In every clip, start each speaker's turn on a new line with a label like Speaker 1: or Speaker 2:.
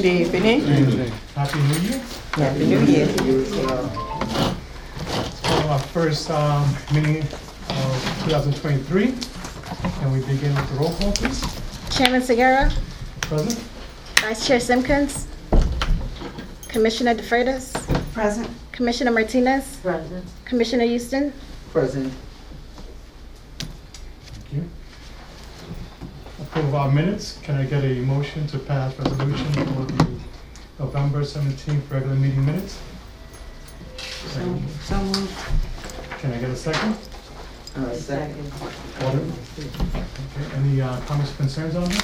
Speaker 1: evening.
Speaker 2: Happy New Year.
Speaker 1: Happy New Year.
Speaker 2: So our first meeting of 2023. Can we begin with the roll call, please?
Speaker 3: Chairman Segura,
Speaker 2: Present?
Speaker 3: Vice Chair Simpkins, Commissioner DeFreitas,
Speaker 1: Present.
Speaker 3: Commissioner Martinez,
Speaker 1: Present.
Speaker 3: Commissioner Houston,
Speaker 1: Present.
Speaker 2: Thank you. Approve our minutes. Can I get a motion to pass resolution for the November 17th regular meeting minutes?
Speaker 1: So moved.
Speaker 2: Can I get a second?
Speaker 1: Second.
Speaker 2: Order. Okay. Any comments or concerns on this?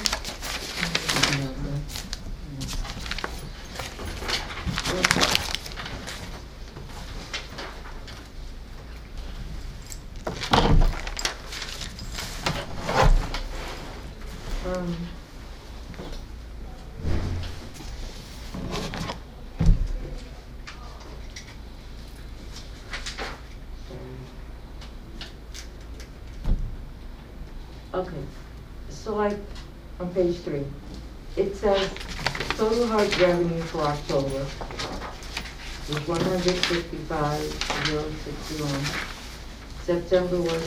Speaker 4: Okay, so like on page 3, it says total hard revenue for October was 155,061. September was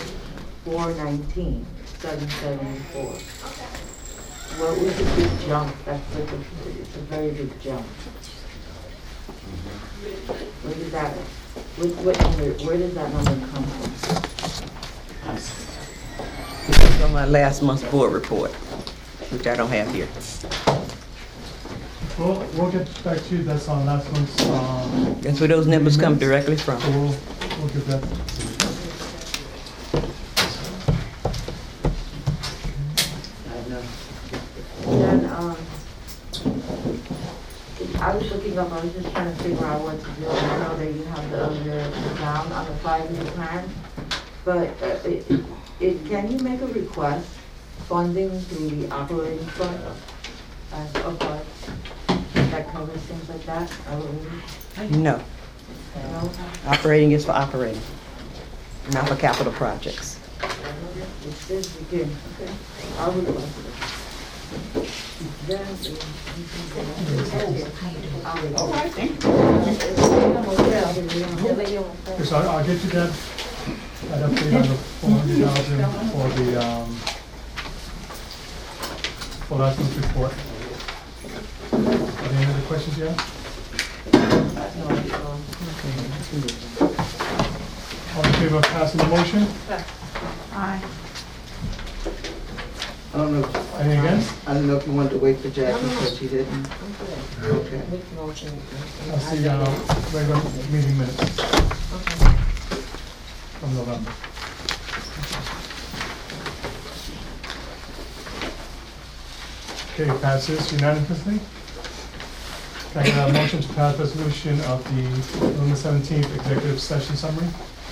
Speaker 4: 419,774. Well, it was a big jump. It's a very big jump. Where did that? Where does that number come from?
Speaker 1: From my last month's board report, which I don't have here.
Speaker 2: We'll get back to you. That's on last month's.
Speaker 1: That's where those numbers come directly from.
Speaker 2: So we'll get that.
Speaker 4: Then, I was looking up, I was just trying to figure out what to do. I know that you have the down on the 5-year plan, but can you make a request funding through the operating fund as a part that covers things like that?
Speaker 1: No,
Speaker 4: No?
Speaker 1: operating is for operating, not for capital projects.
Speaker 4: It says we can, okay, I'll request it. Then,
Speaker 1: All right, thank you.
Speaker 2: Okay, so I'll get you that update on the 400,000 for the for last month's report. Are there any other questions you have? All in favor of passing the motion?
Speaker 3: Aye.
Speaker 5: I don't know.
Speaker 2: Any against?
Speaker 5: I don't know if you wanted to wait for Jackie, but she didn't. Okay.
Speaker 2: I'll see regular meeting minutes from November. Okay, passes unanimously. Can I get a motion to pass resolution of the November 17th executive session summary?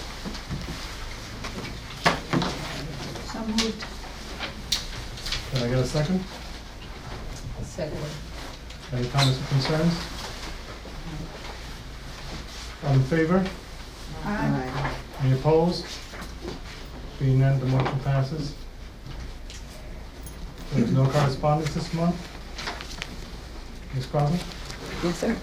Speaker 3: So moved.
Speaker 2: Can I get a second?
Speaker 3: Second.
Speaker 2: Any comments or concerns? All in favor?
Speaker 3: Aye.
Speaker 2: Any opposed? Being none, the motion passes. There's no correspondence this month. Ms. Crosby?
Speaker 1: Yes, sir.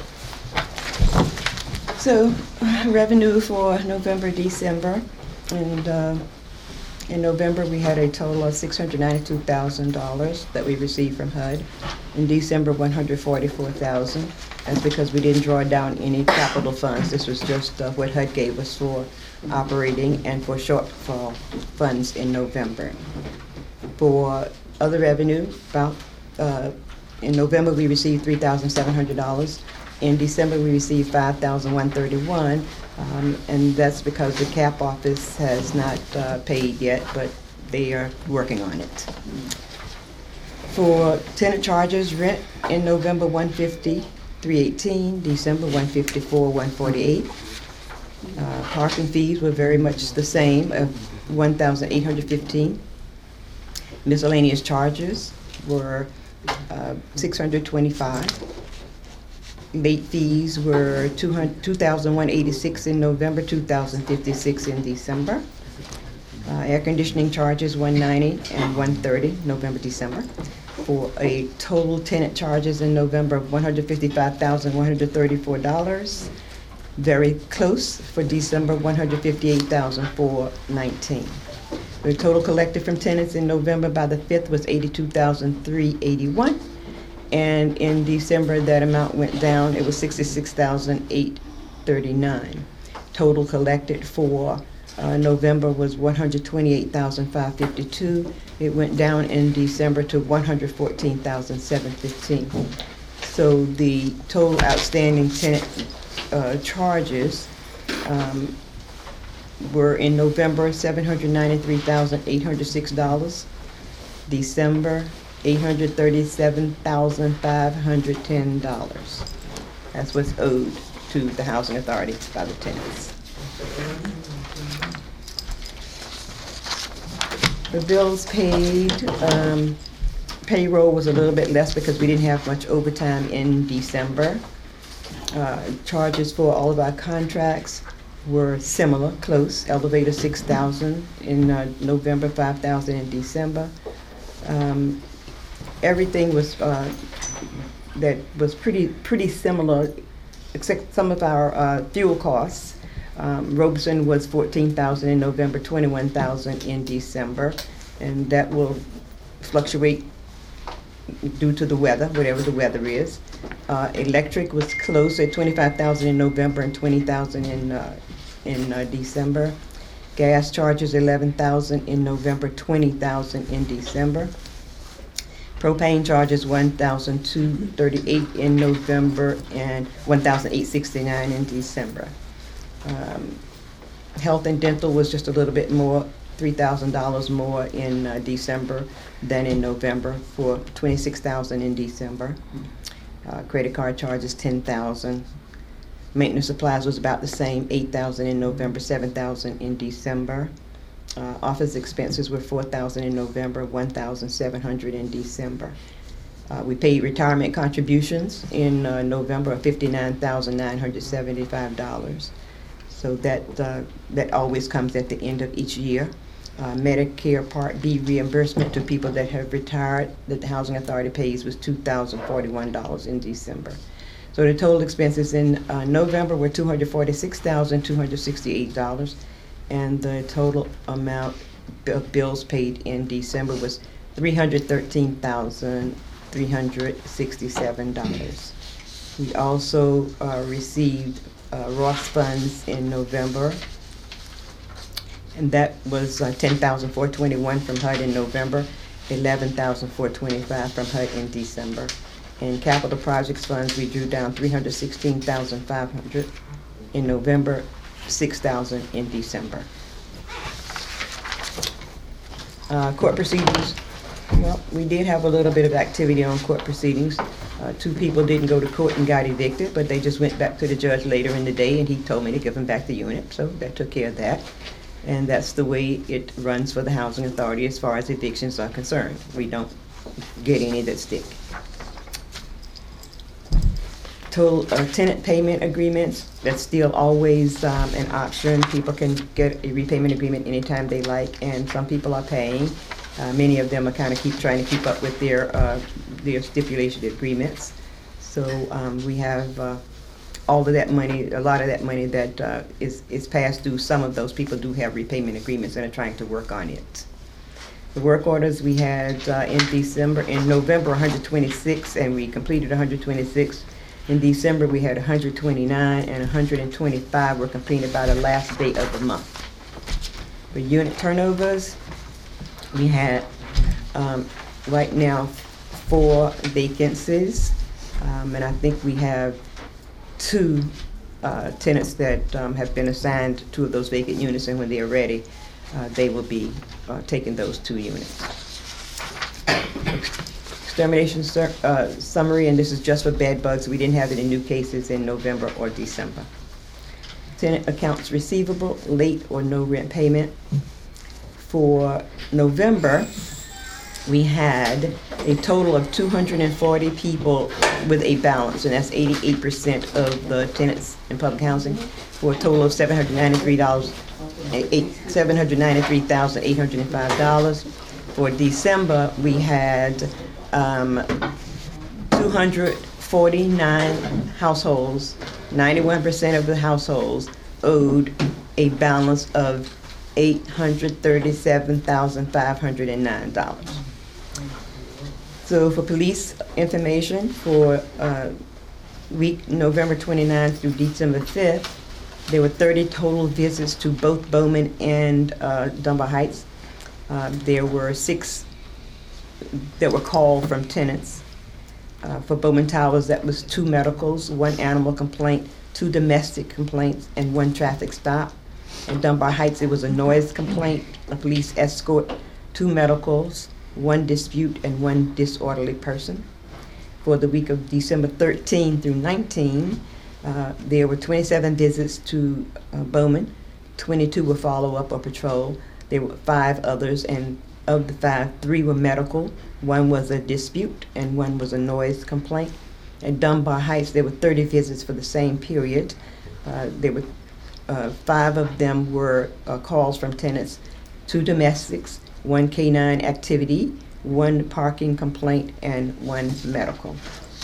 Speaker 1: So, revenue for November, December, and in November, we had a total of $692,000 that we received from HUD. In December, $144,000. That's because we didn't draw down any capital funds. This was just what HUD gave us for operating and for shortfall funds in November. For other revenue, about in November, we received $3,700. In December, we received $5,131, and that's because the CAP office has not paid yet, but they are working on it. For tenant charges, rent in November, $150,318, December, $154,148. Parking fees were very much the same, of $1,815. Miscellaneous charges were $625. Late fees were $2,186 in November, $2,056 in December. Air conditioning charges $190 and $130, November, December. for a total tenant charges in November of $155,134. Very close for December, $158,419. The total collected from tenants in November by the 5th was $82,381. And in December, that amount went down. It was $66,839. Total collected for November was $128,552. It went down in December to $114,715. So the total outstanding tenant charges were in November $793,806. December $837,510. That's what's owed to the housing authority by the tenants. The bills paid, payroll was a little bit less because we didn't have much overtime in December. Charges for all of our contracts were similar, close. Elevator $6,000 in November, $5,000 in December. Everything was that was pretty similar, except some of our fuel costs. Robeson was $14,000 in November, $21,000 in December, and that will fluctuate due to the weather, whatever the weather is. Electric was close at $25,000 in November and $20,000 in December. Gas charges $11,000 in November, $20,000 in December. Propane charges $1,238 in November and $1,869 in December. Health and dental was just a little bit more, $3,000 more in December than in November, for $26,000 in December. Credit card charges $10,000. Maintenance supplies was about the same, $8,000 in November, $7,000 in December. Office expenses were $4,000 in November, $1,700 in December. We paid retirement contributions in November of $59,975. So that always comes at the end of each year. Medicare Part B reimbursement to people that have retired that the Housing Authority pays was $2,041 in December. So the total expenses in November were $246,268, and the total amount of bills paid in December was $313,367. We also received Ross funds in November, and that was $10,421 from HUD in November, $11,425 from HUD in December. In capital projects funds, we drew down $316,500 in November, $6,000 in December. Court proceedings. Well, we did have a little bit of activity on court proceedings. 2 people didn't go to court and got evicted, but they just went back to the judge later in the day, and he told me to give them back the unit, so that took care of that. And that's the way it runs for the Housing Authority as far as evictions are concerned. We don't get any that stick. Total tenant payment agreements, that's still always an option. People can get a repayment agreement anytime they like, and some people are paying. Many of them are kind of trying to keep up with their stipulated agreements. So we have all of that money, a lot of that money that is passed due. Some of those people do have repayment agreements and are trying to work on it. The work orders we had in November 126, and we completed 126. In December we had 129, and 125 were completed by the last day of the month. For unit turnovers, we had right now 4 vacancies, and I think we have 2 tenants that have been assigned 2 of those vacant units, and when they are ready, they will be taking those 2 units. Extermination summary, and this is just for bed bugs. We didn't have any new cases in November or December. Tenant accounts receivable, late or no rent payment. For November, we had a total of 240 people with a balance, and that's 88% of the tenants in public housing, for a total of $793,805. For December, we had 249 households, 91% of the households owed a balance of $837,509. So for police information for week November 29th through December 5th, there were 30 total visits to both Bowman and Dunbar Heights. There were 6 that were called from tenants. For Bowman Towers, that was 2 medicals, 1 animal complaint, 2 domestic complaints, and 1 traffic stop. In Dunbar Heights, it was a noise complaint, a police escort, 2 medicals, 1 dispute, and 1 disorderly person. For the week of December 13 through 19, there were 27 visits to Bowman, 22 were follow-up or patrol. There were 5 others, and of the 5, 3 were medical, 1 was a dispute, and 1 was a noise complaint. In Dunbar Heights, there were 30 visits for the same period. There were 5 of them were calls from tenants, 2 domestics, 1 canine activity, 1 parking complaint, and 1 medical.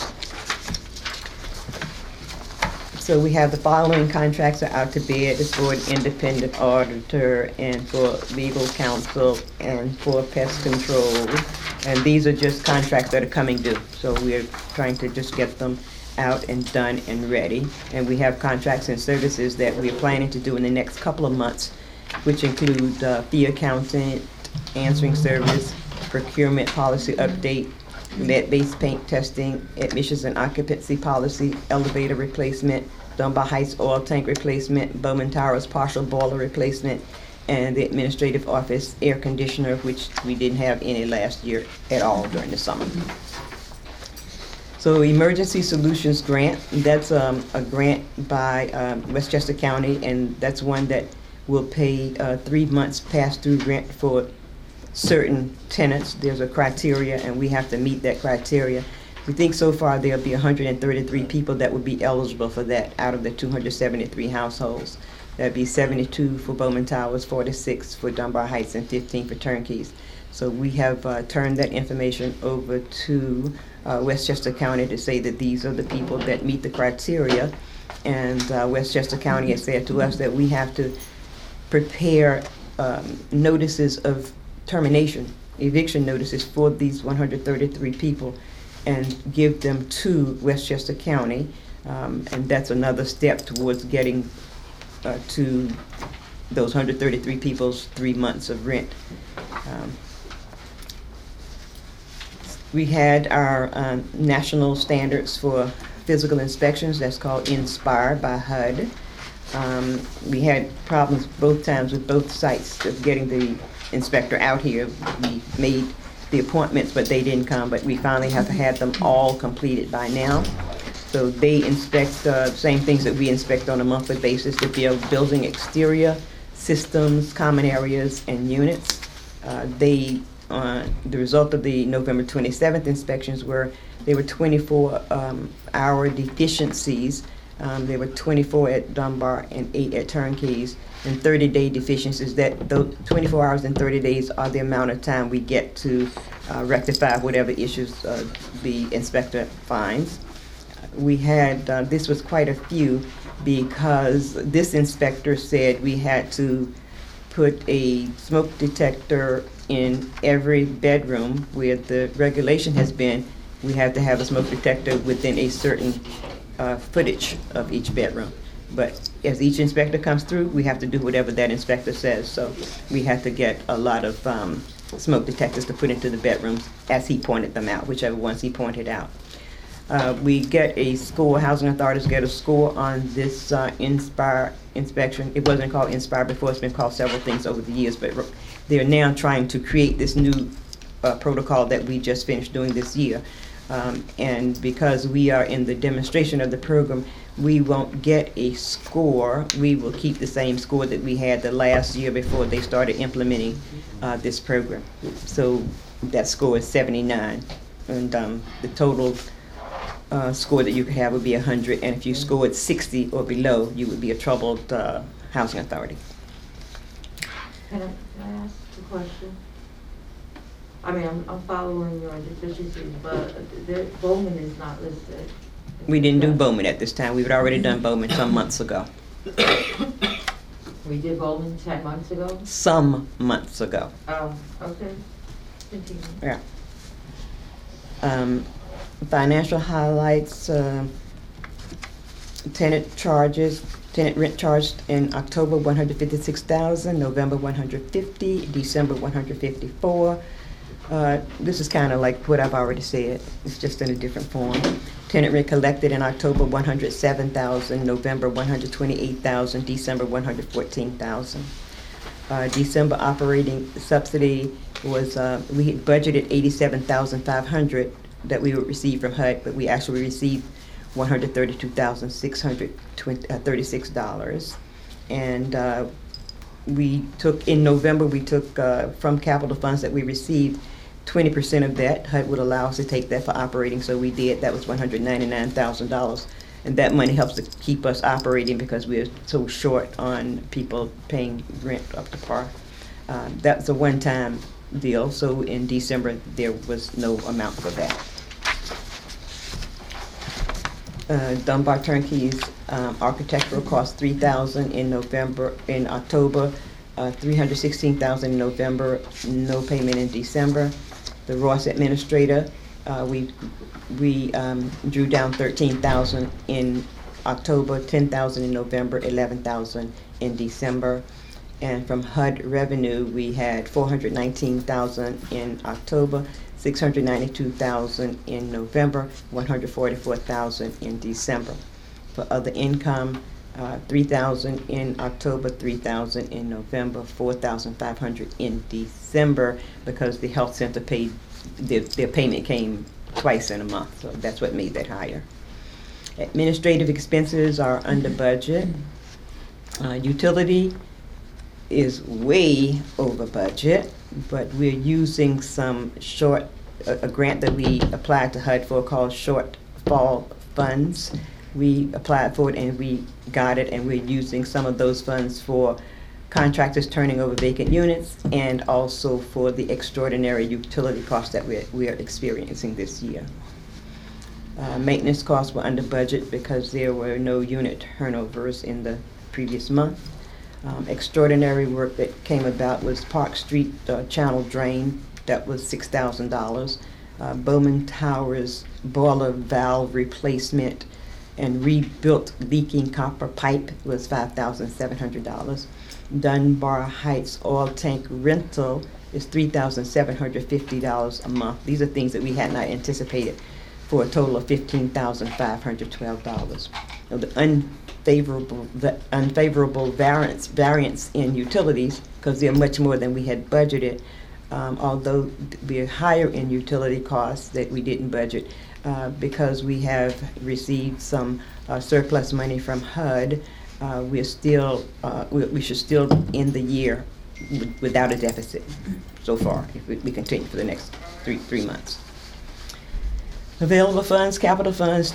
Speaker 1: So we have the following contracts are out to bid. It's for an independent auditor and for legal counsel and for pest control. And these are just contracts that are coming due. So we're trying to just get them out and done and ready. And we have contracts and services that we're planning to do in the next couple of months, which include fee accountant, answering service, procurement policy update, lead-based paint testing, admissions and occupancy policy, elevator replacement, Dunbar Heights oil tank replacement, Bowman Towers partial boiler replacement, and the administrative office air conditioner, which we didn't have any last year at all during the summer. So Emergency Solutions Grant, that's a grant by Westchester County, and that's one that will pay 3 months pass-through rent for certain tenants. There's a criteria, and we have to meet that criteria. We think so far there'll be 133 people that would be eligible for that out of the 273 households. That'd be 72 for Bowman Towers, 46 for Dunbar Heights, and 15 for turnkeys. So we have turned that information over to Westchester County to say that these are the people that meet the criteria. And Westchester County has said to us that we have to prepare notices of termination, eviction notices for these 133 people and give them to Westchester County. And that's another step towards getting to those 133 people's 3 months of rent. We had our national standards for physical inspections, that's called INSPIRE by HUD. We had problems both times with both sites of getting the inspector out here. We made the appointments, but they didn't come, but we finally have had them all completed by now. So they inspect same things that we inspect on a monthly basis, the building exterior, systems, common areas, and units. The result of the November 27th inspections were there were 24-hour deficiencies. There were 24 at Dunbar and 8 at Turnkeys, and 30-day deficiencies. That those 24 hours and 30 days are the amount of time we get to rectify whatever issues the inspector finds. We had, this was quite a few, because this inspector said we had to put a smoke detector in every bedroom, where the regulation has been we have to have a smoke detector within a certain footage of each bedroom. But as each inspector comes through, we have to do whatever that inspector says. So we had to get a lot of smoke detectors to put into the bedrooms as he pointed them out, whichever ones he pointed out. We get a score, housing authorities get a score on this INSPIRE inspection. It wasn't called INSPIRE before, it's been called several things over the years, but they're now trying to create this new protocol that we just finished doing this year. And because we are in the demonstration of the program, we won't get a score. We will keep the same score that we had the last year before they started implementing this program. So that score is 79, and the total score that you could have would be 100, and if you scored 60 or below, you would be a troubled housing authority.
Speaker 4: Can I ask a question? I mean, I'm following your deficiencies, but Bowman is not listed.
Speaker 1: We didn't do Bowman at this time. We had already done Bowman some months ago.
Speaker 4: We did Bowman 10 months ago?
Speaker 1: Some months ago.
Speaker 4: Oh, okay. Continue.
Speaker 1: Yeah. Financial highlights, tenant rent charged in October, 156,000, November, 150, December, 154. This is kind of like what I've already said. It's just in a different form. Tenant rent collected in October, 107,000, November, 128,000, December, 114,000. December operating subsidy was, we had budgeted 87,500 that we would receive from HUD, but we actually received $132,636. And we took, in November, we took from capital funds that we received, 20% of that. HUD would allow us to take that for operating, so we did. That was $199,000. And that money helps to keep us operating because we're so short on people paying rent up to par. That's a one-time deal, so in December, there was no amount for that. Dunbar Turnkeys, architectural cost $3,000 in October, $316,000 in November, no payment in December. The Ross administrator, we drew down $13,000 in October, $10,000 in November, $11,000 in December. And from HUD revenue, we had $419,000 in October, $692,000 in November, $144,000 in December. For other income, $3,000 in October, $3,000 in November, $4,500 in December, because the health center paid, their payment came twice in a month, so that's what made that higher. Administrative expenses are under budget. Utility is way over budget, but we're using some a grant that we applied to HUD for called shortfall funds. We applied for it and we got it, and we're using some of those funds for contractors turning over vacant units and also for the extraordinary utility costs that we are experiencing this year. Maintenance costs were under budget because there were no unit turnovers in the previous month. Extraordinary work that came about was Park Street channel drain. That was $6,000. Bowman Towers boiler valve replacement and rebuilt leaking copper pipe was $5,700. Dunbar Heights oil tank rental is $3,750 a month. These are things that we had not anticipated, for a total of $15,512. Now, the unfavorable variance in utilities, because they're much more than we had budgeted, although we're higher in utility costs that we didn't budget, because we have received some surplus money from HUD. We should still end the year without a deficit so far, if we continue for the next three months. Available funds, capital funds,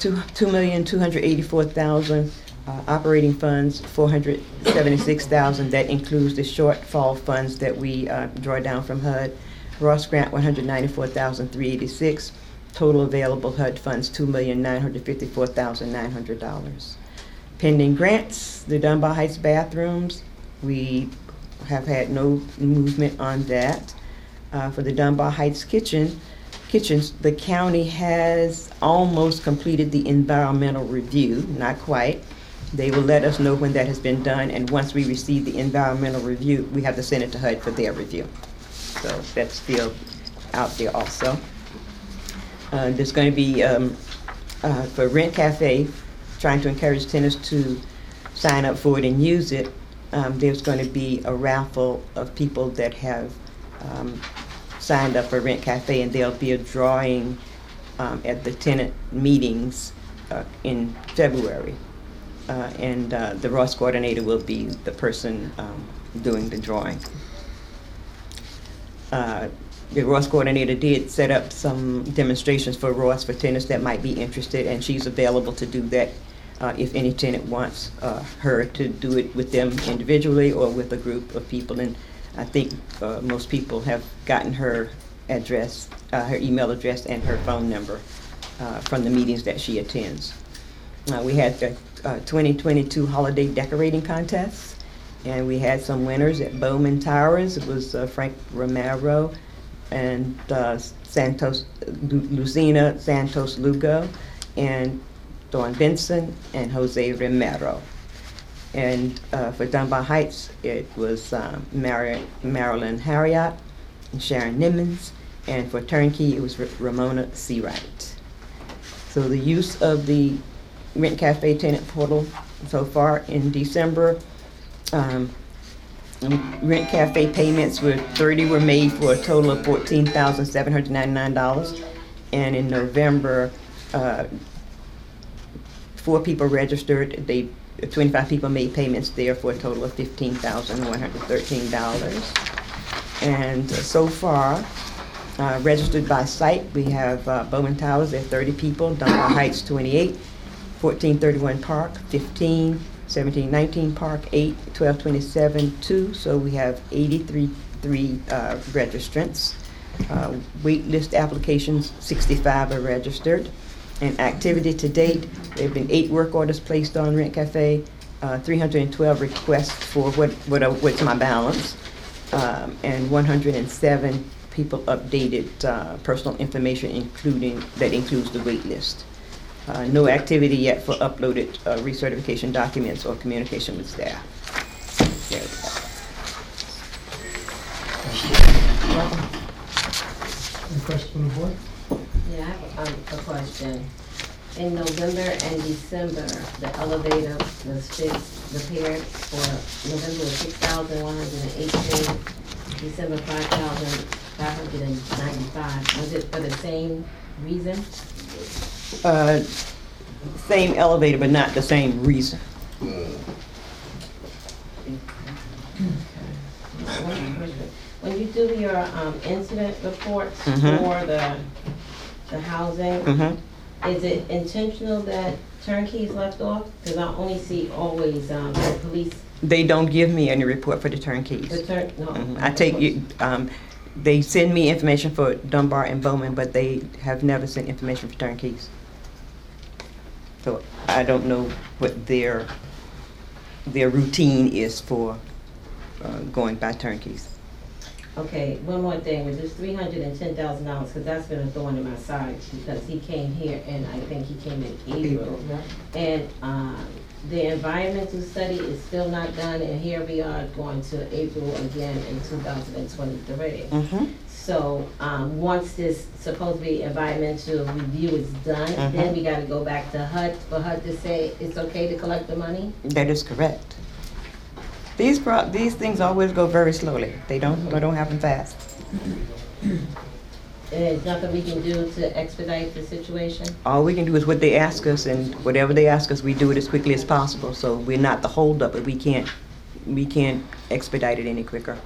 Speaker 1: $2,284,000. Operating funds, $476,000. That includes the shortfall funds that we draw down from HUD. Ross grant, $194,386. Total available HUD funds, $2,954,900. Pending grants, the Dunbar Heights bathrooms, we have had no movement on that. For the Dunbar Heights kitchens, the county has almost completed the environmental review, not quite. They will let us know when that has been done, and once we receive the environmental review, we have to send it to HUD for their review. So that's still out there also. There's going to be, for Rent Cafe, trying to encourage tenants to sign up for it and use it. There's going to be a raffle of people that have signed up for Rent Cafe, and there'll be a drawing at the tenant meetings in February. And the Ross coordinator will be the person doing the drawing. The Ross coordinator did set up some demonstrations for Ross for tenants that might be interested, and she's available to do that if any tenant wants her to do it with them individually or with a group of people. And I think most people have gotten her address, her email address and her phone number from the meetings that she attends. We had the 2022 holiday decorating contest, and we had some winners at Bowman Towers. It was Frank Romero and Lucina Santos Lugo, and Dawn Benson and Jose Romero. And for Dunbar Heights, it was Marilyn Harriott and Sharon Nimmons, and for Turnkey, it was Ramona Seawright. So the use of the Rent Cafe tenant portal so far in December, Rent Cafe payments were 30 were made for a total of $14,799, and in November, 4 people registered. 25 people made payments there for a total of $15,113. And so far, registered by site, we have Bowman Towers at 30 people, Dunbar Heights 28, 1431 Park 15, 1719 Park 8, 1227 2. So we have 83 registrants. Wait list applications, 65 are registered. And activity to date, there have been 8 work orders placed on Rent Cafe, 312 requests for what's my balance, and 107 people updated personal information, that includes the wait list. No activity yet for uploaded recertification documents or communication with staff. There we go.
Speaker 2: Any questions from the board?
Speaker 6: Yeah, I have a question. In November and December, the elevator was repaired for November was $6,118, December $5,595. Was it for the same reason?
Speaker 1: Same elevator, but not the same reason.
Speaker 6: When you do your incident reports
Speaker 1: Mhm.
Speaker 6: for the housing,
Speaker 1: Mm-hmm.
Speaker 6: is it intentional that turnkey is left off? Because I only see always the police,
Speaker 1: They don't give me any report for the turnkeys.
Speaker 6: no.
Speaker 1: I take you, they send me information for Dunbar and Bowman, but they have never sent information for turnkeys. So I don't know what their routine is for going by turnkeys.
Speaker 6: Okay, one more thing, with this $310,000, because that's been a thorn in my side, because he came here, and I think he came in April. And the environmental study is still not done, and here we are going to April again in 2023.
Speaker 1: Mm-hmm.
Speaker 6: So, once this supposedly environmental review is done, then we gotta go back to HUD, for HUD to say it's okay to collect the money?
Speaker 1: That is correct. These things always go very slowly. They don't happen fast.
Speaker 6: And there's nothing we can do to expedite the situation?
Speaker 1: All we can do is what they ask us, and whatever they ask us, we do it as quickly as possible. So we're not the holdup, but we can't expedite it any quicker.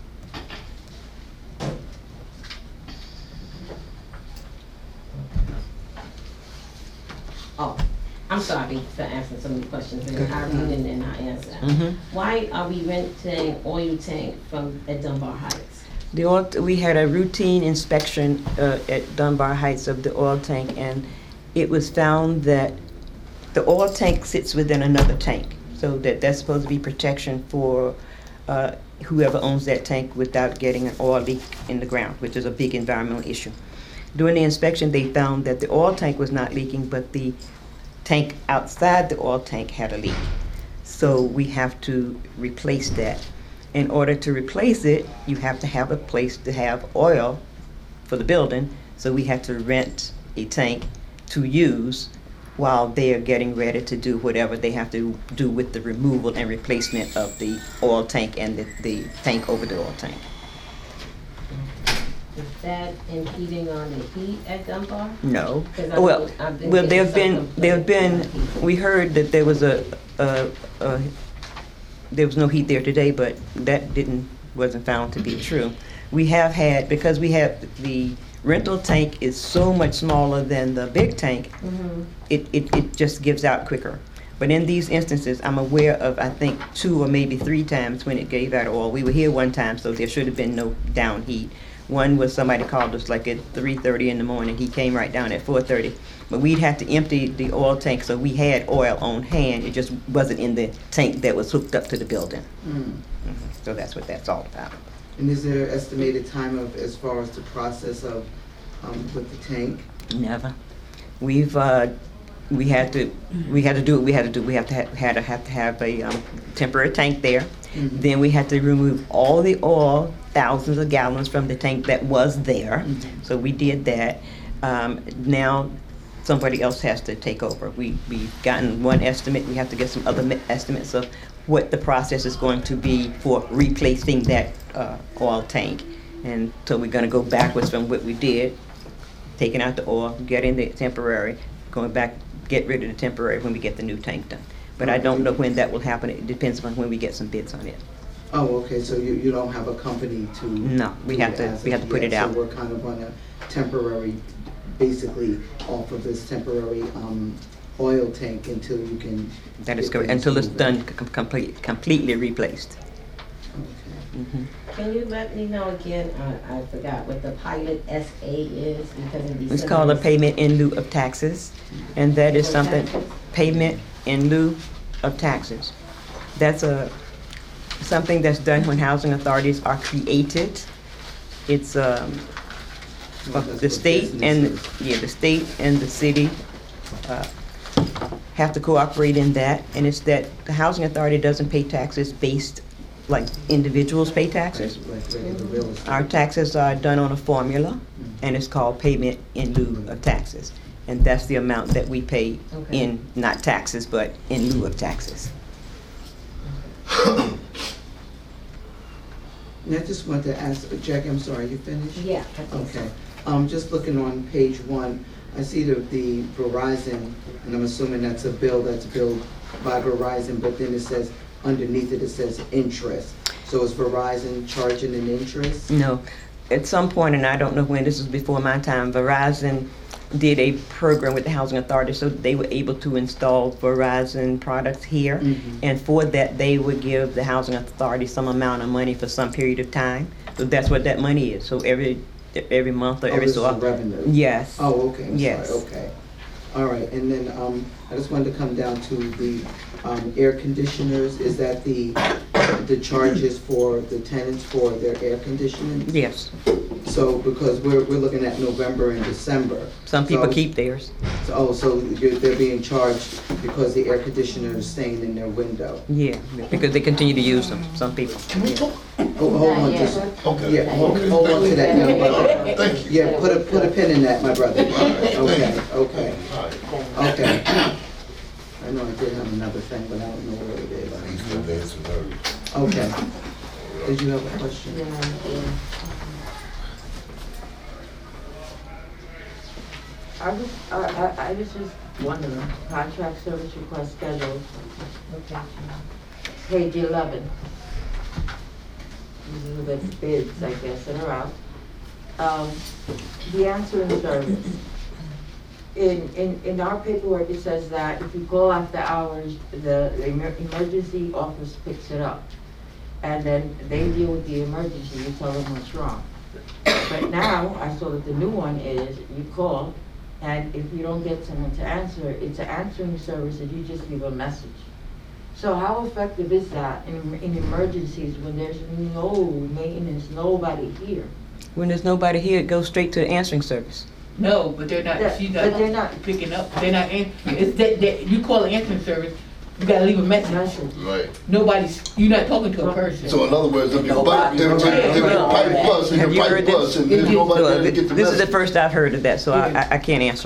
Speaker 6: Oh, I'm sorry for asking so many questions, and I read and then I answer.
Speaker 1: Mhm.
Speaker 6: Why are we renting oil tank at Dunbar Heights?
Speaker 1: We had a routine inspection at Dunbar Heights of the oil tank, and it was found that the oil tank sits within another tank, so that's supposed to be protection for whoever owns that tank without getting an oil leak in the ground, which is a big environmental issue. During the inspection, they found that the oil tank was not leaking, but the tank outside the oil tank had a leak. So we have to replace that. In order to replace it, you have to have a place to have oil for the building. So we have to rent a tank to use while they are getting ready to do whatever they have to do with the removal and replacement of the oil tank and the tank over the oil tank.
Speaker 6: Is that impeding on the heat at Dunbar?
Speaker 1: No.
Speaker 6: 'Cause
Speaker 1: Well,
Speaker 6: I've been
Speaker 1: there
Speaker 6: getting
Speaker 1: have been,
Speaker 6: some complaints about heat.
Speaker 1: we heard that there was there was no heat there today, but that wasn't found to be true. We have had, because the rental tank is so much smaller than the big tank, it just gives out quicker. But in these instances, I'm aware of, I think, 2 or maybe 3 times when it gave out oil. We were here one time, so there should have been no down heat. One was somebody called us like at 3:30 in the morning. He came right down at 4:30. But we'd have to empty the oil tank, so we had oil on hand. It just wasn't in the tank that was hooked up to the building. So that's what that's all about.
Speaker 5: And is there estimated time of, as far as the process of, with the tank?
Speaker 1: Never. We had to do what we had to do. We have to have a temporary tank there. Then we had to remove all the oil, thousands of gallons from the tank that was there. So we did that. Now somebody else has to take over. We've gotten one estimate. We have to get some other estimates of what the process is going to be for replacing that oil tank. And so we're going to go backwards from what we did, taking out the oil, getting the temporary, going back, get rid of the temporary when we get the new tank done. But I don't know when that will happen. It depends on when we get some bids on it.
Speaker 5: Oh, okay, so you don't have a company to?
Speaker 1: No, we have to put it out.
Speaker 5: So we're kind of on a temporary, basically off of this temporary oil tank until you can?
Speaker 1: That is
Speaker 5: get
Speaker 1: correct,
Speaker 5: things
Speaker 1: until it's
Speaker 5: moving.
Speaker 1: done, completely replaced.
Speaker 5: Okay.
Speaker 6: Can you let me know again, I forgot what the pilot SA is, because in December.
Speaker 1: It's called a payment in lieu of taxes, and that is something, payment in lieu of taxes. That's something that's done when housing authorities are created. It's
Speaker 5: Well, that's
Speaker 1: the
Speaker 5: for
Speaker 1: state and,
Speaker 5: businesses.
Speaker 1: the state and the city have to cooperate in that, and it's that the housing authority doesn't pay taxes based like individuals pay taxes.
Speaker 5: Like regular real estate.
Speaker 1: Our taxes are done on a formula, and it's called payment in lieu of taxes. And that's the amount that we pay
Speaker 6: Okay.
Speaker 1: in, not taxes, but in lieu of taxes.
Speaker 5: And I just wanted to ask, Jackie, I'm sorry, you finished?
Speaker 6: Yeah, I think so.
Speaker 5: Okay. Just looking on page 1, I see the Verizon, and I'm assuming that's a bill that's billed by Verizon, but then it says, underneath it, it says interest. So is Verizon charging an interest?
Speaker 1: No, at some point, and I don't know when, this is before my time, Verizon did a program with the housing authority, so they were able to install Verizon products here. And for that, they would give the housing authority some amount of money for some period of time. So that's what that money is. So every month or every
Speaker 5: this
Speaker 1: so
Speaker 5: is
Speaker 1: often.
Speaker 5: revenue?
Speaker 1: Yes.
Speaker 5: Oh, okay, I'm
Speaker 1: Yes.
Speaker 5: sorry, okay. All right, and then I just wanted to come down to the air conditioners. Is that the charges for the tenants for their air conditioning?
Speaker 1: Yes.
Speaker 5: So, because we're looking at November and December.
Speaker 1: Some people
Speaker 5: So-
Speaker 1: keep theirs.
Speaker 5: So they're being charged because the air conditioner is staying in their window?
Speaker 1: Yeah, because they continue to use them, some people.
Speaker 5: Oh, hold on, just, yeah, hold on to that, young brother.
Speaker 7: Thank you.
Speaker 5: Yeah, put a pin in that, my brother. Okay, okay, okay. I know I did have another thing, but I don't know what it
Speaker 7: He's
Speaker 5: is.
Speaker 7: been dancing early.
Speaker 5: Okay. Did you have a question?
Speaker 4: I was just wondering, contract service request schedule, page 11. These are the bids, I guess, that are out. The answering service. In our paperwork, it says that if you call after hours, the emergency office picks it up. And then they deal with the emergency, you tell them what's wrong. But now, I saw that the new one is, you call, and if you don't get someone to answer, it's an answering service and you just leave a message. So how effective is that in emergencies when there's no maintenance, nobody here?
Speaker 1: When there's nobody here, it goes straight to the answering service.
Speaker 3: No, but they're not,
Speaker 4: Yeah,
Speaker 3: she's
Speaker 4: but they're
Speaker 3: not
Speaker 4: not-
Speaker 3: picking up, they're not, it's that, you call an answering service, you gotta leave a message.
Speaker 4: Message.
Speaker 7: Right.
Speaker 3: You're not talking to a person.
Speaker 7: So in other words, if your pipe bust and
Speaker 1: Have
Speaker 7: your
Speaker 1: you heard
Speaker 7: pipe bust and there's
Speaker 3: this?
Speaker 7: nobody
Speaker 1: Well,
Speaker 7: there to get the
Speaker 1: this is the
Speaker 7: message.
Speaker 1: first I've heard of that, so I can't answer.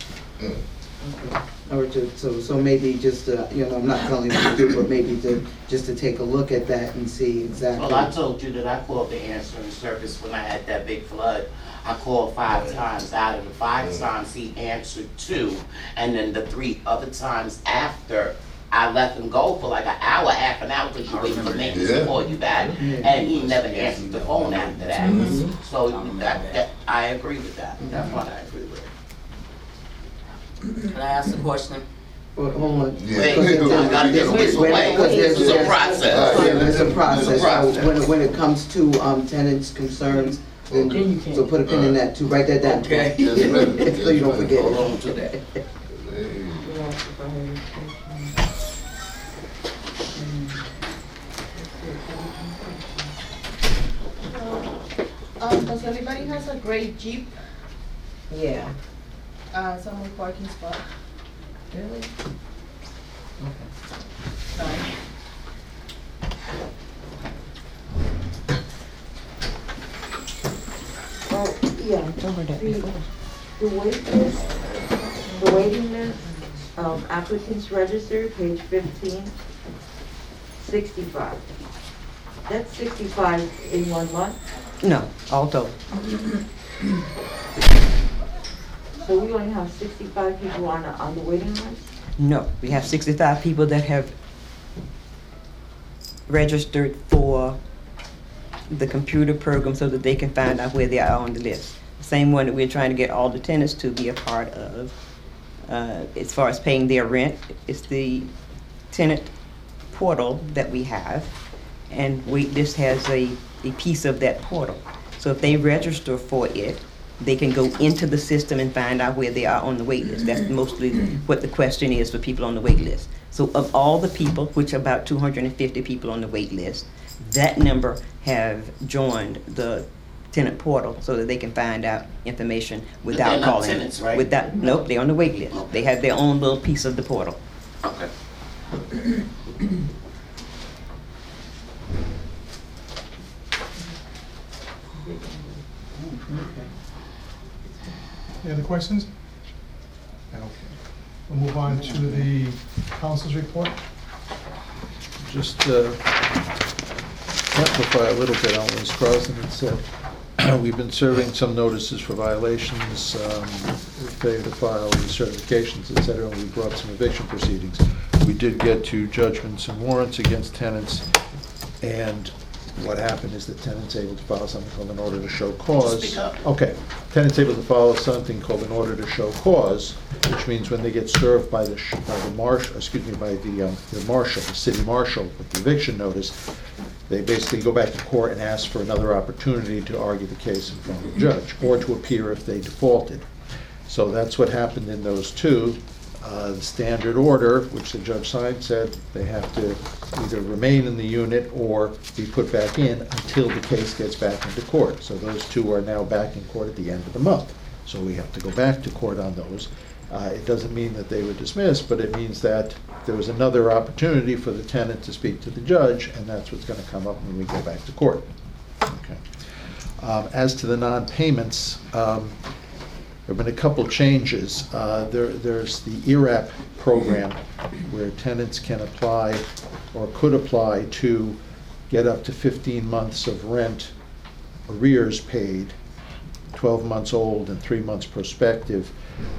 Speaker 5: Or so maybe just, I'm not telling you what to do, but maybe just to take a look at that and see exactly.
Speaker 8: Well, I told you that I called the answering service when I had that big flood. I called 5 times. Out of the 5 times, he answered 2. And then the 3 other times after, I let him go for like an hour, half an hour, because you wait for maintenance to call you back. And he never answered the phone after that. So that I agree with that. That's what I agree with.
Speaker 9: Can I ask a question?
Speaker 5: Well, hold on.
Speaker 7: Yeah.
Speaker 8: Wait,
Speaker 5: Because
Speaker 8: I gotta get this away. This is a process.
Speaker 5: Yeah, it's a process.
Speaker 8: It's a process.
Speaker 5: So when it comes to tenants' concerns Then
Speaker 3: Then you can't.
Speaker 5: So put a pin in that too, write that down.
Speaker 8: Okay.
Speaker 7: Yes, ma'am. Yes,
Speaker 5: So you don't
Speaker 7: ma'am.
Speaker 5: forget
Speaker 8: Hold
Speaker 5: it.
Speaker 8: on to that.
Speaker 9: Does everybody has a gray Jeep,
Speaker 6: Yeah.
Speaker 9: some parking spot?
Speaker 6: Really?
Speaker 9: Sorry.
Speaker 4: Yeah,
Speaker 1: Over that before.
Speaker 4: the waiting list, applicants registered, page 15, 65. That's 65 in 1 month,
Speaker 1: No, all total.
Speaker 4: so we only have 65 people on the waiting list?
Speaker 1: No, we have 65 people that have registered for the computer program so that they can find out where they are on the list. Same one that we're trying to get all the tenants to be a part of. As far as paying their rent, it's the tenant portal that we have, and Waitlist has a piece of that portal. So if they register for it, they can go into the system and find out where they are on the wait list. That's mostly what the question is for people on the wait list. So of all the people, which are about 250 people on the wait list, that number have joined the tenant portal so that they can find out information without
Speaker 8: They're not
Speaker 1: calling.
Speaker 8: tenants, right?
Speaker 1: Nope, they're on the wait list. They have their own little piece of the portal.
Speaker 8: Okay.
Speaker 2: Any other questions? Okay. We'll move on to the council's report.
Speaker 10: Just amplify a little bit on what Ms. Crossan had said. We've been serving some notices for violations, failure to file certifications, et cetera, and we brought some eviction proceedings. We did get to judgments and warrants against tenants, and what happened is that tenants able to file something called an order to show cause.
Speaker 8: Speak up.
Speaker 10: Okay, tenants able to file something called an order to show cause, which means when they get served by the marshal, the city marshal with the eviction notice, they basically go back to court and ask for another opportunity to argue the case in front of the judge, or to appear if they defaulted. So that's what happened in those two. The standard order, which the judge signed, said they have to either remain in the unit or be put back in until the case gets back into court. So those two are now back in court at the end of the month. So we have to go back to court on those. It doesn't mean that they were dismissed, but it means that there was another opportunity for the tenant to speak to the judge, and that's what's going to come up when we go back to court. Okay. As to the non-payments, there have been a couple changes. There's the ERAP program where tenants can apply or could apply to get up to 15 months of rent arrears paid, 12 months old and 3 months prospective,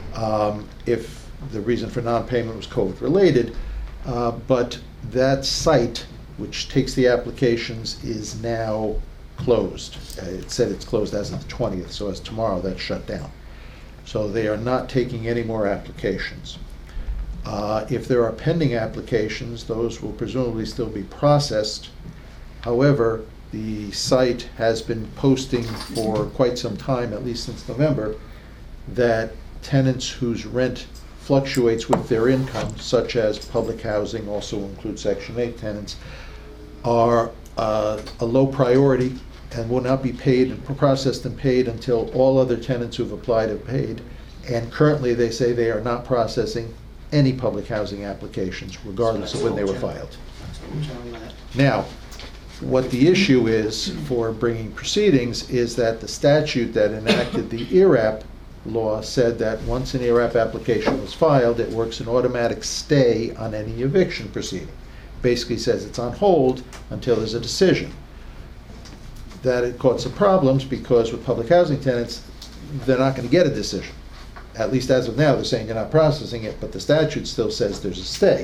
Speaker 10: if the reason for non-payment was COVID-related. But that site, which takes the applications, is now closed. It said it's closed as of the 20th, so as tomorrow, that's shut down. So they are not taking any more applications. If there are pending applications, those will presumably still be processed. However, the site has been posting for quite some time, at least since November, that tenants whose rent fluctuates with their income, such as public housing, also includes Section 8 tenants, are a low priority and will not be paid and processed and paid until all other tenants who've applied have paid. And currently, they say they are not processing any public housing applications, regardless of when they were filed. Now, what the issue is for bringing proceedings is that the statute that enacted the ERAP law said that once an ERAP application was filed, it works an automatic stay on any eviction proceeding. Basically says it's on hold until there's a decision. That it caused some problems because with public housing tenants, they're not going to get a decision. At least as of now, they're saying they're not processing it, but the statute still says there's a stay.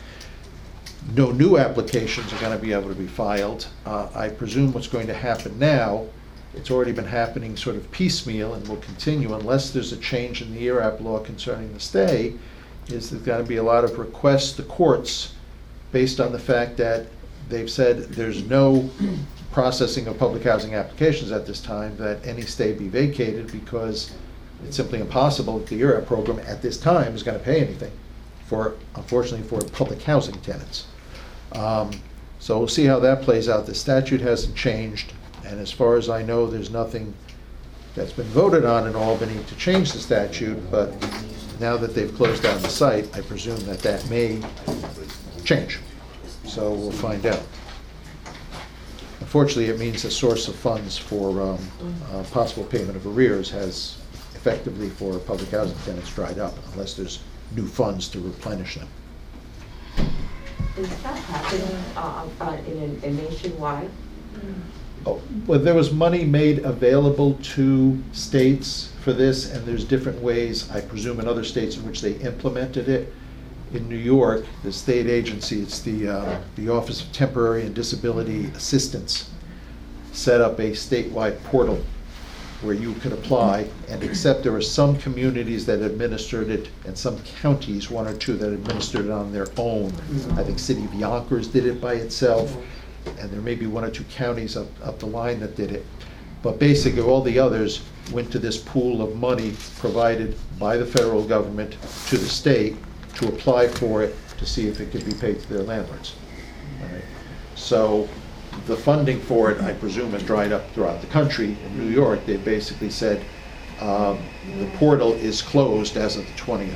Speaker 10: No new applications are going to be able to be filed. I presume what's going to happen now, it's already been happening sort of piecemeal and will continue unless there's a change in the ERAP law concerning the stay, is there's going to be a lot of requests to courts based on the fact that they've said there's no processing of public housing applications at this time, that any stay be vacated because it's simply impossible that the ERAP program at this time is going to pay anything for, unfortunately, for public housing tenants. So we'll see how that plays out. The statute hasn't changed, and as far as I know, there's nothing that's been voted on in Albany to change the statute, but now that they've closed down the site, I presume that that may change. So we'll find out. Unfortunately, it means the source of funds for possible payment of arrears has effectively for public housing tenants dried up, unless there's new funds to replenish them.
Speaker 4: Is that happening in nationwide?
Speaker 10: Oh, well, there was money made available to states for this, and there's different ways, I presume, in other states in which they implemented it. In New York, the state agency, it's the Office of Temporary and Disability Assistance, set up a statewide portal where you could apply, and except there were some communities that administered it and some counties, one or two, that administered it on their own. I think City of Yonkers did it by itself, and there may be one or two counties up the line that did it. But basically, all the others went to this pool of money provided by the federal government to the state to apply for it to see if it could be paid to their landlords. All right. So the funding for it, I presume, has dried up throughout the country. In New York, they basically said the portal is closed as of the 20th.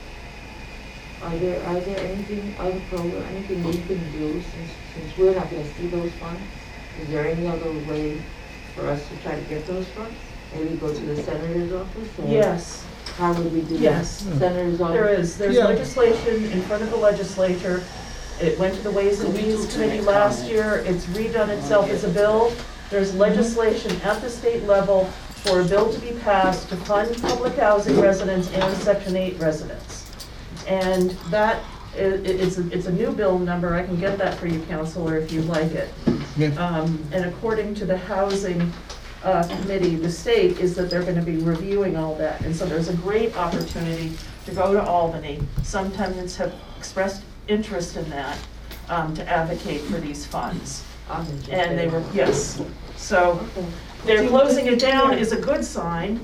Speaker 4: Are there anything, other program, anything we can do since we're not gonna see those funds? Is there any other way for us to try to get those funds? Maybe go to the senator's office? Or
Speaker 11: Yes,
Speaker 4: how would we do that?
Speaker 11: yes.
Speaker 4: Senator's office?
Speaker 11: There is. There's
Speaker 10: Yeah.
Speaker 11: legislation in front of the legislature. It went to the Ways and Means Committee last year. It's redone itself as a bill. There's legislation at the state level for a bill to be passed to fund public housing residents and Section 8 residents. And that, it's a new bill number. I can get that for you, Counselor, if you'd like it.
Speaker 10: Yeah.
Speaker 11: And according to the Housing Committee, the state is that they're going to be reviewing all that. And so there's a great opportunity to go to Albany. Some tenants have expressed interest in that, to advocate for these funds. And they were, yes. So they're closing it down is a good sign,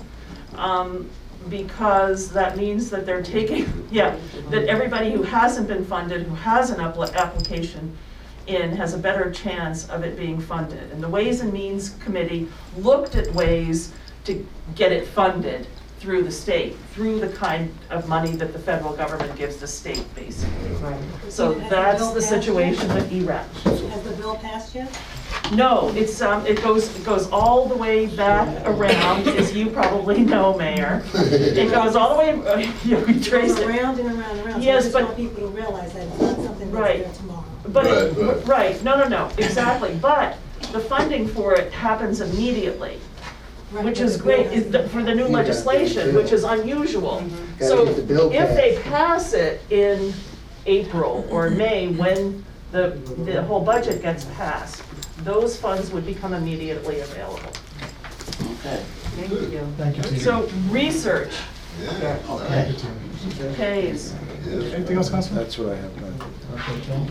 Speaker 11: because that means that they're taking, that everybody who hasn't been funded, who has an application in, has a better chance of it being funded. And the Ways and Means Committee looked at ways to get it funded through the state, through the kind of money that the federal government gives the state, basically.
Speaker 4: Right.
Speaker 11: So that's the situation with ERAP.
Speaker 12: Has the bill passed yet?
Speaker 11: No, it goes all the way back around, as you probably know, Mayor. It goes all the way, we trace it.
Speaker 12: Around and around and around.
Speaker 11: Yes,
Speaker 12: So I just
Speaker 11: but-
Speaker 12: want people to realize that it's not something that's
Speaker 11: Right.
Speaker 12: there tomorrow.
Speaker 11: But, right, no, exactly. But the funding for it happens immediately,
Speaker 12: Right,
Speaker 11: which
Speaker 12: but
Speaker 11: is
Speaker 12: the
Speaker 11: great,
Speaker 12: bill hasn't-
Speaker 11: for the new
Speaker 5: You got the
Speaker 11: legislation,
Speaker 5: bill.
Speaker 11: which is unusual.
Speaker 5: Gotta
Speaker 11: So
Speaker 5: get the bill
Speaker 11: if they
Speaker 5: passed.
Speaker 11: pass it in April or May, when the whole budget gets passed, those funds would become immediately available.
Speaker 8: Okay.
Speaker 4: Thank you.
Speaker 2: Thank you, Tina.
Speaker 11: So research
Speaker 7: Yeah.
Speaker 2: Thank you, Tina.
Speaker 11: pays.
Speaker 2: Anything else, Councilman?
Speaker 10: That's what I have done.
Speaker 2: Okay, John?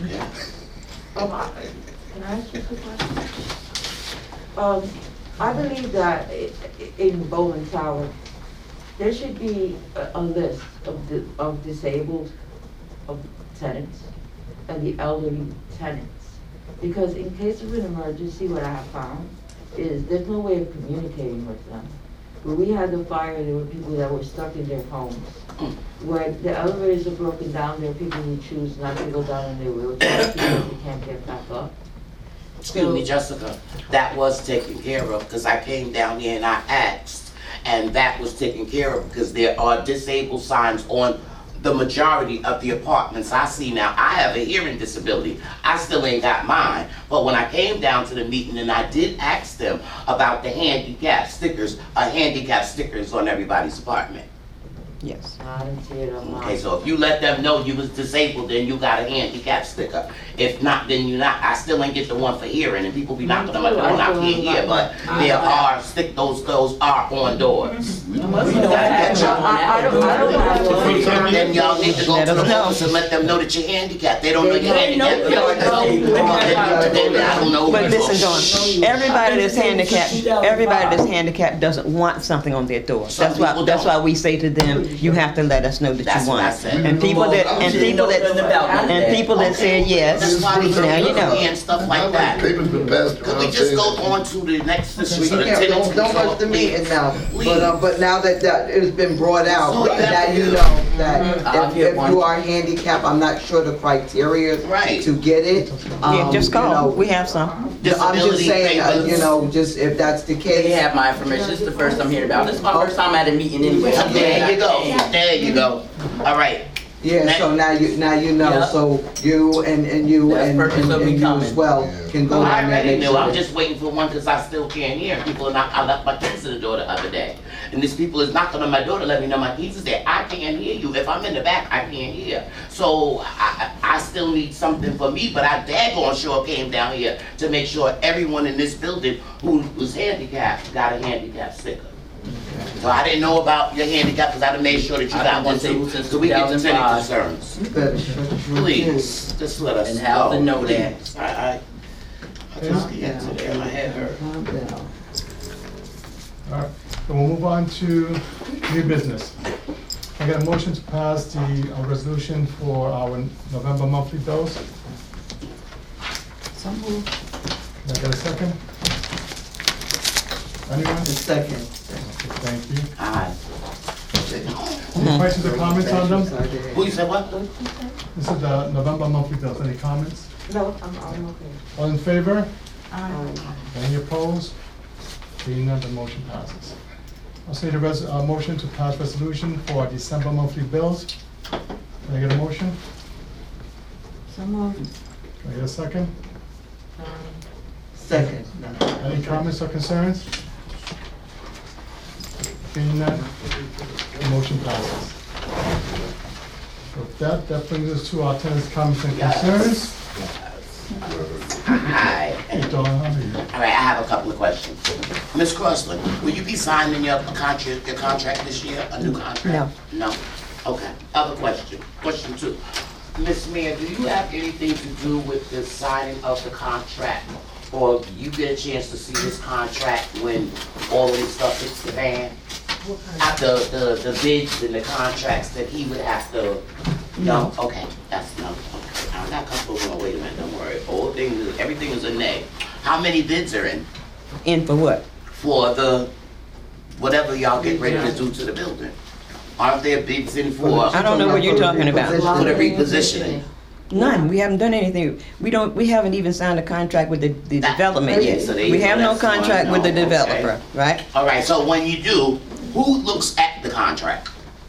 Speaker 4: Can I ask you a quick question? I believe that in Bowman Tower, there should be a list of disabled tenants and the elderly tenants. Because in case of an emergency, what I have found is there's no way of communicating with them. When we had the fire, there were people that were stuck in their homes. Where the elevators are broken down, there are people who choose not to go down in their wheelchairs because they can't get back up.
Speaker 8: Excuse me, Jessica, that was taken care of, because I came down here and I asked, and that was taken care of, because there are disabled signs on the majority of the apartments I see now. I have a hearing disability, I still ain't got mine, but when I came down to the meeting and I did ask them about the handicap stickers on everybody's apartment.
Speaker 1: Yes.
Speaker 4: I didn't see it on mine.
Speaker 8: Okay, so if you let them know you was disabled, then you got a handicap sticker. If not, then you not. I still ain't get the one for hearing, and people be knocking on my door, and I can't hear, but there are those are on doors.
Speaker 4: I don't have.
Speaker 8: Then y'all need to go
Speaker 1: Let
Speaker 8: to
Speaker 1: us
Speaker 8: the
Speaker 1: know.
Speaker 8: office and let them know that you're handicapped. They don't know you're handicapped. Then I don't know.
Speaker 1: But listen, Dawn, everybody that's handicapped doesn't want something on their door.
Speaker 8: Some people
Speaker 1: That's
Speaker 8: don't.
Speaker 1: why we say to them, you have to let us know that
Speaker 8: That's
Speaker 1: you
Speaker 8: what I
Speaker 1: want.
Speaker 8: said.
Speaker 1: And people that say yes,
Speaker 8: That's why we
Speaker 1: now you know.
Speaker 8: and stuff like that.
Speaker 7: Papers been passed
Speaker 8: Could we
Speaker 7: around
Speaker 8: just
Speaker 7: saying
Speaker 8: go
Speaker 7: that-
Speaker 8: on to the next, so
Speaker 5: We
Speaker 8: the
Speaker 5: can't,
Speaker 8: tenants
Speaker 5: don't
Speaker 8: can
Speaker 5: rush
Speaker 8: talk,
Speaker 5: the meeting
Speaker 8: please?
Speaker 5: now,
Speaker 8: Please.
Speaker 5: but now that it's been brought out,
Speaker 8: So
Speaker 5: now you know that if you are handicapped, I'm not sure the criteria
Speaker 8: Right.
Speaker 5: to get it.
Speaker 1: Yeah, just
Speaker 5: You
Speaker 1: call,
Speaker 5: know,
Speaker 1: we have some.
Speaker 5: I'm just
Speaker 8: Disability
Speaker 5: saying,
Speaker 8: papers.
Speaker 5: you know, just if that's the
Speaker 13: They
Speaker 5: case.
Speaker 13: have my information. This is the first I'm hearing about. This is my first time at a meeting anyway.
Speaker 8: There you go, there you go. All right,
Speaker 5: Yeah, so now you know,
Speaker 13: Yeah.
Speaker 5: so you and you
Speaker 13: That's
Speaker 5: and
Speaker 13: purpose of me
Speaker 5: you as
Speaker 13: coming.
Speaker 5: well can go
Speaker 8: I
Speaker 5: down there and
Speaker 8: already
Speaker 5: make
Speaker 8: knew,
Speaker 5: sure.
Speaker 8: I'm just waiting for one because I still can't hear. People are not, I left my keys in the door the other day. And these people is knocking on my door to let me know my keys is there. I can't hear you. If I'm in the back, I can't hear. So I still need something for me, but I daggone sure came down here to make sure everyone in this building who was handicapped got a handicap sticker. So I didn't know about your handicap because I done made sure that you
Speaker 13: I've
Speaker 8: got
Speaker 13: been
Speaker 8: one too.
Speaker 13: disabled since
Speaker 8: So we get to tenant
Speaker 13: 2005.
Speaker 8: concerns.
Speaker 5: You better shut your
Speaker 8: Please, just let us
Speaker 13: And have
Speaker 8: go,
Speaker 13: to know that.
Speaker 8: please. I just can't sit there, my head hurts.
Speaker 5: Calm down.
Speaker 2: All right, so we'll move on to new business. I get a motion to pass the resolution for our November monthly bills.
Speaker 5: So move.
Speaker 2: Can I get a second? Anyone?
Speaker 5: The second.
Speaker 2: Okay, thank you.
Speaker 8: Aye.
Speaker 2: Any questions or comments on them?
Speaker 8: Who you said what?
Speaker 2: This is the November monthly bills. Any comments?
Speaker 4: No, I'm okay.
Speaker 2: All in favor? Any opposed? Being none, the motion passes. I'll say the motion to pass resolution for December monthly bills. Can I get a motion?
Speaker 4: So moved.
Speaker 2: Can I get a second?
Speaker 5: Second.
Speaker 2: Any comments or concerns? Being none, the motion passes. With that brings us to our tenants' comments and concerns.
Speaker 8: Aye.
Speaker 2: Hey, Dawn, how are you?
Speaker 8: All right, I have a couple of questions. Ms. Crossland, will you be signing your contract this year, a new contract?
Speaker 1: No.
Speaker 8: No? Okay. Other question. Question 2. Ms. Mayor, do you have anything to do with the signing of the contract? Or you get a chance to see this contract when all of this stuff hits the fan? After the bids and the contracts that he would have to, no? Okay, that's no. Okay. I'm not comfortable, no, wait a minute, don't worry. Whole thing, everything is a nay. How many bids are in
Speaker 1: In for what?
Speaker 8: for the, whatever y'all get ready to do to the building? Aren't there bids in for?
Speaker 1: I don't know what you're talking about.
Speaker 8: For the repositioning?
Speaker 1: None, we haven't done anything. We haven't even signed a contract with the development yet.
Speaker 8: So there you
Speaker 1: We
Speaker 8: go,
Speaker 1: have no
Speaker 8: that's one,
Speaker 1: contract with the
Speaker 8: no, okay.
Speaker 1: developer, right?
Speaker 8: All right, so when you do, who looks at the contract?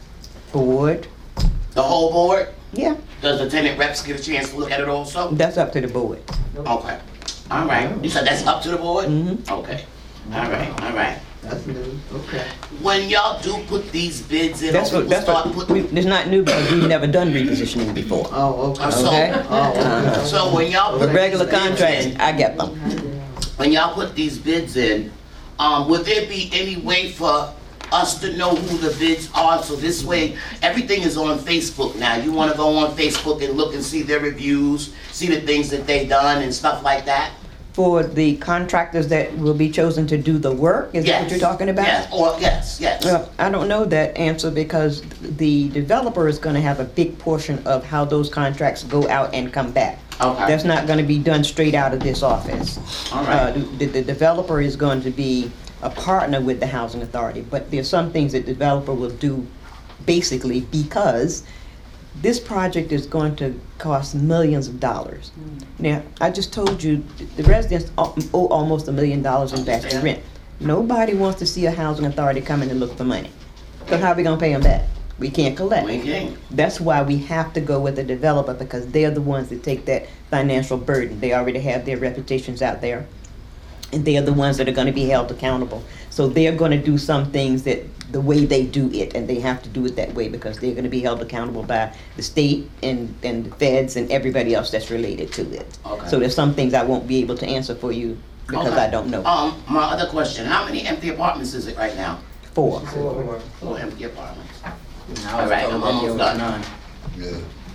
Speaker 1: Board,
Speaker 8: The whole board?
Speaker 1: yeah,
Speaker 8: Does the tenant reps get a chance to look at it also?
Speaker 1: that's up to the board.
Speaker 8: Okay, all right. You said that's up to the board?
Speaker 1: Mhm.
Speaker 8: Okay, all right.
Speaker 5: That's new, okay.
Speaker 8: When y'all do put these bids in,
Speaker 1: That's
Speaker 8: or
Speaker 1: what,
Speaker 8: people start putting,
Speaker 1: it's not new because we've never done repositioning before.
Speaker 5: Oh, okay.
Speaker 8: So-
Speaker 1: Okay?
Speaker 5: Oh, okay.
Speaker 8: so when y'all
Speaker 1: But
Speaker 8: put
Speaker 1: regular
Speaker 8: these bids
Speaker 1: contracts,
Speaker 8: in,
Speaker 1: I get them.
Speaker 8: when y'all put these bids in, would there be any way for us to know who the bids are? So this way, everything is on Facebook now. You wanna go on Facebook and look and see their reviews, see the things that they done and stuff like that?
Speaker 1: For the contractors that will be chosen to do the work, is that
Speaker 8: Yes.
Speaker 1: what you're talking about?
Speaker 8: Yes.
Speaker 1: Well, I don't know that answer because the developer is gonna have a big portion of how those contracts go out and come back.
Speaker 8: Okay.
Speaker 1: That's not gonna be done straight out of this office.
Speaker 8: All right.
Speaker 1: The developer is going to be a partner with the housing authority, but there's some things that the developer will do basically because this project is going to cost millions of dollars. Now, I just told you, the residents owe almost $1 million in back in rent. Nobody wants to see a housing authority come in and look for money. So how are we gonna pay them back? We can't collect.
Speaker 8: We can't.
Speaker 1: That's why we have to go with the developer because they're the ones that take that financial burden. They already have their reputations out there. and they're the ones that are gonna be held accountable. So they're gonna do some things that, the way they do it, and they have to do it that way because they're gonna be held accountable by the state and the feds and everybody else that's related to it.
Speaker 8: Okay.
Speaker 1: So there's some things I won't be able to answer for you because
Speaker 8: Okay.
Speaker 1: I don't know.
Speaker 8: My other question, how many empty apartments is it right now?
Speaker 1: 4.
Speaker 8: 4 empty apartments.
Speaker 13: I was
Speaker 8: All right,
Speaker 13: told
Speaker 8: I'm
Speaker 13: that there
Speaker 8: almost
Speaker 13: was
Speaker 8: done.
Speaker 13: none.
Speaker 7: Yeah.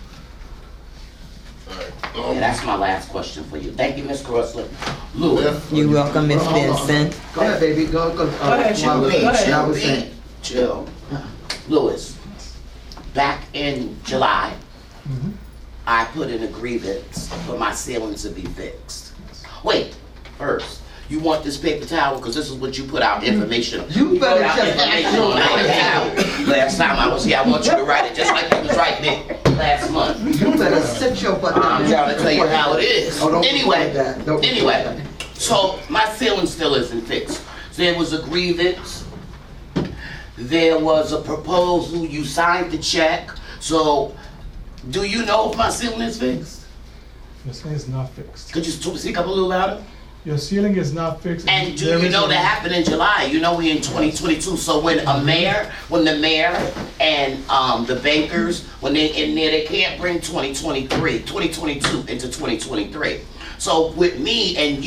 Speaker 8: Yeah, that's my last question for you. Thank you, Ms. Crossley. Louis.
Speaker 1: You're welcome, Ms. Vincent.
Speaker 5: Go ahead, baby, go.
Speaker 11: ahead,
Speaker 8: Chill,
Speaker 11: Go
Speaker 8: be,
Speaker 11: ahead.
Speaker 8: chill, be, chill. Louis, back in July,
Speaker 2: Mhm.
Speaker 8: I put in a grievance for my ceiling to be fixed. Wait, first, you want this paper towel, because this is what you put out information.
Speaker 5: You better
Speaker 8: put out
Speaker 5: just-
Speaker 8: information on that towel. Last time I was here, I want you to write it just like you was writing it last month.
Speaker 5: You better sit your butt down.
Speaker 8: I'm trying to tell you how it is.
Speaker 5: Oh, don't
Speaker 8: Anyway,
Speaker 5: record that. Don't record
Speaker 8: anyway,
Speaker 5: that.
Speaker 8: so my ceiling still isn't fixed. There was a grievance. There was a proposal. You signed the check. So, do you know if my ceiling is fixed?
Speaker 2: Your ceiling is not fixed.
Speaker 8: Could you speak up a little louder?
Speaker 2: Your ceiling is not fixed.
Speaker 8: And do
Speaker 2: There
Speaker 8: you
Speaker 2: is
Speaker 8: know
Speaker 2: a-
Speaker 8: that happened in July? You know we in 2022. So when the mayor and the bankers, when they in there, they can't bring 2022 into 2023. So with me and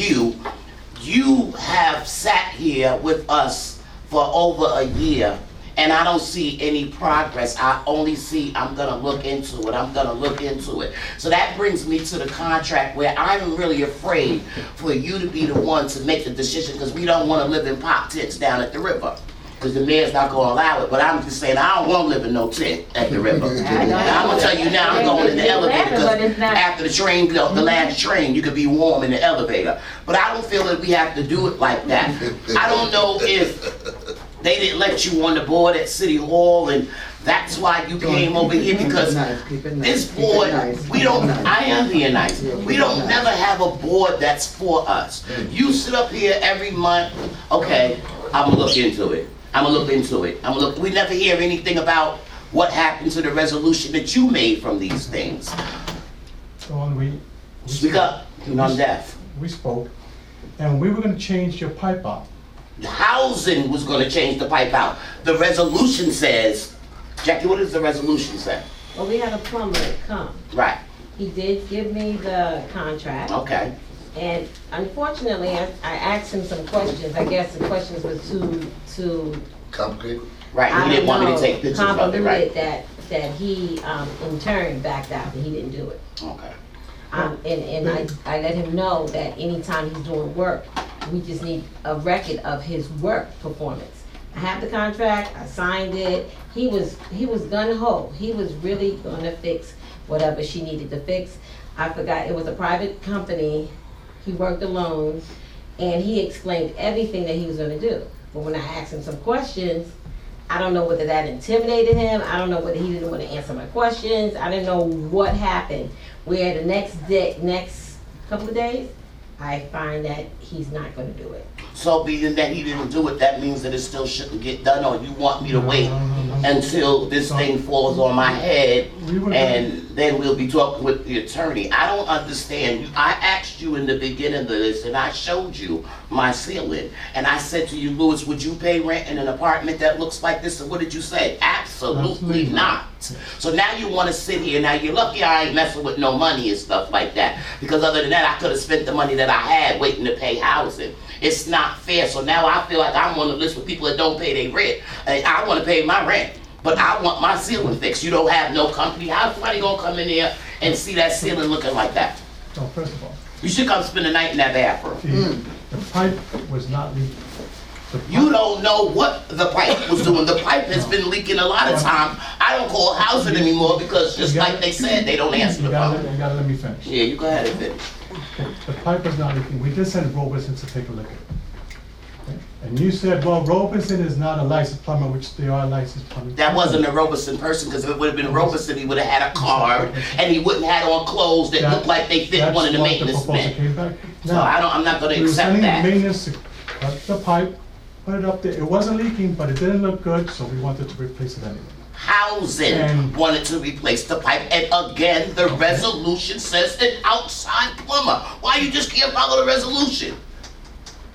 Speaker 8: you have sat here with us for over a year, and I don't see any progress. I only see I'm gonna look into it. So that brings me to the contract where I'm really afraid for you to be the one to make the decision, because we don't wanna live in pop tents down at the river. Because the mayor's not gonna allow it, but I'm just saying, I don't wanna live in no tent at the river. And I'm gonna tell you now, I'm going in the elevator, because after the train, the last train, you could be warm in the elevator. But I don't feel that we have to do it like that. I don't know if they didn't let you on the board at City Hall, and that's why you came over here, because this board, we don't, I am being nice. We don't never have a board that's for us. You sit up here every month, okay, I'm gonna look into it. We never hear anything about what happened to the resolution that you made from these things.
Speaker 2: Dawn, we
Speaker 8: Speak up, you know I'm deaf.
Speaker 2: We spoke, and we were gonna change your pipe out.
Speaker 8: Housing was gonna change the pipe out. The resolution says, Jackie, what does the resolution say?
Speaker 6: Well, we had a plumber come.
Speaker 8: Right,
Speaker 6: He did give me the contract.
Speaker 8: okay.
Speaker 6: And unfortunately, I asked him some questions. I guess the questions were too.
Speaker 7: Complicated.
Speaker 8: Right,
Speaker 6: I
Speaker 8: he didn't
Speaker 6: don't
Speaker 8: want me to
Speaker 6: know,
Speaker 8: take pictures of it,
Speaker 6: convoluted,
Speaker 8: right?
Speaker 6: that he, in turn backed out and he didn't do it.
Speaker 8: Okay.
Speaker 6: And I let him know that anytime he's doing work, we just need a record of his work performance. I have the contract, I signed it. He was gung-ho. He was really gonna fix whatever she needed to fix. I forgot, it was a private company. He worked alone, and he explained everything that he was gonna do. But when I asked him some questions, I don't know whether that intimidated him. I don't know whether he didn't want to answer my questions. I didn't know what happened. Where the next couple of days, I find that he's not gonna do it.
Speaker 8: So being that he didn't do it, that means that it still shouldn't get done, or you want me to wait until this thing falls on my head, and then we'll be talking with the attorney? I don't understand. I asked you in the beginning of this, and I showed you my ceiling, and I said to you, Louis, would you pay rent in an apartment that looks like this? And what did you say? Absolutely not. So now you want to sit here. Now you're lucky I ain't messing with no money and stuff like that, because other than that, I could have spent the money that I had waiting to pay housing. It's not fair. So now I feel like I'm on the list with people that don't pay their rent. And I want to pay my rent, but I want my ceiling fixed. You don't have no company. How's somebody gonna come in here and see that ceiling looking like that?
Speaker 2: So first of all,
Speaker 8: You should come spend the night in that bathroom.
Speaker 2: the pipe was not leaking.
Speaker 8: You don't know what the pipe was doing. The pipe has been leaking a lot of time. I don't call housing anymore because just like they said, they don't answer the phone.
Speaker 2: You gotta let me finish.
Speaker 8: Yeah, you go ahead and finish.
Speaker 2: Okay, the pipe was not leaking. We did send Robeson to take a look at it. Okay? And you said, well, Robeson is not a licensed plumber, which they are licensed plumbers.
Speaker 8: That wasn't a Robeson person, because if it would have been Robeson, he would have had a card, and he wouldn't have had on clothes that looked like they fit one of the maintenance men.
Speaker 2: Came back.
Speaker 8: So I'm not gonna
Speaker 2: we were
Speaker 8: accept
Speaker 2: sending
Speaker 8: that.
Speaker 2: maintenance to cut the pipe, put it up there. It wasn't leaking, but it didn't look good, so we wanted to replace it anyway.
Speaker 8: Housing wanted to replace the pipe, and again, the resolution says an outside plumber. Why you just can't follow the resolution?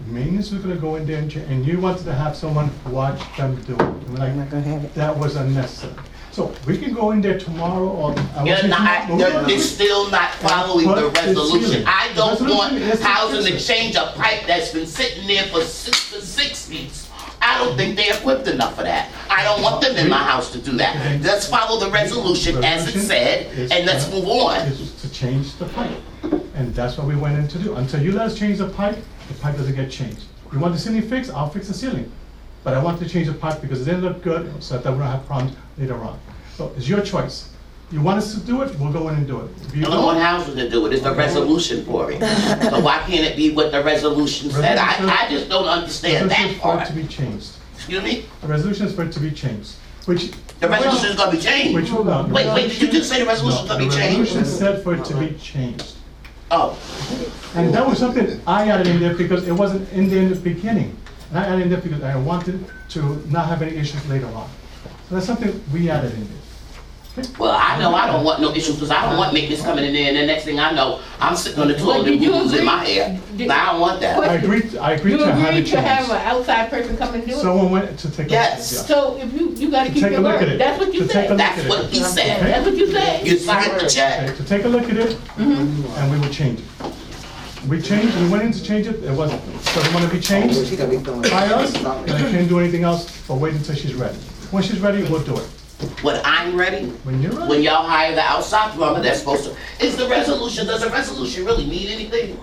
Speaker 2: maintenance was gonna go in there and you wanted to have someone watch them do it. And we're like,
Speaker 1: I'm not gonna have it.
Speaker 2: that was unnecessary. So we can go in there tomorrow or.
Speaker 8: It's still not following the resolution. I don't want housing to change a pipe that's been sitting there for the 60s. I don't think they're equipped enough for that. I don't want them in my house to do that. Let's follow the resolution as it said, and let's move on.
Speaker 2: Is to change the pipe. And that's what we went in to do. Until you let us change the pipe doesn't get changed. You want the ceiling fixed, I'll fix the ceiling. But I want to change the pipe because it didn't look good, so that we don't have problems later on. So it's your choice. You want us to do it, we'll go in and do it. If you
Speaker 8: I don't want housing to do it, it's the resolution for it. So why can't it be what the resolution said? I just don't understand that
Speaker 2: resolution is for it
Speaker 8: part.
Speaker 2: to be changed.
Speaker 8: Excuse me?
Speaker 2: The resolution is for it to be changed, which.
Speaker 8: The resolution is gonna be changed.
Speaker 2: Which, no, the
Speaker 8: Wait, did you just say the resolution is gonna be
Speaker 2: The
Speaker 8: changed?
Speaker 2: resolution said for it to be changed.
Speaker 8: Oh,
Speaker 2: And that was something I added in there because it wasn't in there in the beginning. And I added in there because I wanted to not have any issues later on. So that's something we added in there.
Speaker 8: well, I know I don't want no issues, because I don't want maintenance coming in there, and the next thing I know, I'm sitting on the toilet and boo-boos in my hair. Now, I don't want that.
Speaker 2: I agreed
Speaker 3: You
Speaker 2: to have it
Speaker 3: agreed to have
Speaker 2: changed.
Speaker 3: an outside person come and do it?
Speaker 2: Someone went to take a look at it.
Speaker 8: Yes.
Speaker 2: yeah.
Speaker 3: So if you gotta
Speaker 2: To
Speaker 3: keep
Speaker 2: take
Speaker 3: your
Speaker 2: a look at
Speaker 3: word,
Speaker 2: it.
Speaker 3: that's what you
Speaker 2: To take a
Speaker 3: said.
Speaker 2: look
Speaker 8: That's
Speaker 2: at
Speaker 8: what
Speaker 2: it.
Speaker 8: he said.
Speaker 3: That's what you said.
Speaker 8: You signed the check.
Speaker 2: Okay, to take a look at it, and we will change it. We went in to change it, it doesn't want to be changed
Speaker 5: She gotta be throwing.
Speaker 2: by us, and I can't do anything else but wait until she's ready. When she's ready, we'll do it.
Speaker 8: When I'm ready,
Speaker 2: When you're
Speaker 8: when
Speaker 2: ready.
Speaker 8: y'all hire the outside plumber, that's supposed to, does the resolution really mean anything?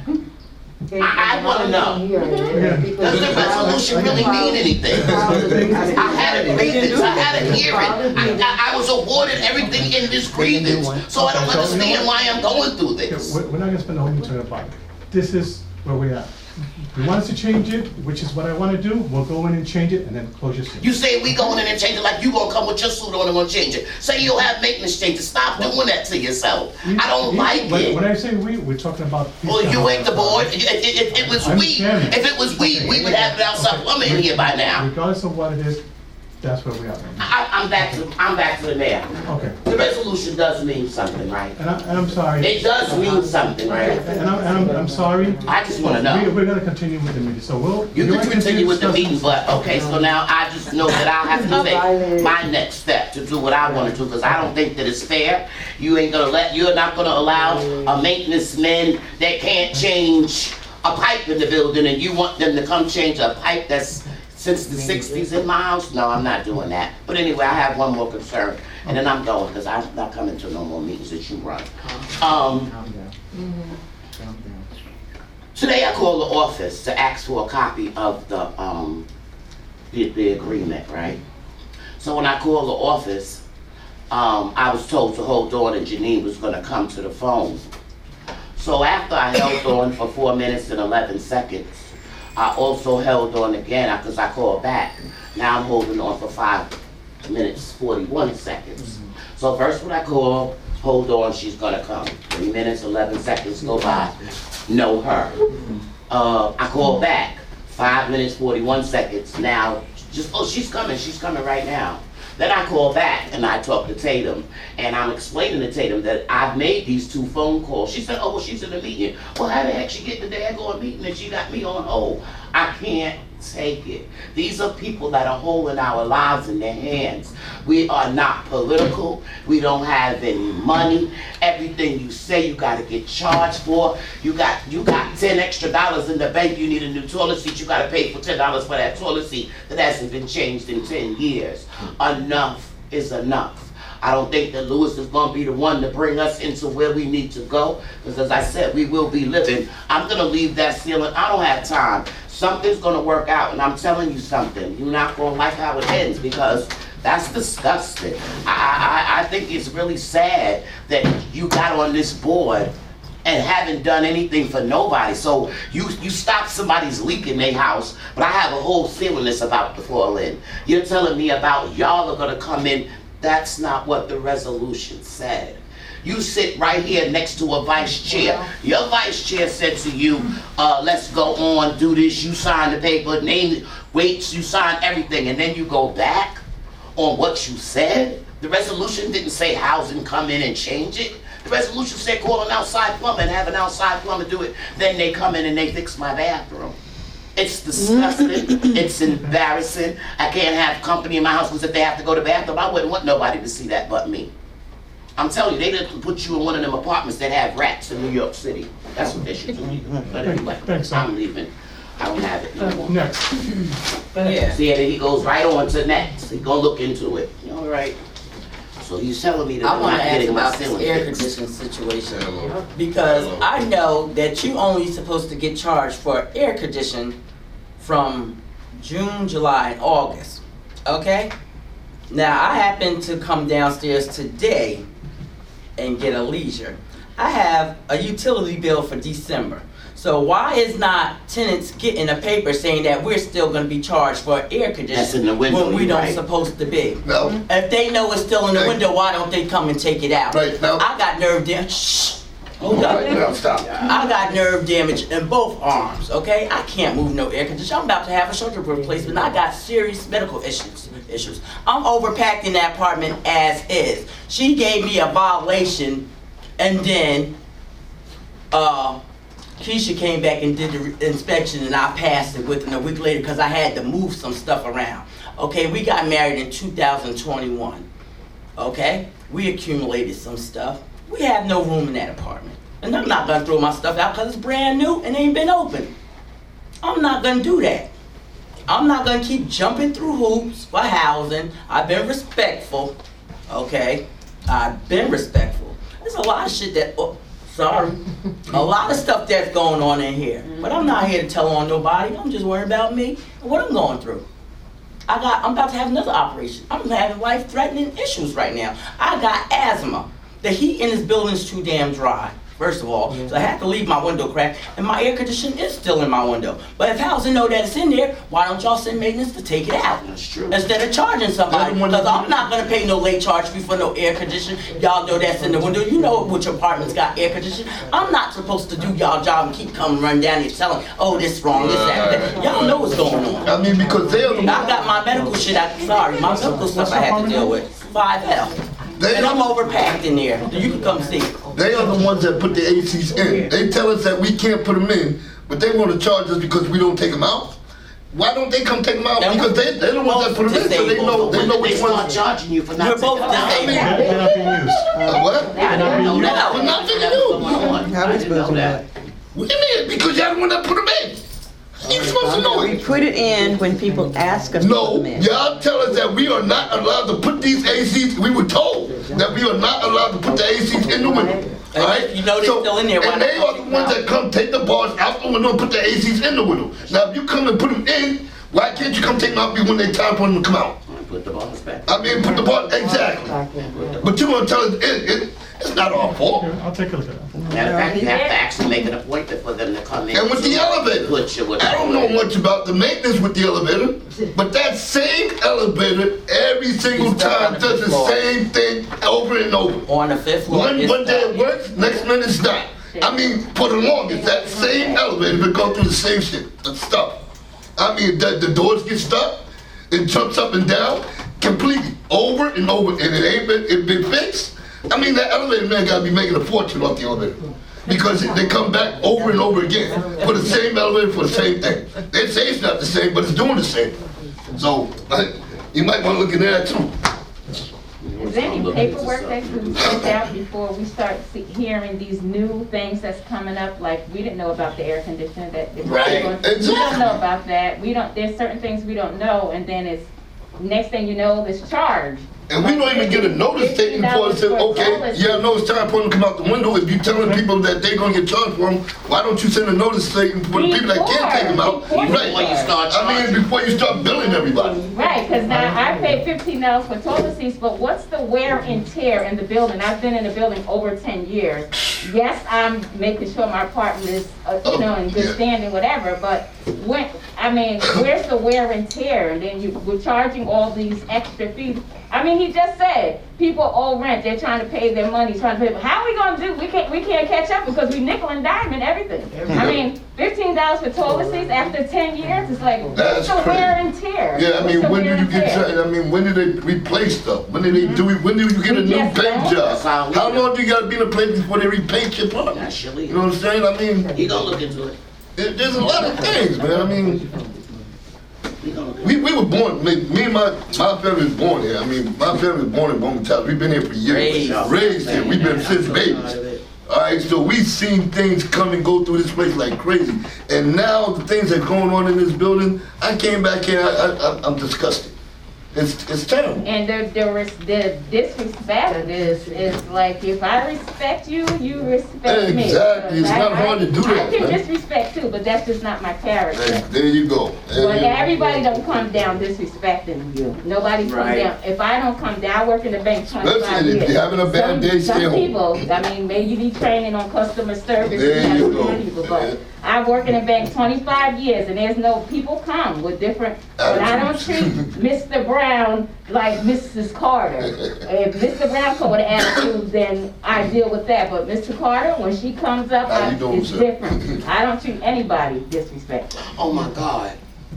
Speaker 8: I wanna know. Does the resolution really mean anything? I had a grievance, I had a hearing, I was awarded everything in this grievance, so I don't understand why I'm going through
Speaker 2: Okay,
Speaker 8: this.
Speaker 2: we're not gonna spend the whole meeting about it. This is where we're at. You want us to change it, which is what I want to do, we'll go in and change it and then close your seal.
Speaker 8: You say we going in and change it like you gonna come with your suit on and gonna change it. Say you'll have maintenance changes, stop doing that to yourself. I don't like it.
Speaker 2: When I say we're talking about.
Speaker 8: Well, you ain't the board. If it was
Speaker 2: I'm
Speaker 8: we,
Speaker 2: chairman.
Speaker 8: if it was we would have it outside plumbing in here by now.
Speaker 2: Regardless of what it is, that's where we are right now.
Speaker 8: I'm back to the mayor.
Speaker 2: Okay,
Speaker 8: The resolution does mean something, right?
Speaker 2: and I'm sorry.
Speaker 8: It does mean something, right?
Speaker 2: And I'm sorry.
Speaker 8: I just wanna know.
Speaker 2: We're gonna continue with the meeting, so we'll.
Speaker 8: You
Speaker 2: wanna
Speaker 8: can continue with the
Speaker 2: discussing-
Speaker 8: meeting, but, okay, so now I just know that I have to take my next step to do what I wanna do, because I don't think that it's fair. You're not gonna allow a maintenance man that can't change a pipe in the building, and you want them to come change a pipe that's since the 60s in my house? No, I'm not doing that. But anyway, I have one more concern, and then I'm going, because I'm not coming to no more meetings that you run. Today I called the office to ask for a copy of the agreement, right? So when I called the office, I was told to hold on and Janine was gonna come to the phone. So after I held on for 4 minutes and 11 seconds, I also held on again because I called back. Now I'm holding on for 5 minutes, 41 seconds. So first when I call, hold on, she's gonna come. 3 minutes, 11 seconds go by, no her. I call back, 5 minutes, 41 seconds. Now, she's coming right now. Then I call back and I talk to Tatum, and I'm explaining to Tatum that I've made these 2 phone calls. She said, oh, well, she's in a meeting. Well, how the heck she get the daggone meeting and she got me on hold? I can't take it. These are people that are holding our lives in their hands. We are not political. We don't have any money. Everything you say, you got to get charged for. You got $10 extra in the bank. You need a new toilet seat. You got to pay for $10 for that toilet seat that hasn't been changed in 10 years. Enough is enough. I don't think that Lewis is going to be the one to bring us into where we need to go, because as I said, we will be living. I'm going to leave that ceiling. I don't have time. Something's going to work out, and I'm telling you something. You're not going to like how it ends, because that's disgusting. I think it's really sad that you got on this board and haven't done anything for nobody. So you stop somebody's leak in their house, but I have a whole ceiling that's about to fall in. You're telling me about y'all are gonna come in. That's not what the resolution said. You sit right here next to a vice chair. Your vice chair said to you, let's go on, do this, you sign the paper, name weights, you sign everything, and then you go back on what you said? The resolution didn't say housing come in and change it. The resolution said call an outside plumber and have an outside plumber do it. Then they come in and they fix my bathroom. It's disgusting. It's embarrassing. I can't have company in my house because if they have to go to the bathroom, I wouldn't want nobody to see that but me. I'm telling you, they didn't put you in one of them apartments that have rats in New York City. That's what they should do. But anyway, I'm leaving. I don't have it no more.
Speaker 2: Next.
Speaker 13: Yeah.
Speaker 8: See, and then he goes right on to next. He gonna look into it. All right. So he's telling me that
Speaker 13: I
Speaker 8: I'm
Speaker 13: want
Speaker 8: not
Speaker 13: to ask
Speaker 8: getting my
Speaker 13: about this
Speaker 8: ceiling
Speaker 13: air
Speaker 8: fixed.
Speaker 13: conditioning situation, because I know that you only supposed to get charged for air conditioning from June, July, and August, okay? Now, I happened to come downstairs today and get a leisure. I have a utility bill for December. So why is not tenants getting a paper saying that we're still gonna be charged for air
Speaker 8: That's in
Speaker 13: conditioning
Speaker 8: the window,
Speaker 13: when we don't
Speaker 8: right.
Speaker 13: supposed to be?
Speaker 7: No.
Speaker 13: If they know it's still in the window, why don't they come and take it out?
Speaker 7: Right, now.
Speaker 13: I got nerve damage. Shh. Hold up.
Speaker 7: Right, now, stop.
Speaker 13: I got nerve damage in both arms, okay? I can't move no air conditioner. I'm about to have a shoulder replacement. I got serious medical issues. I'm overpacked in that apartment as is. She gave me a violation, and then Keisha came back and did the inspection, and I passed it within a week later because I had to move some stuff around. Okay, we got married in 2021. Okay, we accumulated some stuff. We have no room in that apartment. And I'm not gonna throw my stuff out because it's brand new and ain't been opened. I'm not gonna do that. I'm not gonna keep jumping through hoops for housing. I've been respectful, okay? I've been respectful. There's a lot of shit that, a lot of stuff that's going on in here. But I'm not here to tell on nobody. I'm just worried about me and what I'm going through. I'm about to have another operation. I'm having life-threatening issues right now. I got asthma. The heat in this building is too damn dry, first of all. So I have to leave my window cracked, and my air conditioning is still in my window. But if housing know that it's in there, why don't y'all send maintenance to take it out?
Speaker 8: That's true.
Speaker 13: Instead of charging somebody. Because I'm not gonna pay no late charge fee for no air conditioning. Y'all know that's in the window. You know which apartments got air conditioning. I'm not supposed to do y'all job and keep coming running down here telling, oh, this wrong, this, that. Y'all know what's going on.
Speaker 7: I mean, because they are the
Speaker 13: I got my medical shit, my medical stuff I had to deal with. 5L. And I'm overpacked in there. You can come see.
Speaker 7: They are the ones that put the ACs in. They tell us that we can't put them in, but they want to charge us because we don't take them out. Why don't they come take them out? Because they're the ones that put them in, so they know which
Speaker 8: They
Speaker 7: ones.
Speaker 8: start charging you for not
Speaker 13: We're
Speaker 8: taking
Speaker 13: both
Speaker 8: them out.
Speaker 13: disabled.
Speaker 2: They're not being used.
Speaker 7: What?
Speaker 2: They're not being used.
Speaker 7: We're not being used.
Speaker 1: How are we supposed to know that?
Speaker 7: What do you mean? Because y'all the one that put them in. You're supposed to know
Speaker 1: We
Speaker 7: it.
Speaker 1: put it in when people ask us to put
Speaker 7: No,
Speaker 1: them in.
Speaker 7: y'all tell us that we are not allowed to put these ACs. We were told that we are not allowed to put the ACs in the window. All right?
Speaker 13: You know they're still in there. Why
Speaker 7: And
Speaker 13: not
Speaker 7: they are the ones that come take the bars out the window and put the ACs in the window. Now, if you come and put them in, why can't you come take them out when they time for them to come out?
Speaker 8: Put the bars back.
Speaker 7: I mean, put the bar, exactly. But you're gonna tell us it's not our fault.
Speaker 2: I'll take a look at that.
Speaker 8: Matter of fact, you have to actually make an appointment for them to come in.
Speaker 7: And with the elevator,
Speaker 8: Put you with
Speaker 7: I don't know much about the maintenance with the elevator, but that same elevator every single time does the same thing over and over.
Speaker 13: On the 5th floor.
Speaker 7: One day it works, next minute it's not. I mean, for the longest, that same elevator been going through the same shit, the stuff. I mean, the doors get stuck, it jumps up and down, completely, over and over, and it been fixed. I mean, that elevator man gotta be making a fortune off the elevator. Because they come back over and over again for the same elevator, for the same thing. They say it's not the same, but it's doing the same. So, you might wanna look into that too.
Speaker 14: Is there any paperwork that you send out before we start hearing these new things that's coming up? Like, we didn't know about the air conditioner that we don't know about that. There's certain things we don't know, and then it's next thing you know, it's charged.
Speaker 7: And we don't even get a notice taken for it. Say, okay, yeah, I know it's time for them to come out the window. If you're telling people that they're gonna get charged for them, why don't you send a notice stating for the people that can't take them out? Before you start billing everybody.
Speaker 14: Right, because now I paid $15 for toilet seats, but what's the wear and tear in the building? I've been in the building over 10 years. Yes, I'm making sure my apartment is, in good standing, whatever, but where's the wear and tear? And then we're charging all these extra fees. I mean, he just said people owe rent. They're trying to pay their money, How are we gonna do? We can't catch up because we nickel and dime and everything. I mean, $15 for toilet seats after 10 years. It's like what's the wear and tear?
Speaker 7: Yeah, I mean, when did you get? I mean, when did they replace stuff? When did they do it? When did you get a new paint job? How long do you gotta be in a place before they repaint your apartment? You know what I'm saying? I mean,
Speaker 8: he gonna look into it.
Speaker 7: There's a lot of things, man. I mean, we were born, me and my family was born here. I mean, my family was born in Bowman Town. We've been here for years. Raised here. We've been since babies. All right, so we've seen things come and go through this place like crazy. And now the things that are going on in this building, I came back here, I'm disgusted. It's terrible.
Speaker 14: And the disrespect is like, if I respect you, you respect me.
Speaker 7: Exactly. It's not hard to do that,
Speaker 14: I can
Speaker 7: man.
Speaker 14: disrespect too, but that's just not my character.
Speaker 7: There you go.
Speaker 14: But everybody don't come down disrespecting you. Nobody come down. If I don't come down, I work in the bank 25
Speaker 7: Listen,
Speaker 14: years.
Speaker 7: if you're having a bad day, stay
Speaker 14: Some
Speaker 7: home.
Speaker 14: people, I mean, maybe you need training on customer service.
Speaker 7: There you go.
Speaker 14: People, but I work in a bank 25 years, and there's no people come with different. But I don't treat Mr. Brown like Mrs. Carter. If Mr. Brown come with an attitude, then I deal with that. But Mr. Carter, when she comes up, it's different. I don't treat anybody disrespectful.
Speaker 8: Oh my God.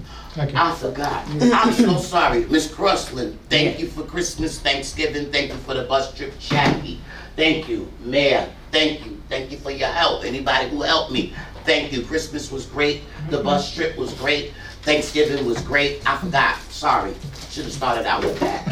Speaker 8: I forgot. I'm so sorry. Miss Crossland, thank you for Christmas, Thanksgiving, thank you for the bus trip. Jackie, thank you. Mayor, thank you. Thank you for your help. Anybody who helped me, thank you. Christmas was great. The bus trip was great. Thanksgiving was great. I forgot. Sorry. Should have started out with that.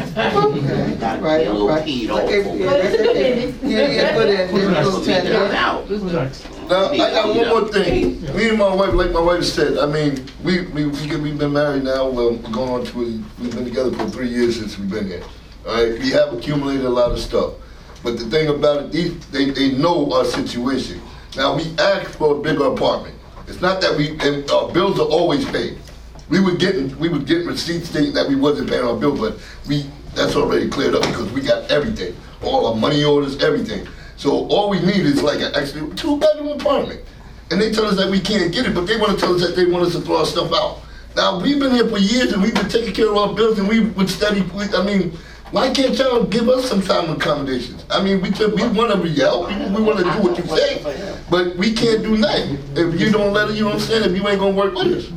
Speaker 8: Got
Speaker 5: Right,
Speaker 8: a little
Speaker 5: right.
Speaker 8: peed
Speaker 5: Okay,
Speaker 8: over.
Speaker 5: yeah, that's okay. Yeah, put it in. Just go 10
Speaker 8: Out.
Speaker 7: Now, I got one more thing. Me and my wife, like my wife said, I mean, we've been married now, well, we're going on to, we've been together for 3 years since we've been here. All right, we have accumulated a lot of stuff. But the thing about it, they know our situation. Now, we asked for a bigger apartment. It's not that and our bills are always paid. We were getting receipts stating that we wasn't paying our bill, but that's already cleared up because we got everything. All our money orders, everything. So all we need is like actually a 2-bedroom apartment. And they tell us that we can't get it, but they want to tell us that they want us to throw our stuff out. Now, we've been here for years and we've been taking care of our bills and we would study, I mean, why can't y'all give us some time accommodations? I mean, we want to help, we want to do what you say, but we can't do nothing. If you don't let us, you understand, if you ain't going to work with us.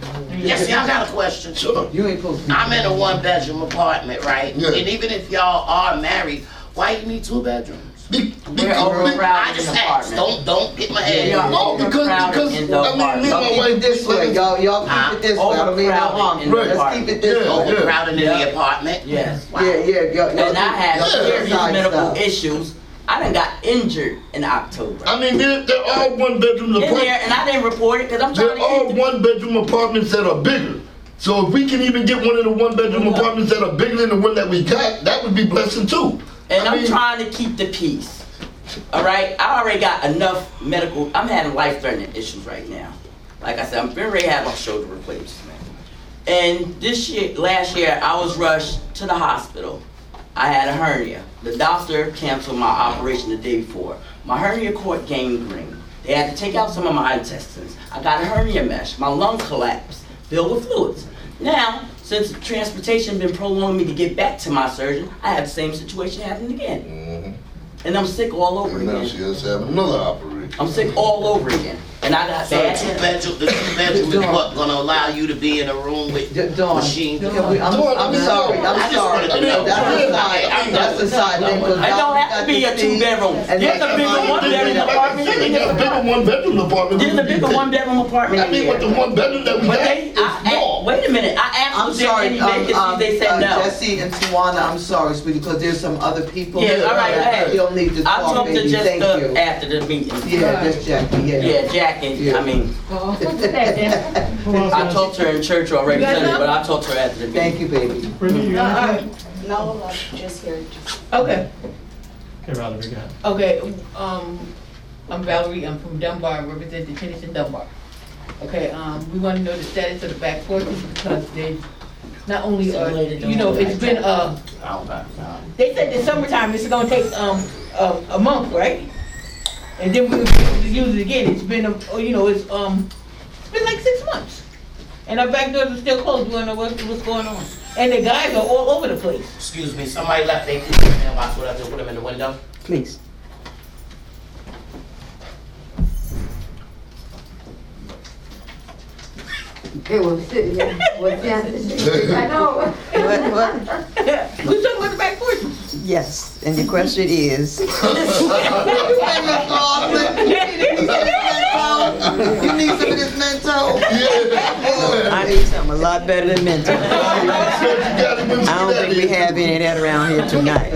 Speaker 8: Yes, y'all got a question.
Speaker 7: Sure.
Speaker 5: You ain't supposed to be.
Speaker 8: I'm in a 1-bedroom apartment, right?
Speaker 7: Yeah.
Speaker 8: And even if y'all are married, why you need 2 bedrooms?
Speaker 13: We're overcrowded
Speaker 8: I
Speaker 13: in
Speaker 8: just
Speaker 13: the
Speaker 8: asked.
Speaker 13: apartment.
Speaker 8: Don't get my head.
Speaker 13: Yeah.
Speaker 7: No, because I mean, me and
Speaker 5: Y'all
Speaker 7: my
Speaker 5: keep
Speaker 7: wife
Speaker 5: it this way. Y'all keep it this way. I don't mean no harm.
Speaker 13: Overcrowded in the
Speaker 5: Let's keep it this
Speaker 7: Yeah,
Speaker 5: way.
Speaker 8: Overcrowded in the apartment.
Speaker 13: Yes.
Speaker 5: Yeah.
Speaker 13: And I had serious
Speaker 5: side
Speaker 13: medical
Speaker 5: stuff.
Speaker 13: issues. I done got injured in October.
Speaker 7: I mean, they're all 1-bedroom
Speaker 13: In
Speaker 7: apartments.
Speaker 13: there, and I didn't report it because I'm
Speaker 7: They're
Speaker 13: trying to
Speaker 7: all
Speaker 13: eat the
Speaker 7: 1-bedroom apartments that are bigger. So if we can even get one of the 1-bedroom apartments that are bigger than the one that we got, that would be blessing too.
Speaker 13: And
Speaker 7: I
Speaker 13: I'm
Speaker 7: mean,
Speaker 13: trying to keep the peace. All right, I already got enough medical. I'm having life-threatening issues right now. Like I said, I'm getting ready to have my shoulder replacement. And last year, I was rushed to the hospital. I had a hernia. The doctor canceled my operation the day before. My hernia caught gangrene. They had to take out some of my intestines. I got a hernia mesh. My lung collapsed, filled with fluids. Now, since transportation been prolonging me to get back to my surgeon, I have the same situation happening again. And I'm sick all over
Speaker 7: and now
Speaker 13: again.
Speaker 7: she has to have another operation.
Speaker 13: I'm sick all over again. And I got
Speaker 8: So the
Speaker 13: bad
Speaker 8: 2-bedroom is what gonna allow you to be in a room with
Speaker 5: Dawn,
Speaker 8: machines?
Speaker 5: I'm sorry.
Speaker 8: I just wanted to know.
Speaker 5: That's a side thing.
Speaker 13: It don't have to be a 2-bedroom. There's a bigger 1-bedroom apartment.
Speaker 7: They got a bigger 1-bedroom apartment.
Speaker 13: There's a bigger 1-bedroom apartment
Speaker 7: I
Speaker 13: in
Speaker 7: mean,
Speaker 13: here.
Speaker 7: with the 1-bedroom that we
Speaker 13: But
Speaker 7: got,
Speaker 13: they,
Speaker 7: it's small.
Speaker 13: wait a minute, I asked
Speaker 5: I'm
Speaker 13: if there's
Speaker 5: sorry,
Speaker 13: any vacancies, they said no.
Speaker 5: Jesse and Tawana, I'm sorry, sweetie, because there's some other people
Speaker 13: Yeah,
Speaker 5: here
Speaker 13: all right,
Speaker 5: that
Speaker 13: hey.
Speaker 5: you'll need to
Speaker 13: I
Speaker 5: talk,
Speaker 13: talked to
Speaker 5: baby, thank you.
Speaker 13: Jessica after the meeting.
Speaker 5: Yeah, just Jackie,
Speaker 13: Yeah, Jackie,
Speaker 5: Yeah.
Speaker 13: I mean, I talked to her in church already Sunday, but I talked to her after the meeting.
Speaker 5: Thank you, baby.
Speaker 2: Brittany, you got anything?
Speaker 12: No, just here.
Speaker 3: Okay,
Speaker 2: Okay, Valerie, go ahead.
Speaker 3: okay, I'm Valerie, I'm from Dunbar, I represent the tenants in Dunbar. Okay, we wanna know the status of the back porches because they, not only are, you know, it's been, they said the summertime it's gonna take, a month, right? And then we'll be able to use it again, it's been, you know, it's been like 6 months. And our back doors are still closed, we don't know what's going on. And the guys are all over the place.
Speaker 8: Excuse me, somebody left their keys in the mailbox, what I do, put them in the window?
Speaker 5: Please.
Speaker 4: It was sitting there, I know.
Speaker 1: What?
Speaker 3: Who's talking about the back porch?
Speaker 1: Yes, and the question is,
Speaker 5: You need some of this mental.
Speaker 1: I need something a lot better than mental. I don't think we have any of that around here tonight.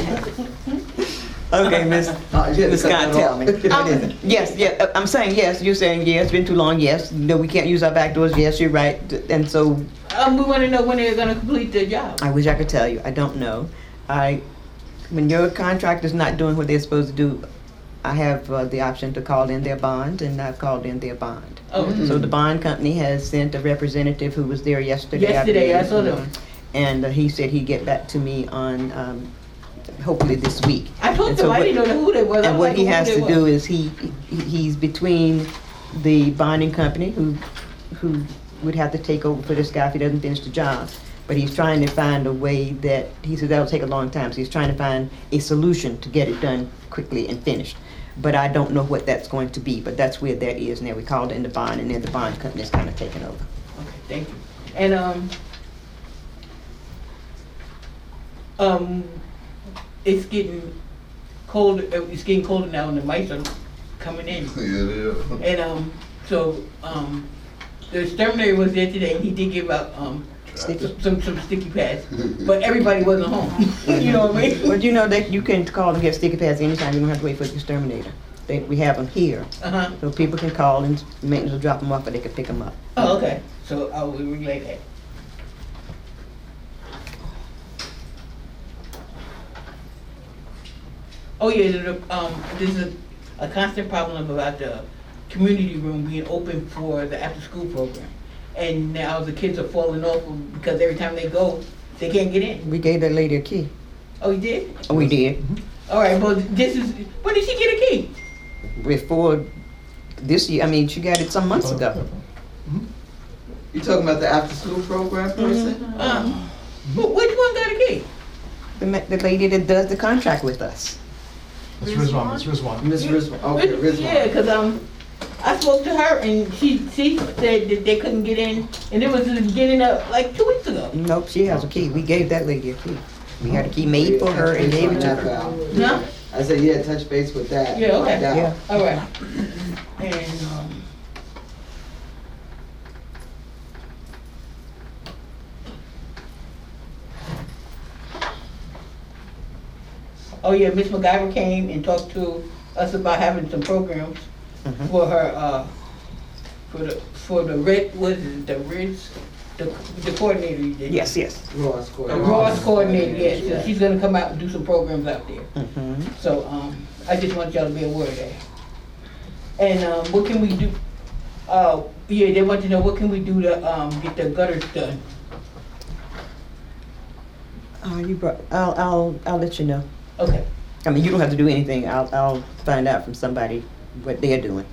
Speaker 1: Okay, Ms. Scott, tell me. What is it? Yes, yeah, I'm saying yes, you're saying yes, been too long, yes. No, we can't use our back doors, yes, you're right. And so,
Speaker 3: We wanna know when they're gonna complete their job.
Speaker 1: I wish I could tell you, I don't know. When your contractor's not doing what they're supposed to do, I have the option to call in their bond, and I've called in their bond.
Speaker 3: Oh,
Speaker 1: So the bond company has sent a representative who was there yesterday. I
Speaker 3: yesterday, I
Speaker 1: believe.
Speaker 3: saw them.
Speaker 1: And he said he'd get back to me on, hopefully this week.
Speaker 3: I told
Speaker 1: And
Speaker 3: them,
Speaker 1: so
Speaker 3: I
Speaker 1: what-
Speaker 3: didn't know who they was. I
Speaker 1: And
Speaker 3: was
Speaker 1: what
Speaker 3: like,
Speaker 1: he
Speaker 3: who
Speaker 1: has
Speaker 3: they
Speaker 1: to
Speaker 3: was.
Speaker 1: do is he's between the bonding company who would have to take over for this guy if he doesn't finish the job. But he's trying to find a way that, he said that'll take a long time, so he's trying to find a solution to get it done quickly and finished. But I don't know what that's going to be, but that's where that is now. We called in the bond, and then the bond company's kind of taking over.
Speaker 3: Okay, thank you. And, it's getting colder, it's getting colder now and the mice are coming in. And, the exterminator was there today and he did give out, some sticky pads, but everybody wasn't home. You know what I mean?
Speaker 1: But you know that you can call and get sticky pads anytime. You don't have to wait for the exterminator. We have them here.
Speaker 3: Uh-huh.
Speaker 1: So people can call and maintenance will drop them off, or they can pick them up.
Speaker 3: Oh, okay. So I will relay that. Oh, yeah, there's a constant problem about the community room being open for the after-school program. And now the kids are falling off because every time they go, they can't get in.
Speaker 1: We gave that lady a key.
Speaker 3: Oh, you did?
Speaker 1: Oh, we did.
Speaker 3: All right, well, when did she get a key?
Speaker 1: Before this year, I mean, she got it some months ago.
Speaker 5: You talking about the after-school program person?
Speaker 3: Which one got a key?
Speaker 1: The lady that does the contract with us.
Speaker 2: It's Rizwan, it's Rizwan.
Speaker 5: Miss Rizwan, okay, Rizwan.
Speaker 3: Yeah, because I spoke to her and she said that they couldn't get in, and it was the beginning of like 2 weeks ago.
Speaker 1: Nope, she has a key. We gave that lady a key. We had a key made for her and gave it to her.
Speaker 3: No?
Speaker 5: I said, yeah, touch base with that.
Speaker 3: Yeah, okay.
Speaker 5: Find out.
Speaker 1: Yeah.
Speaker 3: All right. And oh yeah, Miss MacGyver came and talked to us about having some programs for her, for the red, what is it, the Riz, the coordinator you did.
Speaker 1: Yes, yes.
Speaker 5: Ross
Speaker 3: The
Speaker 5: coordinator.
Speaker 3: Ross coordinator, yes. So she's gonna come out and do some programs out there.
Speaker 1: Mm-hmm.
Speaker 3: So, I just want y'all to be aware of that. And, what can we do? Yeah, they want to know what can we do to, get the gutters done?
Speaker 1: I'll let you know.
Speaker 3: Okay.
Speaker 1: I mean, you don't have to do anything. I'll find out from somebody what they're doing.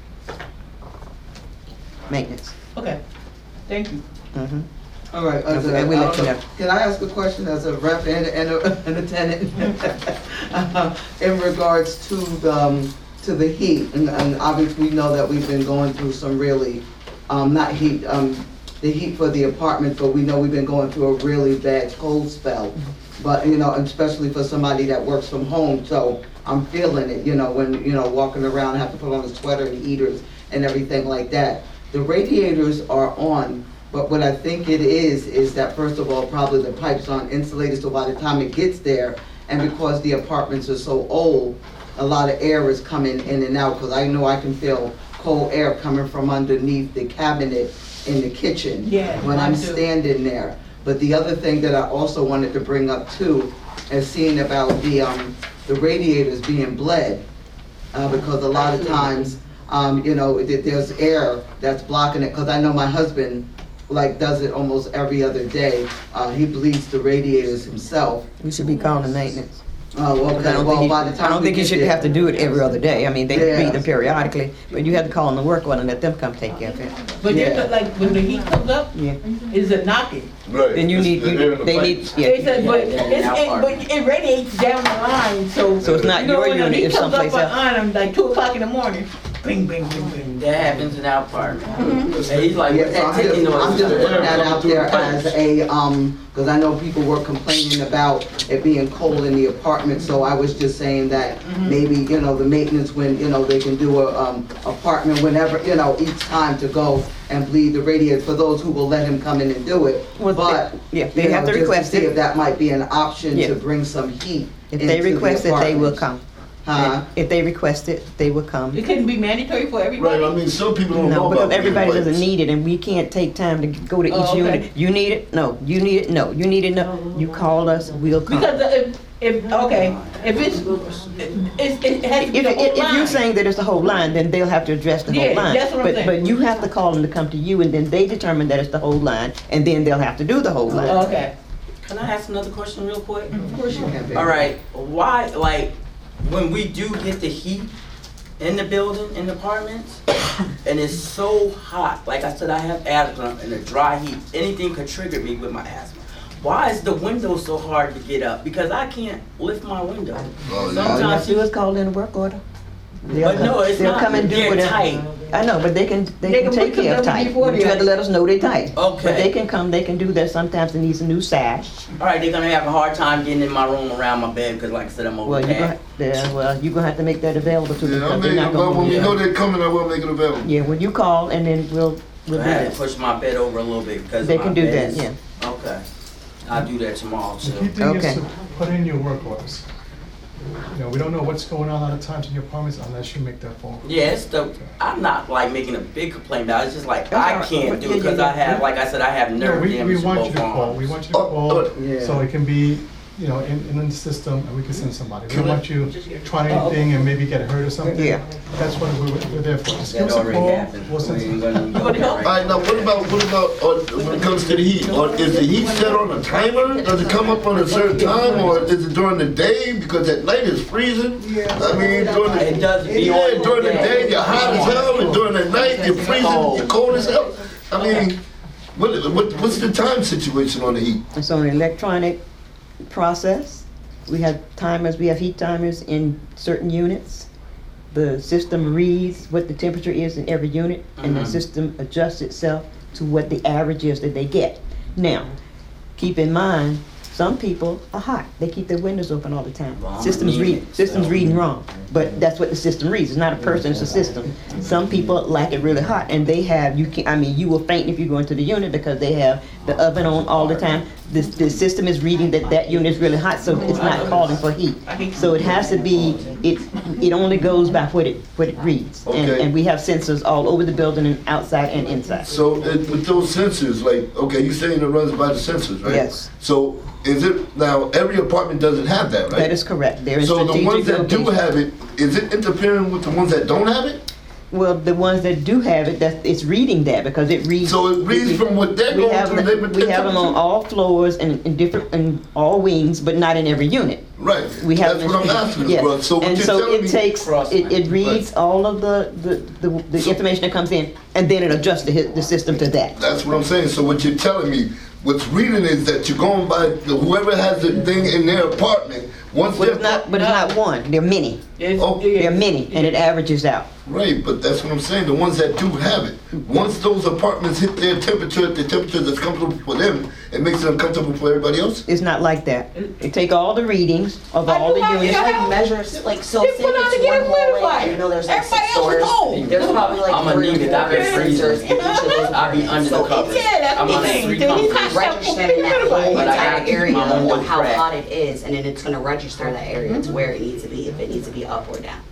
Speaker 1: Maintenance.
Speaker 3: Okay. Thank you.
Speaker 1: Mm-hmm.
Speaker 5: All right,
Speaker 1: Okay, we'll let you know.
Speaker 5: can I ask a question as a rep and a tenant? In regards to the heat, and obviously we know that we've been going through some really, not heat, the heat for the apartment, but we know we've been going through a really bad cold spell. But, you know, especially for somebody that works from home, so I'm feeling it, you know, when, you know, walking around, have to put on a sweater and heaters and everything like that. The radiators are on, but what I think it is that first of all, probably the pipes aren't insulated, so by the time it gets there, and because the apartments are so old, a lot of air is coming in and out, because I know I can feel cold air coming from underneath the cabinet in the kitchen when I'm standing there. But the other thing that I also wanted to bring up too is seeing about the radiators being bled, because a lot of times, you know, there's air that's blocking it. Because I know my husband like does it almost every other day. He bleeds the radiators himself.
Speaker 1: We should be calling maintenance.
Speaker 5: Oh, okay.
Speaker 1: I don't think you should have to do it every other day. I mean, they read them periodically, but you have to call in the work one and let them come take care of it.
Speaker 3: But there's like, when the heat comes up, it's a knocking.
Speaker 7: Right.
Speaker 1: Then you need, they need,
Speaker 3: They said, but it radiates down the line, so.
Speaker 1: So it's not
Speaker 3: you know,
Speaker 1: your
Speaker 3: when the
Speaker 1: unit,
Speaker 3: heat
Speaker 1: it's
Speaker 3: comes up
Speaker 1: someplace else.
Speaker 3: on like 2 o'clock in the morning,
Speaker 13: bing, bing, bing, bing. That happens in our apartment. And he's like,
Speaker 5: Yeah,
Speaker 13: what's
Speaker 5: so
Speaker 13: that ticking noise?
Speaker 5: I'm just putting that out there as a, because I know people were complaining about it being cold in the apartment, so I was just saying that maybe, you know, the maintenance, when, you know, they can do a, apartment whenever, you know, each time to go and bleed the radiator for those who will let him come in and do it.
Speaker 1: Well,
Speaker 5: But,
Speaker 1: yeah, they
Speaker 5: you
Speaker 1: have
Speaker 5: know,
Speaker 1: to
Speaker 5: just
Speaker 1: request
Speaker 5: see
Speaker 1: it.
Speaker 5: if that might be an option
Speaker 1: Yeah.
Speaker 5: to bring some heat
Speaker 1: If they
Speaker 5: into the
Speaker 1: request it, they will
Speaker 5: apartments.
Speaker 1: come.
Speaker 5: Huh?
Speaker 1: If they request it, they will come.
Speaker 3: It couldn't be mandatory for everybody?
Speaker 7: Right, I mean, some people don't know
Speaker 1: No,
Speaker 7: about
Speaker 1: because everybody
Speaker 7: these
Speaker 1: doesn't
Speaker 7: rights.
Speaker 1: need it, and we can't take time to go to each
Speaker 3: Oh, okay.
Speaker 1: unit. You need it? No. You need it? No. You need it? No. You call us, we'll come.
Speaker 3: Because if it's, it has to be the whole
Speaker 1: If you're
Speaker 3: line.
Speaker 1: saying that it's the whole line, then they'll have to address the whole
Speaker 3: Yeah,
Speaker 1: line.
Speaker 3: that's what I'm saying.
Speaker 1: But you have to call them to come to you, and then they determine that it's the whole line, and then they'll have to do the whole line.
Speaker 3: Okay.
Speaker 13: Can I ask another question real quick?
Speaker 5: Of course you can, baby.
Speaker 13: All right, why, like, when we do get the heat in the building, in the apartments, and it's so hot, like I said, I have asthma, and the dry heat, anything could trigger me with my asthma. Why is the window so hard to get up? Because I can't lift my window.
Speaker 7: Oh, yeah.
Speaker 1: All you
Speaker 13: Sometimes
Speaker 1: have to do is call in a work order.
Speaker 13: But no, it's
Speaker 1: They'll
Speaker 13: not.
Speaker 1: come and do
Speaker 13: They're
Speaker 1: whatever.
Speaker 13: tight.
Speaker 1: I know, but they can
Speaker 3: can
Speaker 1: take
Speaker 3: put
Speaker 1: care of
Speaker 3: them
Speaker 1: tight.
Speaker 3: before
Speaker 1: But you
Speaker 3: they-
Speaker 1: have to let us know they're tight.
Speaker 13: Okay.
Speaker 1: But they can come, they can do that. Sometimes it needs a new sash.
Speaker 13: All right, they're gonna have a hard time getting in my room around my bed, because like I said, I'm
Speaker 1: Well, you're
Speaker 13: overpacked.
Speaker 1: gonna have to make that available to them.
Speaker 7: Yeah, I'll
Speaker 1: because they're
Speaker 7: make
Speaker 1: not
Speaker 7: it, well, when
Speaker 1: gonna
Speaker 7: we
Speaker 1: do
Speaker 7: know
Speaker 1: that.
Speaker 7: they're coming, I will make it available.
Speaker 1: Yeah, when you call, and then we'll do
Speaker 13: I had to
Speaker 1: this.
Speaker 13: push my bed over a little bit because
Speaker 1: They
Speaker 13: my
Speaker 1: can do
Speaker 13: bed
Speaker 1: that,
Speaker 13: is-
Speaker 1: yeah.
Speaker 13: Okay. I'll do that tomorrow
Speaker 2: The
Speaker 13: too.
Speaker 2: key thing is
Speaker 1: Okay.
Speaker 2: to put in your work orders. You know, we don't know what's going on a lot of times in your apartments unless you make that phone call.
Speaker 13: Yeah, it's the, I'm not like making a big complaint about it. It's just like,
Speaker 1: That's
Speaker 13: I
Speaker 1: all right.
Speaker 13: can't do
Speaker 1: Yeah,
Speaker 13: it because
Speaker 1: yeah,
Speaker 13: I have,
Speaker 1: yeah.
Speaker 13: like I said, I have
Speaker 2: No,
Speaker 13: nerve
Speaker 2: we
Speaker 13: damage to
Speaker 2: want
Speaker 13: both
Speaker 2: you to call, we
Speaker 13: arms.
Speaker 2: want you to call,
Speaker 5: yeah.
Speaker 2: so it can be, you know, in the system, and we can send somebody. We don't
Speaker 7: Can I-
Speaker 2: want you trying anything and maybe get hurt or something.
Speaker 1: Yeah.
Speaker 2: That's what we're there for. Just give
Speaker 13: That
Speaker 2: us a
Speaker 13: already
Speaker 2: call,
Speaker 13: happened.
Speaker 2: we'll send
Speaker 13: We ain't
Speaker 2: some.
Speaker 13: gonna-
Speaker 3: help?
Speaker 7: All right, now what about when it comes to the heat? Is the heat set on a timer? Does it come up on a certain time, or is it during the day? Because at night it's freezing. I mean, during the
Speaker 13: It does be
Speaker 7: yeah,
Speaker 13: on
Speaker 7: during the
Speaker 13: the
Speaker 7: day you're hot as hell, and during the night you're freezing,
Speaker 13: cold.
Speaker 7: you're cold as hell. I mean, what's the time situation on the heat?
Speaker 1: It's on an electronic process. We have timers, we have heat timers in certain units. The system reads what the temperature is in every unit, and the system adjusts itself to what the average is that they get. Now, keep in mind, some people are hot. They keep their windows open all the time.
Speaker 13: Well, I'm
Speaker 1: Systems
Speaker 13: anemic,
Speaker 1: System's
Speaker 13: so-
Speaker 1: reading wrong, but that's what the system reads. It's not a person, it's a system. Some people like it really hot, and they have, you will faint if you go into the unit because they have the oven on all the time. The system is reading that unit is really hot, so it's not calling for heat. So it has to be, it only goes by what it reads.
Speaker 7: Okay.
Speaker 1: And we have sensors all over the building and outside and inside.
Speaker 7: So with those sensors, like, okay, you're saying it runs by the sensors, right?
Speaker 1: Yes.
Speaker 7: So is it, now, every apartment doesn't have that, right?
Speaker 1: That is correct. They're in
Speaker 7: So the ones
Speaker 1: strategic
Speaker 7: that do
Speaker 1: locations.
Speaker 7: have it, is it interfering with the ones that don't have it?
Speaker 1: Well, the ones that do have it, it's reading that because it reads.
Speaker 7: So it reads from what they're
Speaker 1: we
Speaker 7: going
Speaker 1: have
Speaker 7: through,
Speaker 1: them- We have them on all floors and in all wings, but not in every unit.
Speaker 7: Right,
Speaker 1: We have
Speaker 7: that's what I'm asking,
Speaker 1: yes.
Speaker 7: bro. So what
Speaker 1: And
Speaker 7: you're
Speaker 1: so
Speaker 7: telling
Speaker 1: it
Speaker 7: me.
Speaker 1: takes, it reads all of the information that comes in, and then it adjusts the system to that.
Speaker 7: That's what I'm saying. So what you're telling me, what's reading is that you're going by whoever has the thing in their apartment. Once
Speaker 1: But it's not one, they're many. They're many, and it averages out.
Speaker 7: Right, but that's what I'm saying. The ones that do have it, once those apartments hit their temperature, the temperature that's comfortable for them, it makes it uncomfortable for everybody else.
Speaker 1: It's not like that. They take all the readings of all the units.
Speaker 12: It's like measures, like, so say
Speaker 3: They put out to
Speaker 12: it's
Speaker 3: get
Speaker 12: one
Speaker 3: it
Speaker 12: hallway,
Speaker 3: humidified.
Speaker 12: you know, there's like
Speaker 3: Everybody
Speaker 12: 6
Speaker 3: else is
Speaker 12: doors.
Speaker 3: cold.
Speaker 12: There's probably like
Speaker 13: I'm
Speaker 12: 3 or
Speaker 13: anemic.
Speaker 12: 4
Speaker 13: I've been freezing.
Speaker 12: sensors in each of those.
Speaker 13: I'll be under the covers.
Speaker 3: Yeah, that's
Speaker 13: I'm
Speaker 3: the
Speaker 13: on
Speaker 3: thing.
Speaker 13: three
Speaker 3: Then he's
Speaker 13: comforts.
Speaker 3: not
Speaker 12: Registering that whole
Speaker 13: But I
Speaker 12: entire
Speaker 13: gotta keep
Speaker 12: area
Speaker 13: my own
Speaker 12: of how
Speaker 13: track.
Speaker 12: hot it is, and then it's gonna register that area to where it needs to be, if it needs to be up or down.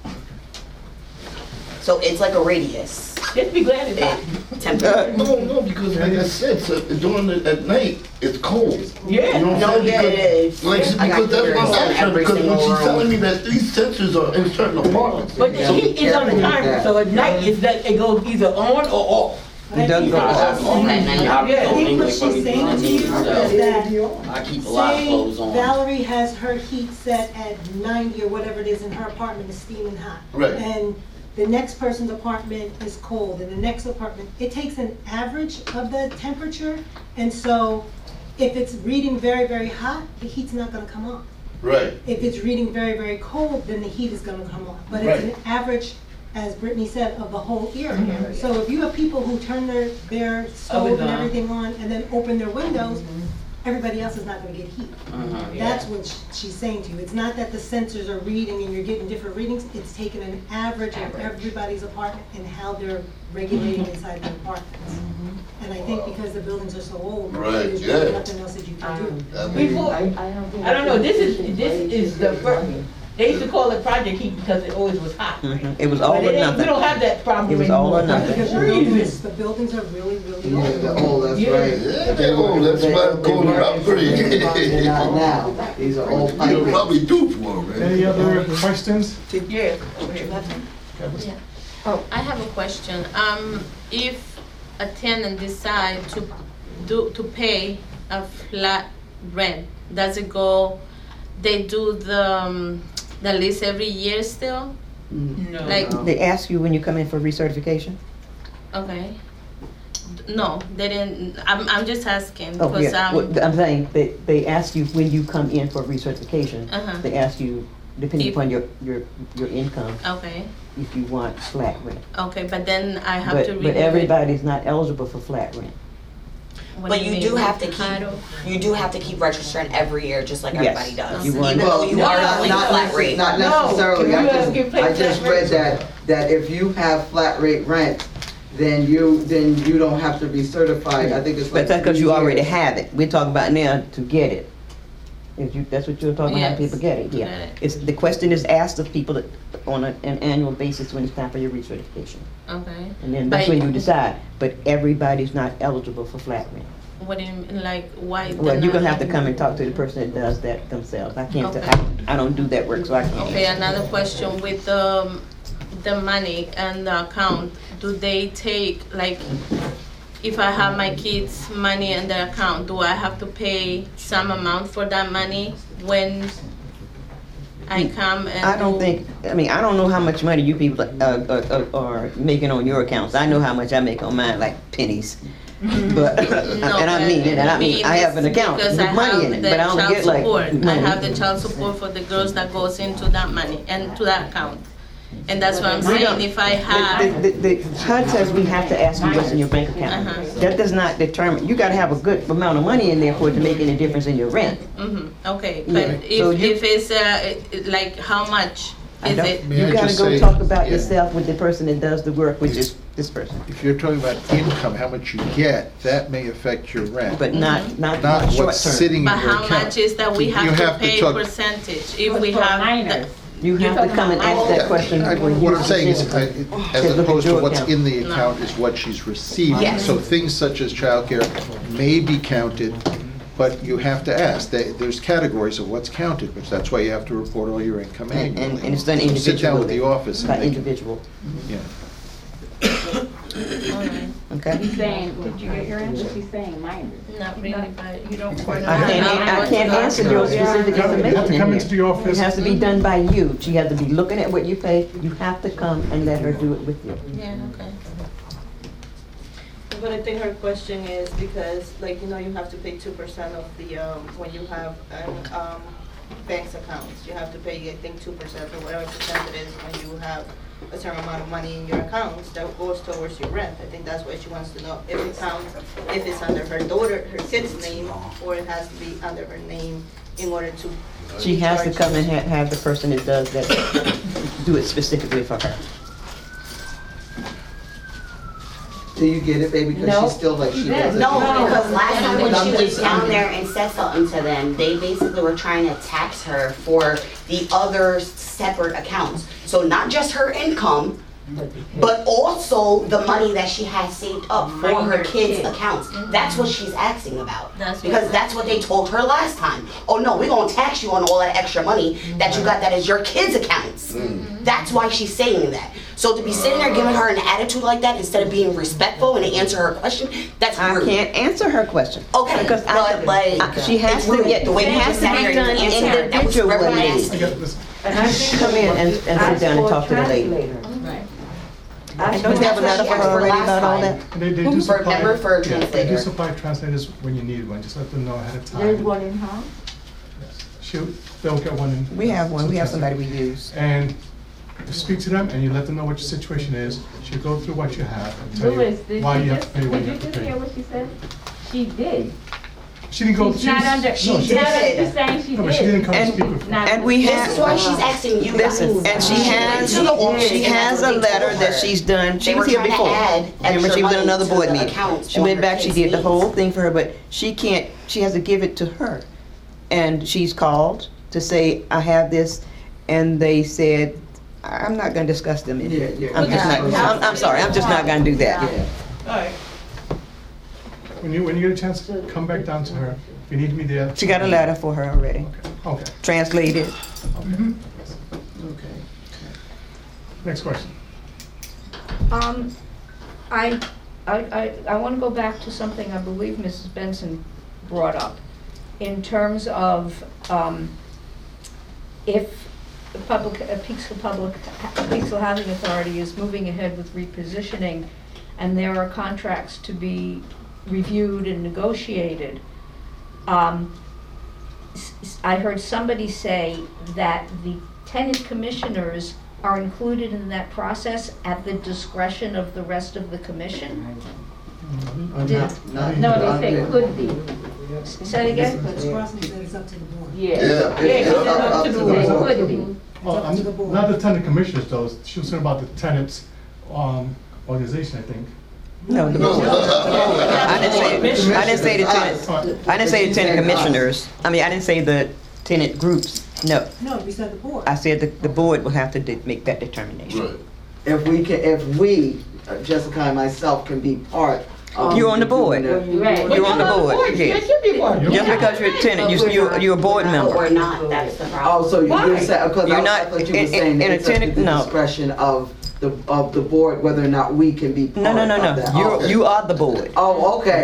Speaker 12: So it's like a radius.
Speaker 3: Just be glad it's hot.
Speaker 12: Temperature.
Speaker 7: No, because like I said, so during at night it's cold.
Speaker 3: Yeah.
Speaker 7: You know what I'm
Speaker 12: No,
Speaker 7: saying?
Speaker 12: yeah,
Speaker 7: Because-
Speaker 12: it is.
Speaker 7: Like,
Speaker 12: I got
Speaker 7: because that's what I'm
Speaker 12: heaters in
Speaker 7: asking,
Speaker 12: every
Speaker 7: because when
Speaker 12: single
Speaker 7: she's
Speaker 12: room.
Speaker 7: telling me that these sensors are in certain apartments.
Speaker 3: But the heat is on the timer, so at night it goes either on or off.
Speaker 1: It does go off.
Speaker 3: Yeah.
Speaker 11: I think what she's saying to you is that,
Speaker 13: I keep a lot of clothes
Speaker 11: say
Speaker 13: on.
Speaker 11: Valerie has her heat set at 90 or whatever it is, and her apartment is steaming hot.
Speaker 7: Right.
Speaker 11: And the next person's apartment is cold, and the next apartment, it takes an average of the temperature, and so if it's reading very, very hot, the heat's not gonna come on.
Speaker 7: Right.
Speaker 11: If it's reading very, very cold, then the heat is gonna come on. But
Speaker 7: Right.
Speaker 11: it's an average
Speaker 15: as Brittany said, of the whole area. So if you have people who turn their stove and everything on and then open their windows, everybody else is not gonna get heat. That's what she's saying to you. It's not that the sensors are reading and you're getting different readings, it's taking an average of everybody's apartment and how they're regulating inside their apartments. And I think because the buildings are so old, there's really nothing else that you can do.
Speaker 3: Before, I don't know, this is the first, they used to call it Project Heat because it always was hot.
Speaker 1: It was all
Speaker 3: But
Speaker 1: or
Speaker 3: we
Speaker 1: nothing.
Speaker 3: don't have that problem
Speaker 1: It was
Speaker 3: anymore.
Speaker 1: all or nothing.
Speaker 15: Because the buildings are really, really old.
Speaker 5: Yeah, they're old, that's
Speaker 3: Yeah.
Speaker 5: right.
Speaker 7: Yeah, they're old, that's why it's called an upgrade.
Speaker 5: They're not now, these are old
Speaker 7: You
Speaker 5: pipes.
Speaker 7: probably do for them, man.
Speaker 2: Any other questions?
Speaker 3: Yeah.
Speaker 16: Oh, I have a question. If a tenant decide to pay a flat rent, does it go, they do the lease every year still?
Speaker 3: No.
Speaker 16: Like,
Speaker 1: They ask you when you come in for recertification?
Speaker 16: okay. No, they didn't, I'm just asking,
Speaker 1: Oh,
Speaker 16: because,
Speaker 1: yeah. Well, I'm saying, they ask you when you come in for recertification.
Speaker 16: Uh-huh.
Speaker 1: They ask you, depending
Speaker 16: If-
Speaker 1: upon your income,
Speaker 16: okay,
Speaker 1: if you want flat rent.
Speaker 16: okay, but then I have to
Speaker 1: But
Speaker 16: remove it.
Speaker 1: everybody's not eligible for flat rent.
Speaker 16: What
Speaker 12: But
Speaker 16: do
Speaker 12: you
Speaker 16: mean?
Speaker 12: do have to
Speaker 16: How do-
Speaker 12: keep registering every year, just like
Speaker 1: Yes.
Speaker 12: everybody does.
Speaker 1: You want-
Speaker 12: Even though you are
Speaker 5: not,
Speaker 12: doing flat rate.
Speaker 5: not
Speaker 3: No,
Speaker 5: necessarily,
Speaker 3: you
Speaker 5: I
Speaker 3: have to get
Speaker 5: just
Speaker 3: flat
Speaker 5: read
Speaker 3: rate.
Speaker 5: that if you have flat rate rent, then you don't have to be certified, I think it's like.
Speaker 1: But that's because you
Speaker 5: 3
Speaker 1: already
Speaker 5: years.
Speaker 1: have it. We're talking about now to get it. That's what you're talking about, how
Speaker 16: Yes,
Speaker 1: people get it,
Speaker 16: to
Speaker 1: yeah.
Speaker 16: get it.
Speaker 1: It's, the question is asked of people on an annual basis when it's time for your recertification.
Speaker 16: Okay.
Speaker 1: And then that's
Speaker 16: But-
Speaker 1: when you decide, but everybody's not eligible for flat rent.
Speaker 16: What do you mean, like, why?
Speaker 1: Well,
Speaker 16: they're
Speaker 1: you're gonna
Speaker 16: not-
Speaker 1: have to come and talk to the person that does that themselves. I can't,
Speaker 16: Okay.
Speaker 1: I don't do that work, so I can't.
Speaker 16: Okay, another question with the money and the account, do they take, like, if I have my kids' money in the account, do I have to pay some amount for that money when I come and
Speaker 1: I don't
Speaker 16: do-
Speaker 1: think, I mean, I don't know how much money you people are making on your accounts. I know how much I make on mine, like pennies. But, and I mean it, and I mean, I have an account
Speaker 16: because
Speaker 1: with money in it, but I don't get like
Speaker 16: I
Speaker 1: money.
Speaker 16: have the child support for the girls that goes into that money and to that account. And that's what I'm
Speaker 1: We don't-
Speaker 16: saying, if I have,
Speaker 1: The HUD says we have to ask you what's in your bank account.
Speaker 16: Uh-huh.
Speaker 1: That does not determine, you gotta have a good amount of money in there for it to make any difference in your rent.
Speaker 16: okay,
Speaker 1: Yeah,
Speaker 16: but
Speaker 1: so
Speaker 16: if it's, like, how much
Speaker 1: I
Speaker 16: is
Speaker 1: don't-
Speaker 16: it?
Speaker 10: May I
Speaker 1: You gotta
Speaker 10: just
Speaker 1: go
Speaker 10: say-
Speaker 1: talk about
Speaker 10: yeah.
Speaker 1: yourself with the person that does the work, which is this person.
Speaker 10: If you're talking about income, how much you get, that may affect your rent.
Speaker 1: But not
Speaker 10: Not
Speaker 1: short
Speaker 10: what's
Speaker 1: term.
Speaker 10: sitting in
Speaker 16: But
Speaker 10: your
Speaker 16: how
Speaker 10: account.
Speaker 16: much is that we
Speaker 10: You
Speaker 16: have to
Speaker 10: have to
Speaker 16: pay
Speaker 10: talk-
Speaker 16: percentage if we
Speaker 14: For
Speaker 16: have?
Speaker 14: minors.
Speaker 1: You have to come and ask that question. when
Speaker 10: What
Speaker 1: you
Speaker 10: I'm saying is,
Speaker 1: consider-
Speaker 10: as
Speaker 1: look at
Speaker 10: opposed to
Speaker 1: your
Speaker 10: what's
Speaker 1: account.
Speaker 10: in the
Speaker 16: No.
Speaker 10: account is what she's receiving.
Speaker 12: Yes.
Speaker 10: So things such as childcare may be counted, but you have to ask. There's categories of what's counted, which that's why you have to report all your income
Speaker 1: And,
Speaker 10: annually.
Speaker 1: and it's done
Speaker 10: So
Speaker 1: individually.
Speaker 10: sit down with the office
Speaker 1: By
Speaker 10: and they can,
Speaker 1: individual,
Speaker 10: yeah.
Speaker 1: okay?
Speaker 14: She's saying, did you get your answer? She's saying minors.
Speaker 16: Not really, but you don't.
Speaker 1: I can't answer your specific
Speaker 2: You have to
Speaker 1: information
Speaker 2: come
Speaker 1: in
Speaker 2: into the
Speaker 1: here.
Speaker 2: office.
Speaker 1: It has to be done by you. She has to be looking at what you pay. You have to come and let her do it with you.
Speaker 16: Yeah, okay.
Speaker 9: But I think her question is because, like, you know, you have to pay 2% of the, when you have, bank's accounts. You have to pay, I think, 2% or whatever percent it is when you have a certain amount of money in your accounts that goes towards your rent. I think that's what she wants to know, if it counts, if it's under her kid's name, or it has to be under her name in order to.
Speaker 1: She has to
Speaker 9: charge
Speaker 1: come
Speaker 9: you.
Speaker 1: and have the person that does that, do it specifically for her.
Speaker 5: Do you get it, baby? Because
Speaker 14: No.
Speaker 5: she's still like, she doesn't.
Speaker 12: No, because last time when
Speaker 5: I'm
Speaker 12: she was
Speaker 5: just-
Speaker 12: down there and said something to them, they basically were trying to tax her for the other separate accounts. So not just her income, but also the money that she has saved up for her kids' accounts. That's what she's asking about. Because that's what they told her last time. Oh no, we're gonna tax you on all that extra money that you got that is your kids' accounts. That's why she's saying that. So to be sitting there giving her an attitude like that instead of being respectful and to answer her question, that's
Speaker 1: I
Speaker 12: rude.
Speaker 1: can't answer her question.
Speaker 12: Okay,
Speaker 1: Because
Speaker 12: but like,
Speaker 1: she has
Speaker 12: it's
Speaker 1: to
Speaker 12: rude.
Speaker 1: get,
Speaker 12: The way
Speaker 1: it
Speaker 12: you
Speaker 1: has
Speaker 12: just
Speaker 1: to
Speaker 12: sat
Speaker 1: be
Speaker 12: here
Speaker 1: done
Speaker 12: and answered her, that was very
Speaker 1: individually.
Speaker 12: nasty.
Speaker 2: I got this.
Speaker 1: Come in and sit down and talk to the lady. And don't you have a letter for her already about all that?
Speaker 2: And they do supply.
Speaker 12: Remember for a
Speaker 2: yeah, They do
Speaker 12: translator.
Speaker 2: supply translators when you need one, just let them know ahead of time.
Speaker 4: There's one in house?
Speaker 2: They'll get one in.
Speaker 1: We have one, we have somebody we use.
Speaker 2: And speak to them and you let them know what your situation is. She'll go through what you have and tell
Speaker 14: Louis,
Speaker 2: you why you have to pay what
Speaker 14: did
Speaker 2: you
Speaker 14: you
Speaker 2: have to
Speaker 14: just hear
Speaker 2: pay.
Speaker 14: what she said? She did.
Speaker 2: She didn't go.
Speaker 14: She's not under, she's not, she's saying she
Speaker 2: No, but she didn't
Speaker 14: did.
Speaker 2: come to speak with me.
Speaker 1: And we have.
Speaker 12: This is why she's asking you guys.
Speaker 1: Listen, and she has a letter that she's done. She
Speaker 12: They
Speaker 1: was
Speaker 12: were
Speaker 1: here
Speaker 12: trying to
Speaker 1: before.
Speaker 12: add
Speaker 1: Remember, she was in
Speaker 12: extra
Speaker 1: another
Speaker 12: money
Speaker 1: board
Speaker 12: to the
Speaker 1: meeting.
Speaker 12: accounts
Speaker 1: She
Speaker 12: on
Speaker 1: went
Speaker 12: her
Speaker 1: back, she
Speaker 12: kids'
Speaker 1: did the
Speaker 12: needs.
Speaker 1: whole thing for her, but she can't, she has to give it to her. And she's called to say, I have this, and they said, I'm not gonna discuss them in here.
Speaker 5: Yeah,
Speaker 1: I'm just not, I'm sorry, I'm just not gonna do that.
Speaker 3: Alright.
Speaker 2: When you get a chance, come back down to her. If you need me there.
Speaker 1: She got a letter for her already,
Speaker 2: Okay.
Speaker 1: translated.
Speaker 5: Okay.
Speaker 2: Next question.
Speaker 17: I want to go back to something I believe Mrs. Benson brought up in terms of if the Peekskill Housing Authority is moving ahead with repositioning and there are contracts to be reviewed and negotiated. I heard somebody say that the tenant commissioners are included in that process at the discretion of the rest of the commission?
Speaker 1: Mm-hmm.
Speaker 14: No, they say could be.
Speaker 17: Say it again?
Speaker 15: But Crosby said it's up to the board.
Speaker 14: Yeah.
Speaker 12: Yeah,
Speaker 14: it's
Speaker 12: up to the
Speaker 14: board.
Speaker 12: board.
Speaker 14: Could be.
Speaker 2: Oh, not the tenant commissioners though. She was saying about the tenants organization, I think.
Speaker 1: No, the board. I didn't say the tenant, I didn't say the tenant commissioners. I mean, I didn't say the tenant groups, no.
Speaker 15: No, we said the board.
Speaker 1: I said the board will have to make that determination.
Speaker 7: Right.
Speaker 5: If we, Jessica and myself can be part of.
Speaker 1: You're on the board.
Speaker 14: Right.
Speaker 1: You're on the board,
Speaker 3: You
Speaker 1: yeah.
Speaker 3: should be part of it.
Speaker 1: Just because you're a tenant, you're a board
Speaker 12: But
Speaker 1: member.
Speaker 12: we're not, that's the problem.
Speaker 5: Oh, so you're saying, because
Speaker 1: You're
Speaker 5: I
Speaker 1: not
Speaker 5: thought you were
Speaker 1: in
Speaker 5: saying that
Speaker 1: a
Speaker 5: it's up to
Speaker 1: tenant-
Speaker 5: the
Speaker 1: no.
Speaker 5: discretion of the board, whether or not we can be part
Speaker 1: No,
Speaker 5: of
Speaker 1: no,
Speaker 5: that.
Speaker 1: no, no. You are the board.
Speaker 5: Oh, okay.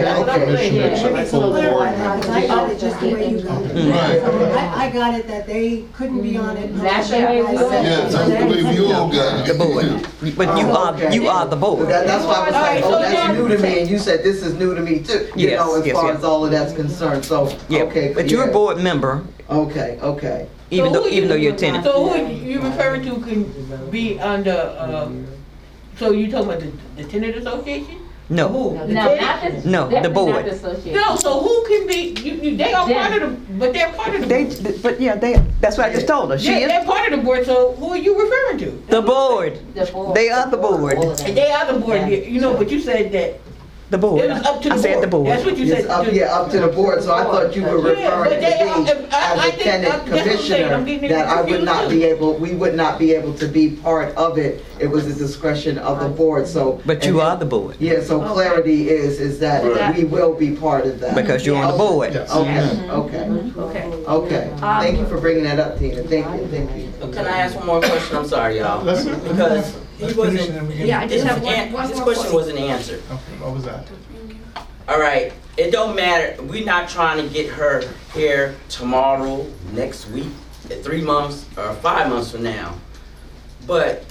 Speaker 15: I got it just the way you got it.
Speaker 7: Right.
Speaker 15: I got it that they couldn't be on it.
Speaker 14: That's the way we got it.
Speaker 7: Yeah, that's the way we all got it.
Speaker 1: The board. But you are the board.
Speaker 5: That's why I was like,
Speaker 3: Alright,
Speaker 5: oh,
Speaker 3: so
Speaker 5: that's
Speaker 3: then-
Speaker 5: new to me, and you said this is new to me too. You
Speaker 1: Yes,
Speaker 5: know, as
Speaker 1: yes,
Speaker 5: far
Speaker 1: yes.
Speaker 5: as all of that's concerned, so,
Speaker 1: Yeah,
Speaker 5: okay.
Speaker 1: but you're a
Speaker 5: yeah.
Speaker 1: board member,
Speaker 5: Okay.
Speaker 1: even
Speaker 3: So
Speaker 1: though
Speaker 3: who you-
Speaker 1: you're a tenant.
Speaker 3: So who you referring to can be under, so you talking about the tenant association?
Speaker 1: No,
Speaker 3: Who?
Speaker 14: No, not the,
Speaker 1: No, the
Speaker 14: definitely
Speaker 1: board.
Speaker 14: not the association.
Speaker 3: No, so who can be, they are part of the, but they're part of the.
Speaker 1: but yeah, that's what I just told her. She
Speaker 3: They're
Speaker 1: is
Speaker 3: part of the board, so who are you referring to?
Speaker 1: the board.
Speaker 14: The board.
Speaker 1: They are the board.
Speaker 3: And they are the board, you know, but you said that
Speaker 1: The board.
Speaker 3: it was up to the board.
Speaker 1: I said the board.
Speaker 3: That's what you
Speaker 5: Yes,
Speaker 3: said.
Speaker 5: up to the board, so I thought you were
Speaker 3: Yeah, but
Speaker 5: referring to
Speaker 3: they are-
Speaker 5: me
Speaker 3: I
Speaker 5: as a
Speaker 3: think,
Speaker 5: tenant
Speaker 3: that's what I'm saying, I'm
Speaker 5: commissioner,
Speaker 3: getting
Speaker 5: that I would
Speaker 3: confused
Speaker 5: not
Speaker 3: too.
Speaker 5: be able, we would not be able to be part of it. It was the discretion of the board, so.
Speaker 1: But you are the board
Speaker 5: Yeah, so clarity is that
Speaker 3: Right.
Speaker 5: we will be part of that.
Speaker 1: because you're on the board.
Speaker 2: Yes.
Speaker 5: Okay. Thank you for bringing that up, Tina. Thank you.
Speaker 13: Can I ask one more question? I'm sorry, y'all.
Speaker 2: Let's
Speaker 13: Because he
Speaker 2: finish
Speaker 13: wasn't,
Speaker 2: and then we can.
Speaker 17: Yeah, I just have one
Speaker 13: his
Speaker 17: more
Speaker 13: question wasn't answered.
Speaker 2: Okay, what was that?
Speaker 13: All right, it don't matter. We're not trying to get her here tomorrow, next week, 3 months, or 5 months from now. But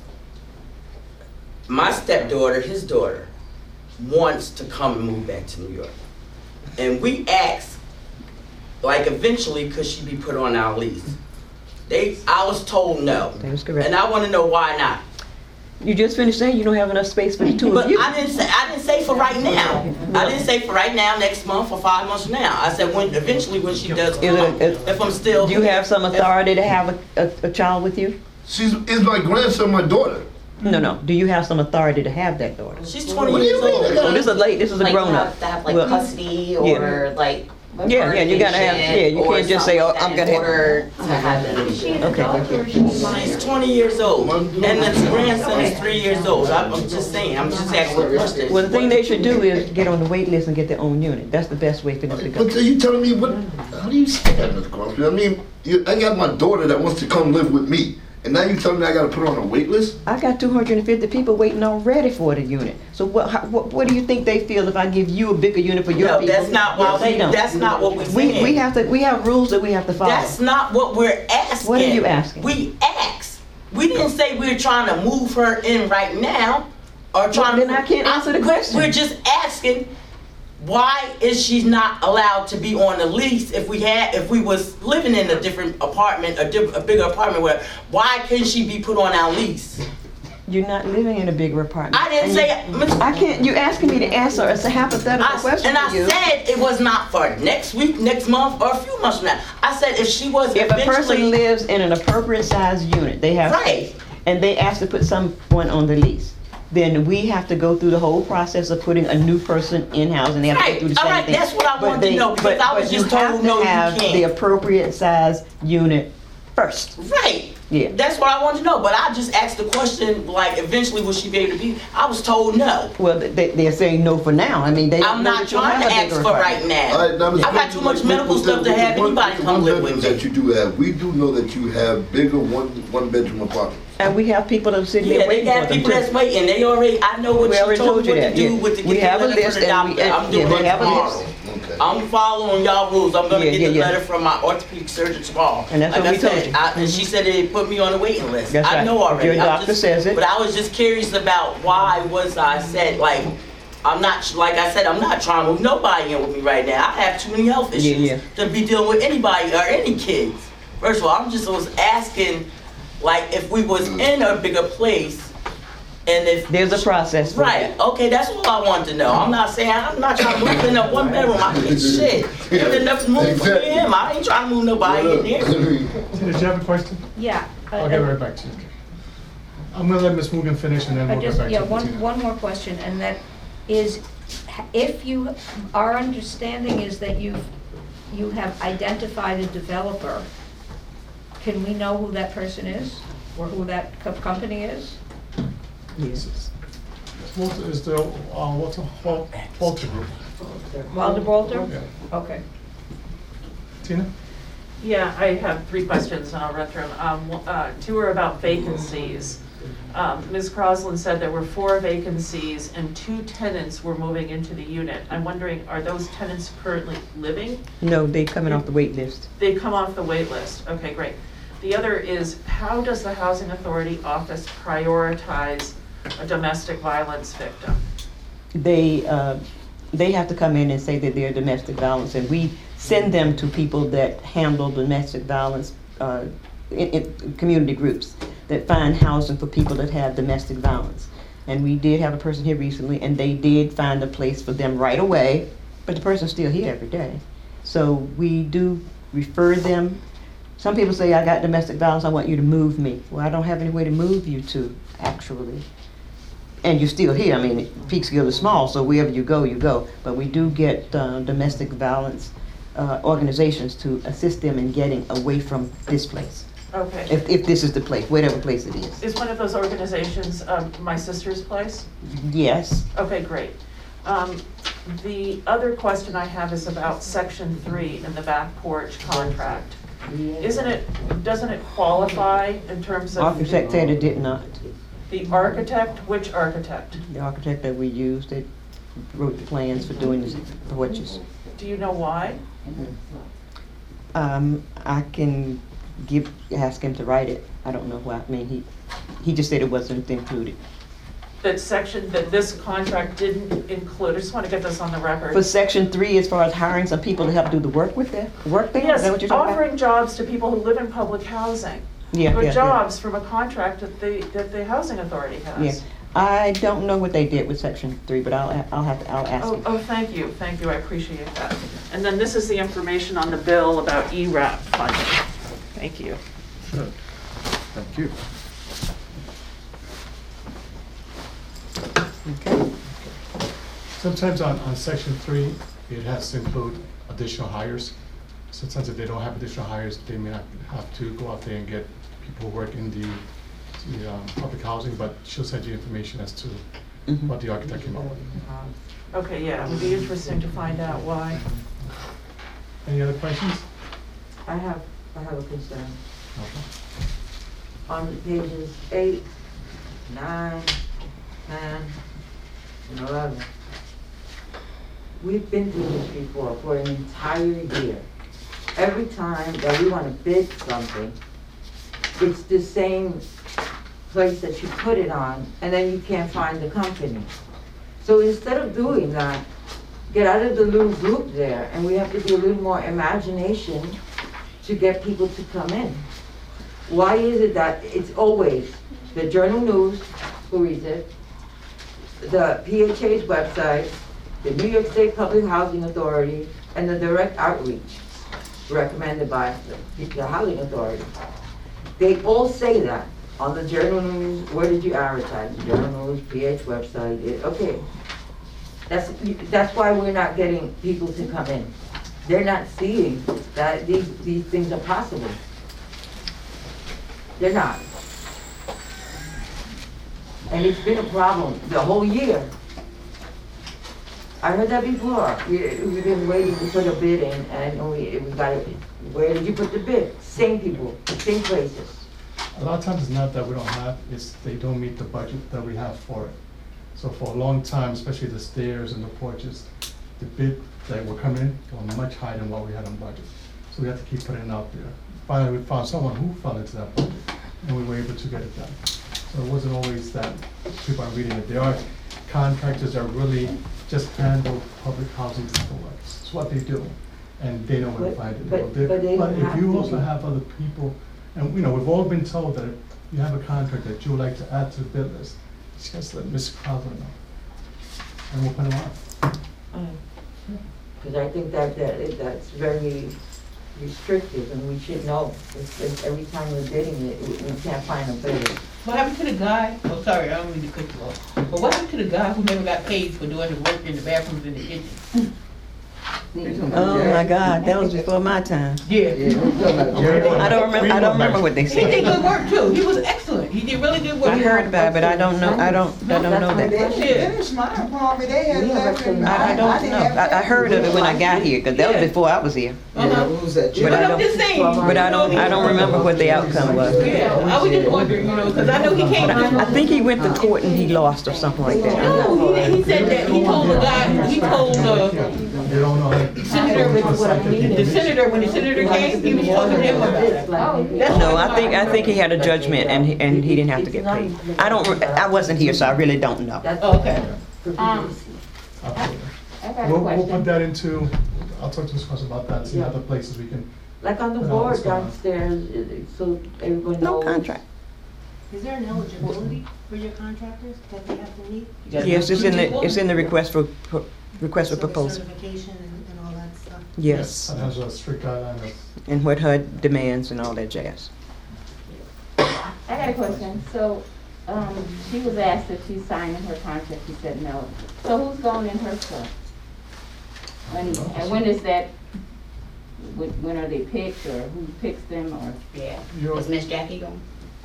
Speaker 13: my stepdaughter, his daughter, wants to come and move back to New York. And we asked, like eventually, could she be put on our lease? I was told no.
Speaker 1: That is correct.
Speaker 13: And I want to know why not.
Speaker 1: You just finished saying you don't have enough space for the two
Speaker 13: But
Speaker 1: of you.
Speaker 13: I didn't say for right now. I didn't say for right now, next month, or 5 months from now. I said eventually when she does come out, if I'm still.
Speaker 1: Do you have some authority to have a child with you?
Speaker 7: Is my grandson my daughter?
Speaker 1: No. Do you have some authority to have that daughter?
Speaker 13: She's 20 years old.
Speaker 1: Oh, this is a
Speaker 12: Like,
Speaker 1: grown
Speaker 12: you
Speaker 1: up.
Speaker 12: have to have like
Speaker 1: Well,
Speaker 12: custody or like.
Speaker 1: Yeah, you gotta have, you
Speaker 12: or
Speaker 1: can't just say, oh,
Speaker 12: something
Speaker 1: I'm
Speaker 12: like
Speaker 1: gonna
Speaker 12: that in order to have them.
Speaker 1: Okay.
Speaker 13: She's 20 years old, and the grandson is 3 years old. I'm just saying, I'm just asking a question.
Speaker 1: Well, the thing they should do is get on the wait list and get their own unit. That's the best way for them to go.
Speaker 7: But are you telling me how do you say that, Mr. Crosby? I mean, I got my daughter that wants to come live with me, and now you telling me I gotta put her on a wait list?
Speaker 1: I got 250 people waiting already for the unit. So what do you think they feel if I give you a bigger unit for your
Speaker 13: No,
Speaker 1: people?
Speaker 13: that's not what
Speaker 1: They don't.
Speaker 13: that's not what we're saying.
Speaker 1: We have rules that we have to follow.
Speaker 13: That's not what we're asking.
Speaker 1: What are you asking?
Speaker 13: We asked. We didn't say we're trying to move her in right now, or trying
Speaker 1: then I can't answer the question.
Speaker 13: We're just asking, why is she not allowed to be on the lease if we was living in a different apartment, a bigger apartment, where, why couldn't she be put on our lease?
Speaker 1: You're not living in a bigger apartment.
Speaker 13: I didn't say.
Speaker 1: I can't. You asking me to answer. It's a hypothetical question
Speaker 13: And I
Speaker 1: for you.
Speaker 13: said it was not for next week, next month, or a few months from now. I said if she was
Speaker 1: If a person lives in an appropriate size unit, they have
Speaker 13: Right.
Speaker 1: space, and they ask to put someone on the lease, then we have to go through the whole process of putting a new person in-house, and they have to go through the same
Speaker 13: All right,
Speaker 1: thing.
Speaker 13: that's what I wanted to know, because I was just told, no,
Speaker 1: you
Speaker 13: you
Speaker 1: have to have the
Speaker 13: can't.
Speaker 1: appropriate size unit first.
Speaker 13: Right.
Speaker 1: Yeah.
Speaker 13: That's what I wanted to know, but I just asked the question, like, eventually will she be able to be? I was told no.
Speaker 1: Well, they're saying no for now. I mean, they don't
Speaker 13: I'm
Speaker 1: know
Speaker 13: not
Speaker 1: that you'll
Speaker 13: trying
Speaker 1: have
Speaker 13: to
Speaker 1: a
Speaker 13: ask
Speaker 1: bigger
Speaker 13: for
Speaker 1: apartment.
Speaker 13: right now.
Speaker 7: All right, now, Ms.
Speaker 13: I got too much medical
Speaker 7: with the-
Speaker 13: stuff to
Speaker 7: with
Speaker 13: have
Speaker 7: the one-
Speaker 13: anybody
Speaker 7: with the
Speaker 13: come
Speaker 7: one
Speaker 13: live with
Speaker 7: bedrooms
Speaker 13: me.
Speaker 7: that you do have, we do know that you have bigger one bedroom apartments.
Speaker 1: And we have people that are sitting
Speaker 13: Yeah,
Speaker 1: there
Speaker 13: they
Speaker 1: waiting for
Speaker 13: got
Speaker 1: them
Speaker 13: people
Speaker 1: too.
Speaker 13: that's waiting. They already, I know what
Speaker 1: We
Speaker 13: she
Speaker 1: already
Speaker 13: told
Speaker 1: told
Speaker 13: me
Speaker 1: you
Speaker 13: what to
Speaker 1: that,
Speaker 13: do
Speaker 1: yeah.
Speaker 13: with the
Speaker 1: We have a
Speaker 13: letter
Speaker 1: list
Speaker 13: for the
Speaker 1: and we-
Speaker 13: doctor. I'm doing
Speaker 1: we
Speaker 13: it
Speaker 1: have a
Speaker 13: tomorrow.
Speaker 1: list.
Speaker 7: Okay.
Speaker 13: I'm following y'all rules. I'm gonna
Speaker 1: Yeah,
Speaker 13: get
Speaker 1: yeah,
Speaker 13: the
Speaker 1: yeah.
Speaker 13: letter from my orthopedic surgeon tomorrow.
Speaker 1: And that's
Speaker 13: like
Speaker 1: what
Speaker 13: I
Speaker 1: we told
Speaker 13: said,
Speaker 1: you.
Speaker 13: and she said they put me on the waiting list.
Speaker 1: That's
Speaker 13: I
Speaker 1: right.
Speaker 13: know already.
Speaker 1: Your
Speaker 13: I'm
Speaker 1: doctor
Speaker 13: just-
Speaker 1: says it.
Speaker 13: But I was just curious about why was I said, like, I'm not, like I said, I'm not trying to move nobody in with me right now. I have too many health issues
Speaker 1: Yeah.
Speaker 13: to be dealing with anybody or any kids. First of all, I'm just was asking, like, if we was in a bigger place, and if
Speaker 1: There's a process for
Speaker 13: right, okay, that's all I wanted to know. I'm not saying I'm not trying to move in a one bedroom. I get shit. There's enough to move for me in. I ain't trying to move nobody in there.
Speaker 2: Tina, did you have a question?
Speaker 17: Yeah.
Speaker 2: I'll get right back to you. I'm gonna let Ms. Mugen finish and then we'll get back to you. Tina.
Speaker 17: One more question, and that is, if you, our understanding is that you have identified a developer, can we know who that person is, or who that company is?
Speaker 1: Yes.
Speaker 2: Walter is the, Walter Group.
Speaker 17: Walter Walter?
Speaker 2: Yeah.
Speaker 17: Okay.
Speaker 2: Tina?
Speaker 11: Yeah, I have 3 questions and I'll run through them. 2 are about vacancies. Ms. Crosland said there were 4 vacancies and 2 tenants were moving into the unit. I'm wondering, are those tenants currently living?
Speaker 1: No, they coming off the wait list.
Speaker 11: They come off the wait list. Okay, great. The other is, how does the Housing Authority office prioritize a domestic violence victim?
Speaker 1: They have to come in and say that they're domestic violence, and we send them to people that handle domestic violence in community groups that find housing for people that have domestic violence. And we did have a person here recently, and they did find a place for them right away, but the person's still here every day. So we do refer them. Some people say, I got domestic violence, I want you to move me. Well, I don't have any way to move you to, actually. And you're still here. I mean, Peekskill is small, so wherever you go, you go. But we do get domestic violence organizations to assist them in getting away from this place.
Speaker 11: Okay.
Speaker 1: If this is the place, whatever place it is.
Speaker 11: Is one of those organizations My Sister's Place?
Speaker 1: Yes.
Speaker 11: Okay, great. The other question I have is about Section 3 in the back porch contract. Doesn't it qualify in terms of?
Speaker 1: Architect said it did not.
Speaker 11: The architect? Which architect?
Speaker 1: The architect that we used, that wrote the plans for doing the porches.
Speaker 11: Do you know why?
Speaker 1: I can ask him to write it. I don't know why. I mean, he just said it wasn't included.
Speaker 11: That this contract didn't include, I just want to get this on the record.
Speaker 1: For Section 3, as far as hiring some people to help do the work there?
Speaker 11: Yes,
Speaker 1: Is that what you're talking
Speaker 11: offering jobs to people who live in public housing.
Speaker 1: Yeah,
Speaker 11: Good
Speaker 1: yeah,
Speaker 11: jobs from a contract that the Housing Authority has.
Speaker 1: Yeah. I don't know what they did with Section 3, but I'll ask him.
Speaker 11: Oh, thank you, I appreciate that. And then this is the information on the bill about ERAP funding. Thank you.
Speaker 10: Good. Thank you.
Speaker 1: Okay.
Speaker 2: Sometimes on Section 3, it has to include additional hires. Sometimes if they don't have additional hires, they may not have to go out there and get people who work in the public housing, but she'll send you information as to what the architect came up with.
Speaker 11: Okay, yeah, it would be interesting to find out why.
Speaker 2: Any other questions?
Speaker 4: I have a concern. On pages 8, 9, 10, and 11. We've been through this before for an entire year. Every time that we want to bid something, it's the same place that you put it on, and then you can't find the company. So instead of doing that, get out of the little group there, and we have to do a little more imagination to get people to come in. Why is it that it's always the Journal News, who reads it, the PHA's website, the New York State Public Housing Authority, and the direct outreach recommended by the Housing Authority? They all say that on the Journal News. Where did you advertise? The Journal News, PH website. Okay. That's why we're not getting people to come in. They're not seeing that these things are possible. They're not. And it's been a problem the whole year. I heard that before. We've been waiting to put a bid in, and we got it. Where did you put the bid? Same people, same places.
Speaker 2: A lot of times it's not that we don't have, it's they don't meet the budget that we have for it. So for a long time, especially the stairs and the porches, the bid that were coming in were much higher than what we had on budget. So we had to keep putting it out there. Finally, we found someone who fell into that budget, and we were able to get it done. So it wasn't always that people are reading it. There are contractors that really just handle public housing type of work. It's what they do, and they know where to find it.
Speaker 4: But
Speaker 2: If you also have other people, and we've all been told that if you have a contract that you would like to add to the bid list, just let Ms. Crowther know, and we'll put them on.
Speaker 4: Because I think that's very restrictive, and we should know. If every time we're bidding it, we can't find a bidder.
Speaker 3: What happened to the guy? Oh, sorry, I don't mean to cut you off. But what happened to the guy who never got paid for doing the work in the bathrooms in the kitchen?
Speaker 1: Oh my God, that was before my time.
Speaker 3: Yeah.
Speaker 1: I don't remember what they
Speaker 3: He
Speaker 1: said.
Speaker 3: did good work too. He was excellent. He did really good work.
Speaker 1: I heard about it, but I don't know that.
Speaker 3: Yeah.
Speaker 1: I don't know. I heard of it when I got here, because that was before I was here.
Speaker 5: What was that?
Speaker 1: But I don't remember what the outcome was.
Speaker 3: Yeah, I was just wondering, because I know he came.
Speaker 1: I think he went to court and he lost or something like that.
Speaker 3: No, he said that he told the guy, he told
Speaker 2: They don't know.
Speaker 3: Senator, when the senator came, he was talking to him about it.
Speaker 1: No, I think he had a judgment and he didn't have to get paid. I wasn't here, so I really don't know.
Speaker 3: Okay.
Speaker 14: I got a
Speaker 2: We'll
Speaker 14: question.
Speaker 2: put that into, I'll talk to Ms. Cross about that, see other places we can.
Speaker 4: Like on the
Speaker 2: put out what's
Speaker 4: board
Speaker 2: going on.
Speaker 4: downstairs, so everyone knows.
Speaker 1: No contract.
Speaker 15: Is there an eligibility for your contractors that they have to meet?
Speaker 1: Yes, it's in the request for proposal.
Speaker 15: Certification and all that stuff?
Speaker 1: Yes,
Speaker 2: That has a strict guideline of.
Speaker 1: and what HUD demands and all that jazz.
Speaker 14: I got a question. So, she was asked if she's signing her contract. She said no. So who's going in her stuff? And when is that? When are they picked, or who picks them, or?
Speaker 12: Yeah.
Speaker 2: You're-
Speaker 12: Is Miss Jackie going?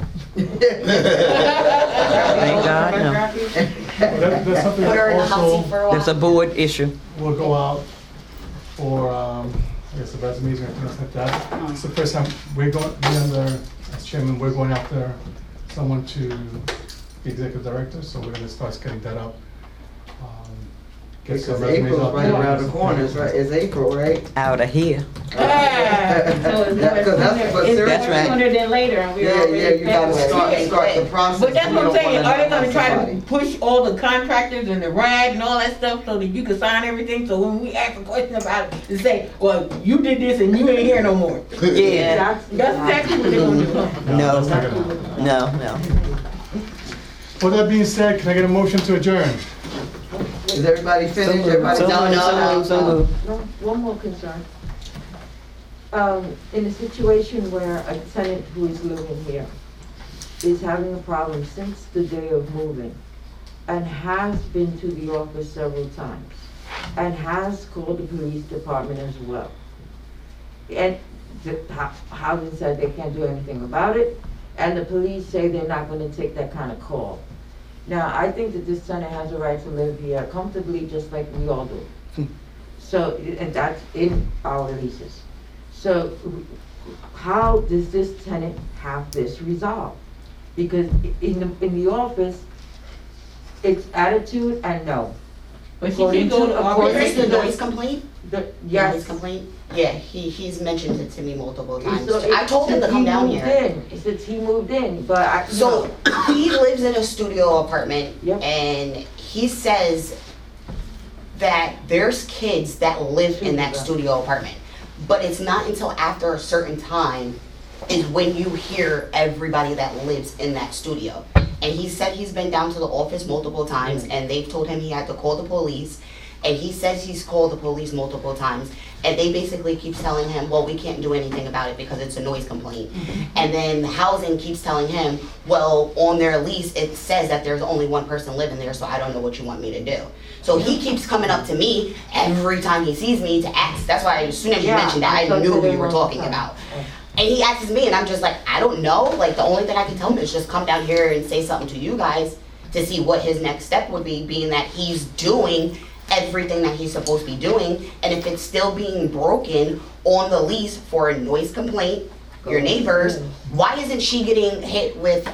Speaker 1: Thank God, no.
Speaker 2: That's something
Speaker 12: Put her in the
Speaker 2: that
Speaker 12: hot seat
Speaker 2: also
Speaker 12: for a while.
Speaker 1: That's a board issue.
Speaker 2: will go out for, I guess the resumes and things like that. It's the first time as chairman, we're going after someone to be executive director, so we're gonna start getting that up. Get some
Speaker 5: Because
Speaker 2: resumes
Speaker 5: April's
Speaker 2: out
Speaker 5: right
Speaker 2: there.
Speaker 5: around the corner, it's April, right?
Speaker 1: Out of here.
Speaker 14: So it's
Speaker 5: That's
Speaker 1: right.
Speaker 14: sooner than later, and we're
Speaker 5: Yeah,
Speaker 14: already.
Speaker 5: you gotta start the process.
Speaker 3: But that's
Speaker 5: We
Speaker 3: what I'm
Speaker 5: don't
Speaker 3: saying,
Speaker 5: wanna
Speaker 3: are they gonna
Speaker 5: have
Speaker 3: try
Speaker 5: somebody.
Speaker 3: to push all the contractors and the RAD and all that stuff so that you can sign everything? So when we ask a question about it, to say, well, you did this and you ain't here no more.
Speaker 1: Yeah.
Speaker 3: That's exactly what they're gonna do, huh?
Speaker 1: No,
Speaker 2: That's not gonna happen.
Speaker 1: no.
Speaker 2: With that being said, can I get a motion to adjourn?
Speaker 5: Is everybody finished? Everybody
Speaker 1: So
Speaker 5: done?
Speaker 1: moved, so moved.
Speaker 4: No, one more concern. In a situation where a tenant who is living here is having a problem since the day of moving and has been to the office several times and has called the police department as well. And the housing said they can't do anything about it, and the police say they're not gonna take that kind of call. Now, I think that this tenant has a right to live here comfortably, just like we all do. So, and that's in our leases. So, how does this tenant have this resolved? Because in the office, it's attitude and no.
Speaker 3: But she did go to
Speaker 12: Is this the
Speaker 3: arbitration.
Speaker 12: noise complaint?
Speaker 4: Yes.
Speaker 12: Noise complaint? Yeah, he's mentioned it to me multiple times.
Speaker 4: So
Speaker 12: I told him to come down here.
Speaker 4: He moved in, but I.
Speaker 12: So he lives in a studio apartment,
Speaker 4: Yep.
Speaker 12: and he says that there's kids that live in that studio apartment. But it's not until after a certain time is when you hear everybody that lives in that studio. And he said he's been down to the office multiple times and they've told him he had to call the police. And he says he's called the police multiple times. And they basically keep telling him, well, we can't do anything about it because it's a noise complaint. And then housing keeps telling him, well, on their lease, it says that there's only one person living there, so I don't know what you want me to do. So he keeps coming up to me every time he sees me to ask. That's why as soon as you mentioned that, I knew who you were talking about. And he asks me, and I'm just like, I don't know. Like, the only thing I can tell him is just come down here and say something to you guys to see what his next step would be, being that he's doing everything that he's supposed to be doing. And if it's still being broken on the lease for a noise complaint, your neighbors, why isn't she getting hit with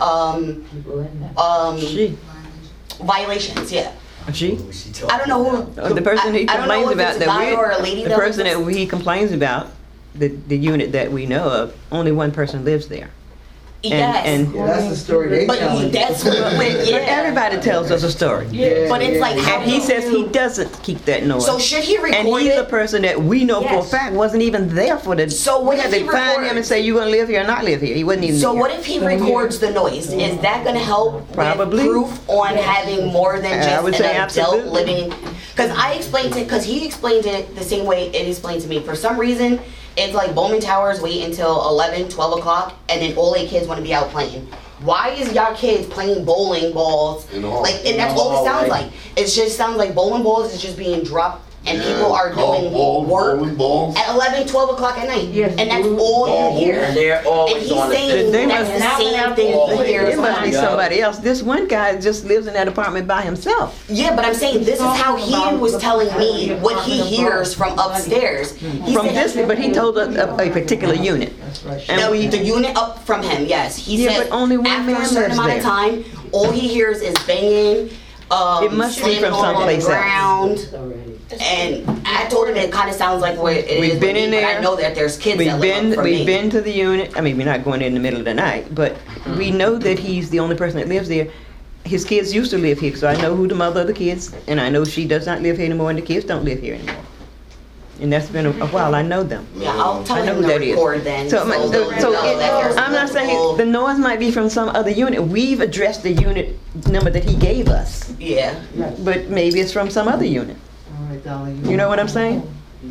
Speaker 12: violations? Yeah.
Speaker 1: She?
Speaker 12: I don't know who.
Speaker 1: The person he complains about,
Speaker 12: the
Speaker 1: person that he complains about, the unit that we know of, only one person lives there.
Speaker 12: Yes.
Speaker 5: Yeah, that's the story they tell.
Speaker 12: But that's what
Speaker 1: But everybody tells us a story.
Speaker 12: Yeah. But it's like,
Speaker 1: and he says he doesn't keep that noise.
Speaker 12: So should he record
Speaker 1: and he's
Speaker 12: it?
Speaker 1: a person that we know for a fact wasn't even there for the.
Speaker 12: So what
Speaker 1: we had
Speaker 12: if
Speaker 1: to
Speaker 12: he
Speaker 1: find him and say you gonna live here or not live here. He wasn't even.
Speaker 12: So
Speaker 1: there.
Speaker 12: what if he records the noise? Is that going to help
Speaker 1: Probably.
Speaker 12: with proof on having more than
Speaker 1: I would
Speaker 12: just
Speaker 1: say
Speaker 12: an adult
Speaker 1: absolutely.
Speaker 12: living? Because I explained it, because he explained it the same way it explained to me. For some reason, it's like Bowman Towers wait until 11, 12 o'clock, and then all their kids want to be out playing. Why is y'all kids playing bowling balls? Like, and that's all it sounds like. It just sounds like bowling balls is just being dropped, and people are doing work at 11, 12 o'clock at night. And that's all you hear.
Speaker 13: And they're always
Speaker 12: he's
Speaker 13: on the
Speaker 12: saying
Speaker 1: They
Speaker 12: that's
Speaker 1: must-
Speaker 12: the same thing he hears.
Speaker 1: It must be somebody else. This one guy just lives in that apartment by himself.
Speaker 12: Yeah, but I'm saying this is how he was telling me what he hears from upstairs. He
Speaker 1: From
Speaker 12: said-
Speaker 1: this, but he told us a particular unit. And
Speaker 12: No,
Speaker 1: we,
Speaker 12: the unit up from him, yes. He
Speaker 1: Yeah,
Speaker 12: said
Speaker 1: but only one
Speaker 12: after
Speaker 1: man
Speaker 12: a certain
Speaker 1: lives
Speaker 12: amount
Speaker 1: there.
Speaker 12: of time, all he hears is banging,
Speaker 1: It must be
Speaker 12: slamming
Speaker 1: from
Speaker 12: on the
Speaker 1: someplace else.
Speaker 12: ground. And I told him it kind of sounds like what it
Speaker 1: We've
Speaker 12: is
Speaker 1: been
Speaker 12: with
Speaker 1: in
Speaker 12: me, but
Speaker 1: there.
Speaker 12: I know that there's kids that live up from
Speaker 1: We've
Speaker 12: me.
Speaker 1: been to the unit. I mean, we're not going in the middle of the night, but we know that he's the only person that lives there. His kids used to live here, so I know who the mother of the kids, and I know she does not live here anymore, and the kids don't live here anymore. And that's been a while. I know them.
Speaker 12: Yeah, I'll tell
Speaker 1: I know
Speaker 12: him
Speaker 1: who
Speaker 12: to
Speaker 1: that is.
Speaker 12: record then.
Speaker 1: So,
Speaker 12: they'll know that there's
Speaker 1: I'm not saying the noise might be from some other unit. We've addressed the unit number that he gave us,
Speaker 12: Yeah.
Speaker 1: but maybe it's from some other unit.
Speaker 5: All right, darling.
Speaker 1: You know what I'm saying?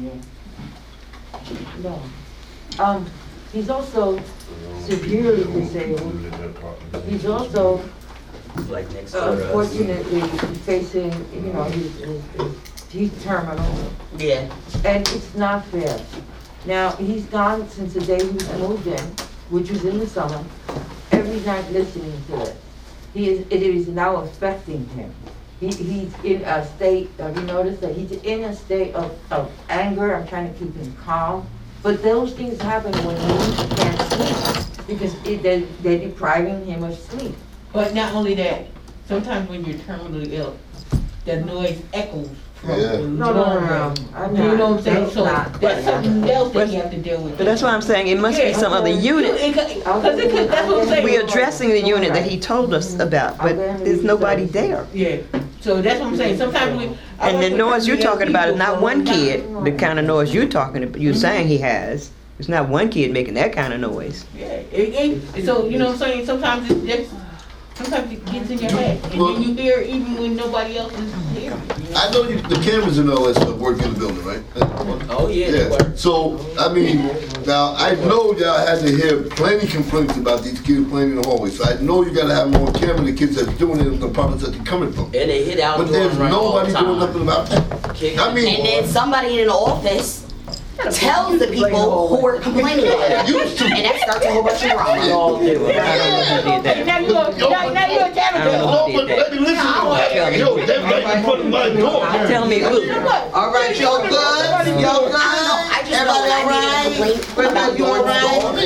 Speaker 4: No. He's also severely disabled. He's also
Speaker 13: Like next door to us.
Speaker 4: unfortunately facing, he's terminal.
Speaker 12: Yeah.
Speaker 4: And it's not fair. Now, he's gone since the day he was moved in, which was in the summer, every night listening to it. It is now affecting him. He's in a state, have you noticed that he's in a state of anger? I'm trying to keep him calm. But those things happen when he can't sleep, because they're depriving him of sleep.
Speaker 3: But not only that, sometimes when you're terminally ill, the noise echoes from
Speaker 7: Yeah.
Speaker 3: the
Speaker 4: No. I'm
Speaker 3: You know
Speaker 4: not.
Speaker 3: what I'm saying?
Speaker 4: That's
Speaker 3: So
Speaker 4: not.
Speaker 3: that's something else that you have to deal with.
Speaker 1: But that's why I'm saying it must be some other unit.
Speaker 3: Because it could, that's what I'm saying.
Speaker 1: We're addressing the unit that he told us about, but there's nobody there.
Speaker 3: Yeah, so that's what I'm saying, sometimes we.
Speaker 1: And the noise you're talking about is not one kid, the kind of noise you're talking about, you're saying he has. It's not one kid making that kind of noise.
Speaker 3: Yeah, so, you know what I'm saying, sometimes it's just, sometimes it gets in your head, and then you hear even when nobody else is here.
Speaker 7: I know the cameras and all that stuff work in the building, right?
Speaker 13: Oh, yeah, they work.
Speaker 7: So, I mean, now, I know y'all had to hear plenty complaints about these kids playing in the hallway, so I know you gotta have more camera, the kids that's doing it in the apartments that they're coming from.
Speaker 13: And they hit out
Speaker 7: But there's nobody doing nothing about that. I mean.
Speaker 12: And then somebody in the office tells the people who are complaining about it.
Speaker 7: Used to.
Speaker 12: And that starts a whole bunch of drama.
Speaker 1: I don't know who did that.
Speaker 3: Now you're a camera.
Speaker 7: No, but let me listen. Yo, that right in front of my door.
Speaker 1: Tell me who.
Speaker 5: All right, y'all good? Y'all good?
Speaker 12: I just know that I made a complaint about Dawn's dog.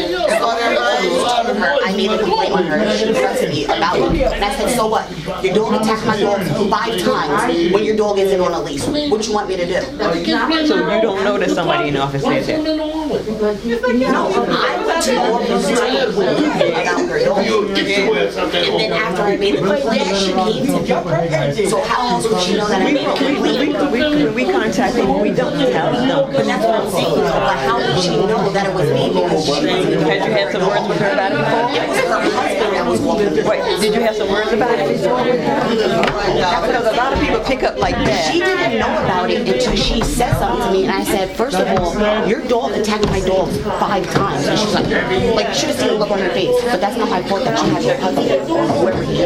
Speaker 12: I made a complaint on her. She pressed me about it. And I said, so what? Your dog attacked my dog 5 times when your dog isn't on a leash. What you want me to do?
Speaker 1: So you don't know that somebody in the office said that?
Speaker 4: Because you
Speaker 12: No, I went to all those times about her dog.
Speaker 7: You get your ass out that
Speaker 12: And then
Speaker 7: hole.
Speaker 12: after I made the complaint, she came to me. So how else would she know that I made a complaint?
Speaker 1: We contact people, we don't tell them.
Speaker 12: But that's what I'm saying, but how did she know that it was me because she didn't
Speaker 1: Had you had some words with her about it before?
Speaker 12: It was her husband that was walking through.
Speaker 1: Wait, did you have some words about it before with her? Because a lot of people pick up like that.
Speaker 12: She didn't know about it until she said something to me, and I said, first of all, your dog attacked my dog 5 times. And she's like, you should have seen the look on her face. But that's not my fault that she has her husband, whoever he is.